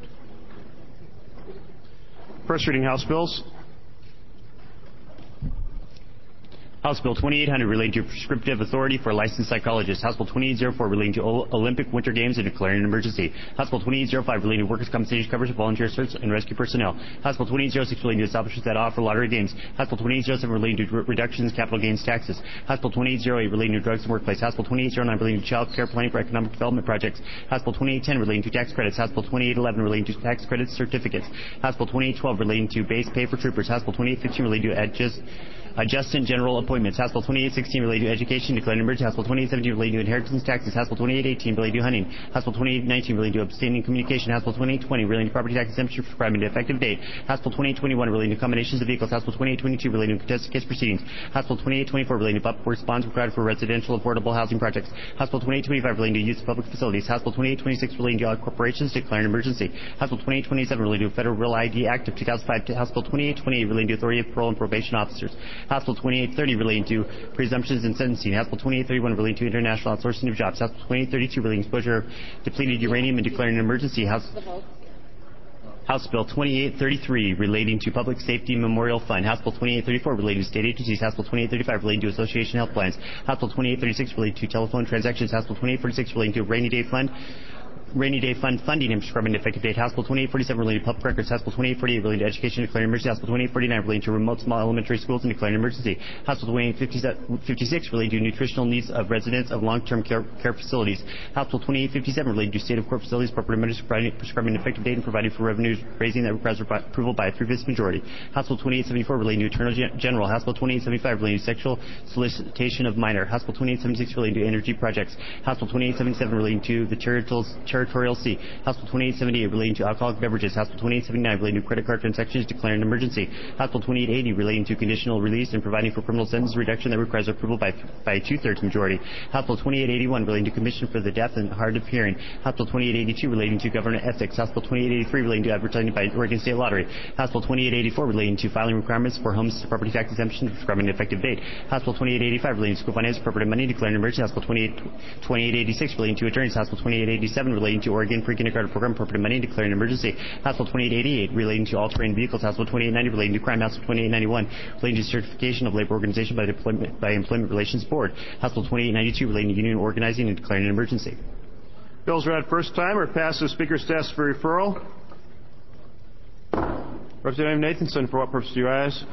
First reading House bills. House Bill 2800 relating to prescriptive authority for licensed psychologists. House Bill 2804 relating to Olympic Winter Games and declaring an emergency. House Bill 2805 relating to workers' compensation coverage of volunteer search and rescue personnel. House Bill 2806 relating to establishments that offer lottery games. House Bill 2807 relating to reductions in capital gains taxes. House Bill 2808 relating to drugs in the workplace. House Bill 2809 relating to child care planning for economic development projects. House Bill 2810 relating to tax credits. House Bill 2811 relating to tax credits certificates. House Bill 2812 relating to base pay for troopers. House Bill 2815 relating to adjustant general appointments. House Bill 2816 relating to education, declaring an emergency. House Bill 2817 relating to inheritance taxes. House Bill 2818 relating to hunting. House Bill 2819 relating to abstaining communication. House Bill 2820 relating to property tax exemption prescribing the effective date. House Bill 2821 relating to combinations of vehicles. House Bill 2822 relating to contested case proceedings. House Bill 2824 relating to upwards bonds required for residential affordable housing projects. House Bill 2825 relating to use of public facilities. House Bill 2826 relating to corporations declaring an emergency. House Bill 2827 relating to Federal Real ID Act of 2005. House Bill 2828 relating to authority of parole and probation officers. House Bill 2830 relating to presumptions in sentencing. House Bill 2831 relating to international outsourcing of jobs. House Bill 2832 relating to exposure of depleted uranium and declaring an emergency. House Bill 2833 relating to Public Safety Memorial Fund. House Bill 2834 relating to state agencies. House Bill 2835 relating to association health plans. House Bill 2836 relating to telephone transactions. House Bill 2846 relating to rainy day fund funding and prescribing the effective date. House Bill 2847 relating to public records. House Bill 2848 relating to education and declaring emergency. House Bill 2849 relating to remote small elementary schools and declaring emergency. House Bill 2856 relating to nutritional needs of residents of long-term care facilities. House Bill 2857 relating to state of court facilities, property measures prescribing an effective date and providing for revenues raising that requires approval by a 3/5 majority. House Bill 2874 relating to Attorney General. House Bill 2875 relating to sexual solicitation of minor. House Bill 2876 relating to energy projects. House Bill 2877 relating to the Territorial Sea. House Bill 2878 relating to alcoholic beverages. House Bill 2879 relating to credit card transactions declaring an emergency. House Bill 2880 relating to conditional release and providing for criminal sentence reduction that requires approval by a 2/3 majority. House Bill 2881 relating to Commission for the Deaf and Hard of Hearing. House Bill 2882 relating to government ethics. House Bill 2883 relating to advertising by Oregon State Lottery. House Bill 2884 relating to filing requirements for homes property tax exemption prescribing an effective date. House Bill 2885 relating to school finance appropriate money declaring an emergency. House Bill 2886 relating to attorneys. House Bill 2887 relating to Oregon pre-kindergarten program appropriate money declaring an emergency. House Bill 2888 relating to all-terrain vehicles. House Bill 2890 relating to crime. House Bill 2891 relating to certification of labor organization by the Employment Relations Board. House Bill 2892 relating to union organizing and declaring an emergency. Bills read first time or passed to the Speaker's desk for referral. Representative Nathanson, for what purpose do you rise?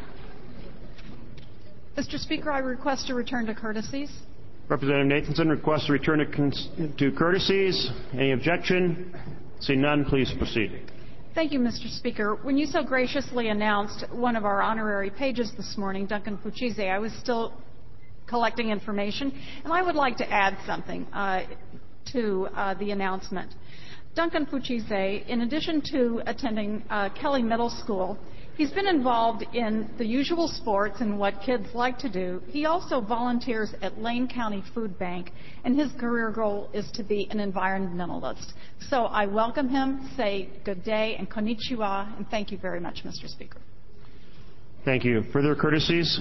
Mr. Speaker, I request a return to courtesies. Representative Nathanson requests a return to courtesies. Any objection? See none, please proceed. Thank you, Mr. Speaker. When you so graciously announced one of our honorary pages this morning, Duncan Puccize, I was still collecting information, and I would like to add something to the announcement. Duncan Puccize, in addition to attending Kelly Middle School, he's been involved in the usual sports and what kids like to do. He also volunteers at Lane County Food Bank, and his career goal is to be an environmentalist. So I welcome him, say good day and konnichiwa, and thank you very much, Mr. Speaker. Thank you. Further courtesies?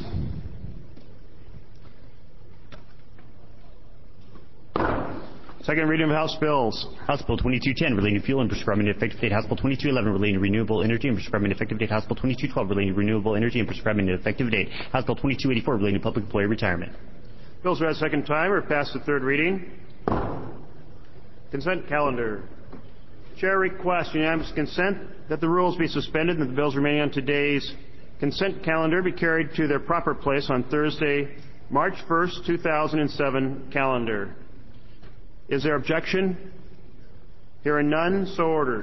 Second reading of House Bills. House Bill 2210 relating to fuel and prescribing an effective date. House Bill 2211 relating to renewable energy and prescribing an effective date. House Bill 2212 relating to renewable energy and prescribing an effective date. House Bill 2284 relating to public employee retirement. Bills read second time or passed the third reading. Consent calendar. Chair requests unanimous consent that the rules be suspended and that the bills remaining on today's consent calendar be carried to their proper place on Thursday, March 1st, 2007 calendar. Is there objection? Hearing none, so ordered.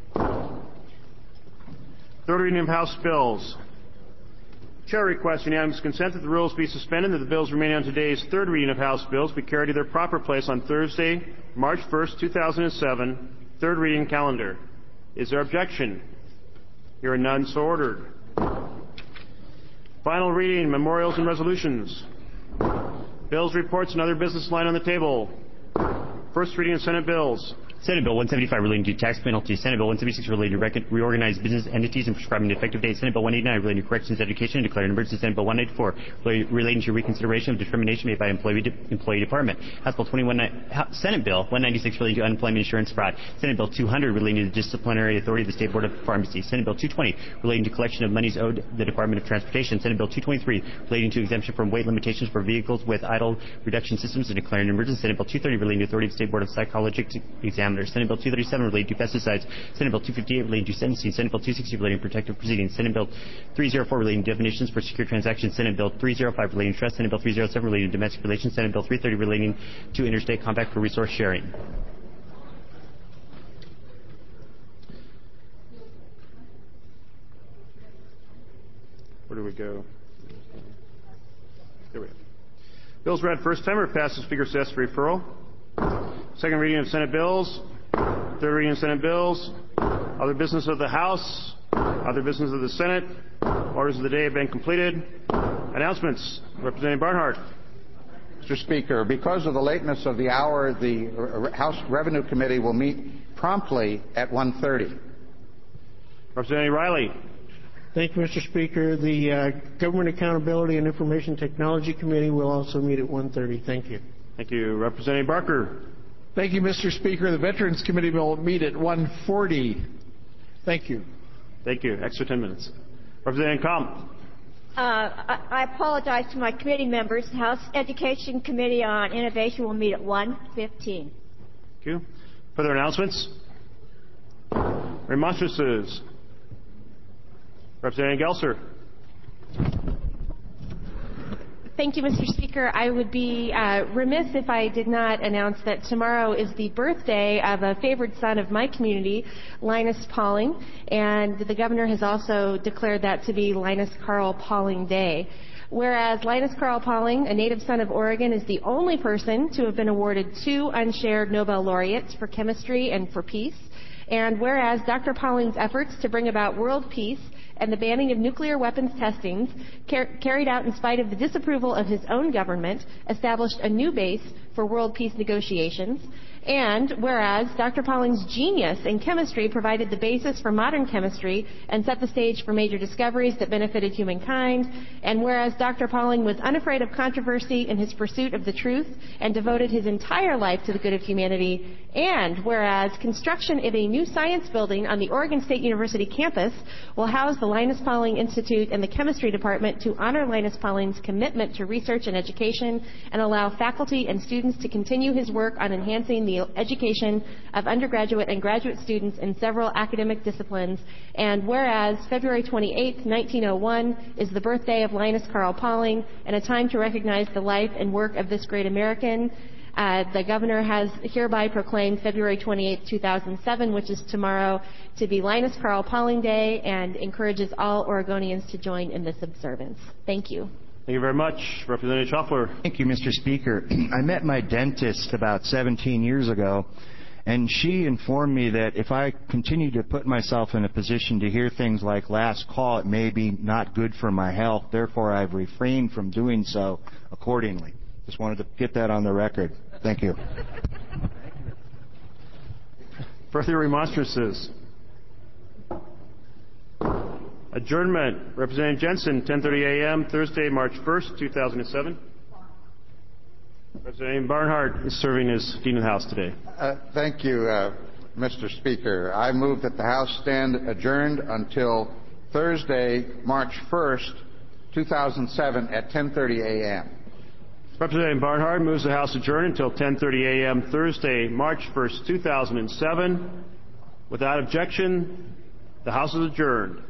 Third reading of House Bills. Chair requests unanimous consent that the rules be suspended and that the bills remaining on today's third reading of House Bills be carried to their proper place on Thursday, March 1st, 2007, third reading calendar. Is there objection? Hearing none, so ordered. Final reading, memorials and resolutions. Bills, reports, and other business line on the table. First reading of Senate bills. Senate Bill 175 relating to tax penalties. Senate Bill 176 relating to reorganize business entities and prescribing the effective date. Senate Bill 189 relating to corrections education and declaring an emergency. Senate Bill 194 relating to reconsideration of determination made by employee department. House Bill Senate Bill 196 relating to unemployment insurance fraud. Senate Bill 200 relating to the disciplinary authority of the State Board of Pharmacy. Senate Bill 220 relating to collection of monies owed the Department of Transportation. Senate Bill 223 relating to exemption from weight limitations for vehicles with idle reduction systems and declaring an emergency. Senate Bill 230 relating to the authority of the State Board of Psychological Examiners. Senate Bill 237 relating to pesticides. Senate Bill 258 relating to sentencing. Senate Bill 260 relating to protective proceedings. Senate Bill 304 relating to definitions for secure transactions. Senate Bill 305 relating to trust. Senate Bill 307 relating to domestic relations. Senate Bill 330 relating to interstate compact for resource sharing. Where do we go? There we go. Bills read first time or passed. The Speaker suggests referral. Second reading of Senate bills. Third reading of Senate bills. Other business of the House. Other business of the Senate. Orders of the day have been completed. Announcements. Representative Barnhart. Mr. Speaker, because of the lateness of the hour, the House Revenue Committee will meet promptly at 1:30. Representative Riley. Thank you, Mr. Speaker. The Government Accountability and Information Technology Committee will also meet at 1:30. Thank you. Thank you. Representative Barker. Thank you, Mr. Speaker. The Veterans Committee will meet at 1:40. Thank you. Thank you. Extra 10 minutes. Representative Comp. I apologize to my committee members. The House Education Committee on Innovation will meet at 1:15. Thank you. Further announcements? Remonstrances. Representative Gelser. Thank you, Mr. Speaker. I would be remiss if I did not announce that tomorrow is the birthday of a favored son of my community, Linus Pauling, and the governor has also declared that to be Linus Carl Pauling Day. Whereas Linus Carl Pauling, a native son of Oregon, is the only person to have been awarded 2 unshared Nobel laureates for chemistry and for peace, and whereas Dr. Pauling's efforts to bring about world peace and the banning of nuclear weapons testings carried out in spite of the disapproval of his own government established a new base for world peace negotiations. And whereas Dr. Pauling's genius in chemistry provided the basis for modern chemistry and set the stage for major discoveries that benefited humankind, and whereas Dr. Pauling was unafraid of controversy in his pursuit of the truth and devoted his entire life to the good of humanity, and whereas construction of a new science building on the Oregon State University campus will house the Linus Pauling Institute and the chemistry department to honor Linus Pauling's commitment to research and education and allow faculty and students to continue his work on enhancing the education of undergraduate and graduate students in several academic disciplines. And whereas February 28, 1901 is the birthday of Linus Carl Pauling and a time to recognize the life and work of this great American, the governor has hereby proclaimed February 28, 2007, which is tomorrow, to be Linus Carl Pauling Day and encourages all Oregonians to join in this observance. Thank you. Thank you very much. Representative Schaffler. Thank you, Mr. Speaker. I met my dentist about 17 years ago, and she informed me that if I continue to put myself in a position to hear things like last call, it may be not good for my health. Therefore, I've refrained from doing so accordingly. Just wanted to get that on the record. Thank you. Further remonstrances. Adjournment. Representative Jensen, 10:30 a.m., Thursday, March 1st, 2007. Representative Barnhart is serving as Dean of the House today. Thank you, Mr. Speaker. I move that the House stand adjourned until Thursday, March 1st, 2007 at 10:30 a.m. Representative Barnhart moves the House adjourn until 10:30 a.m. Thursday, March 1st, 2007. Without objection, the House is adjourned.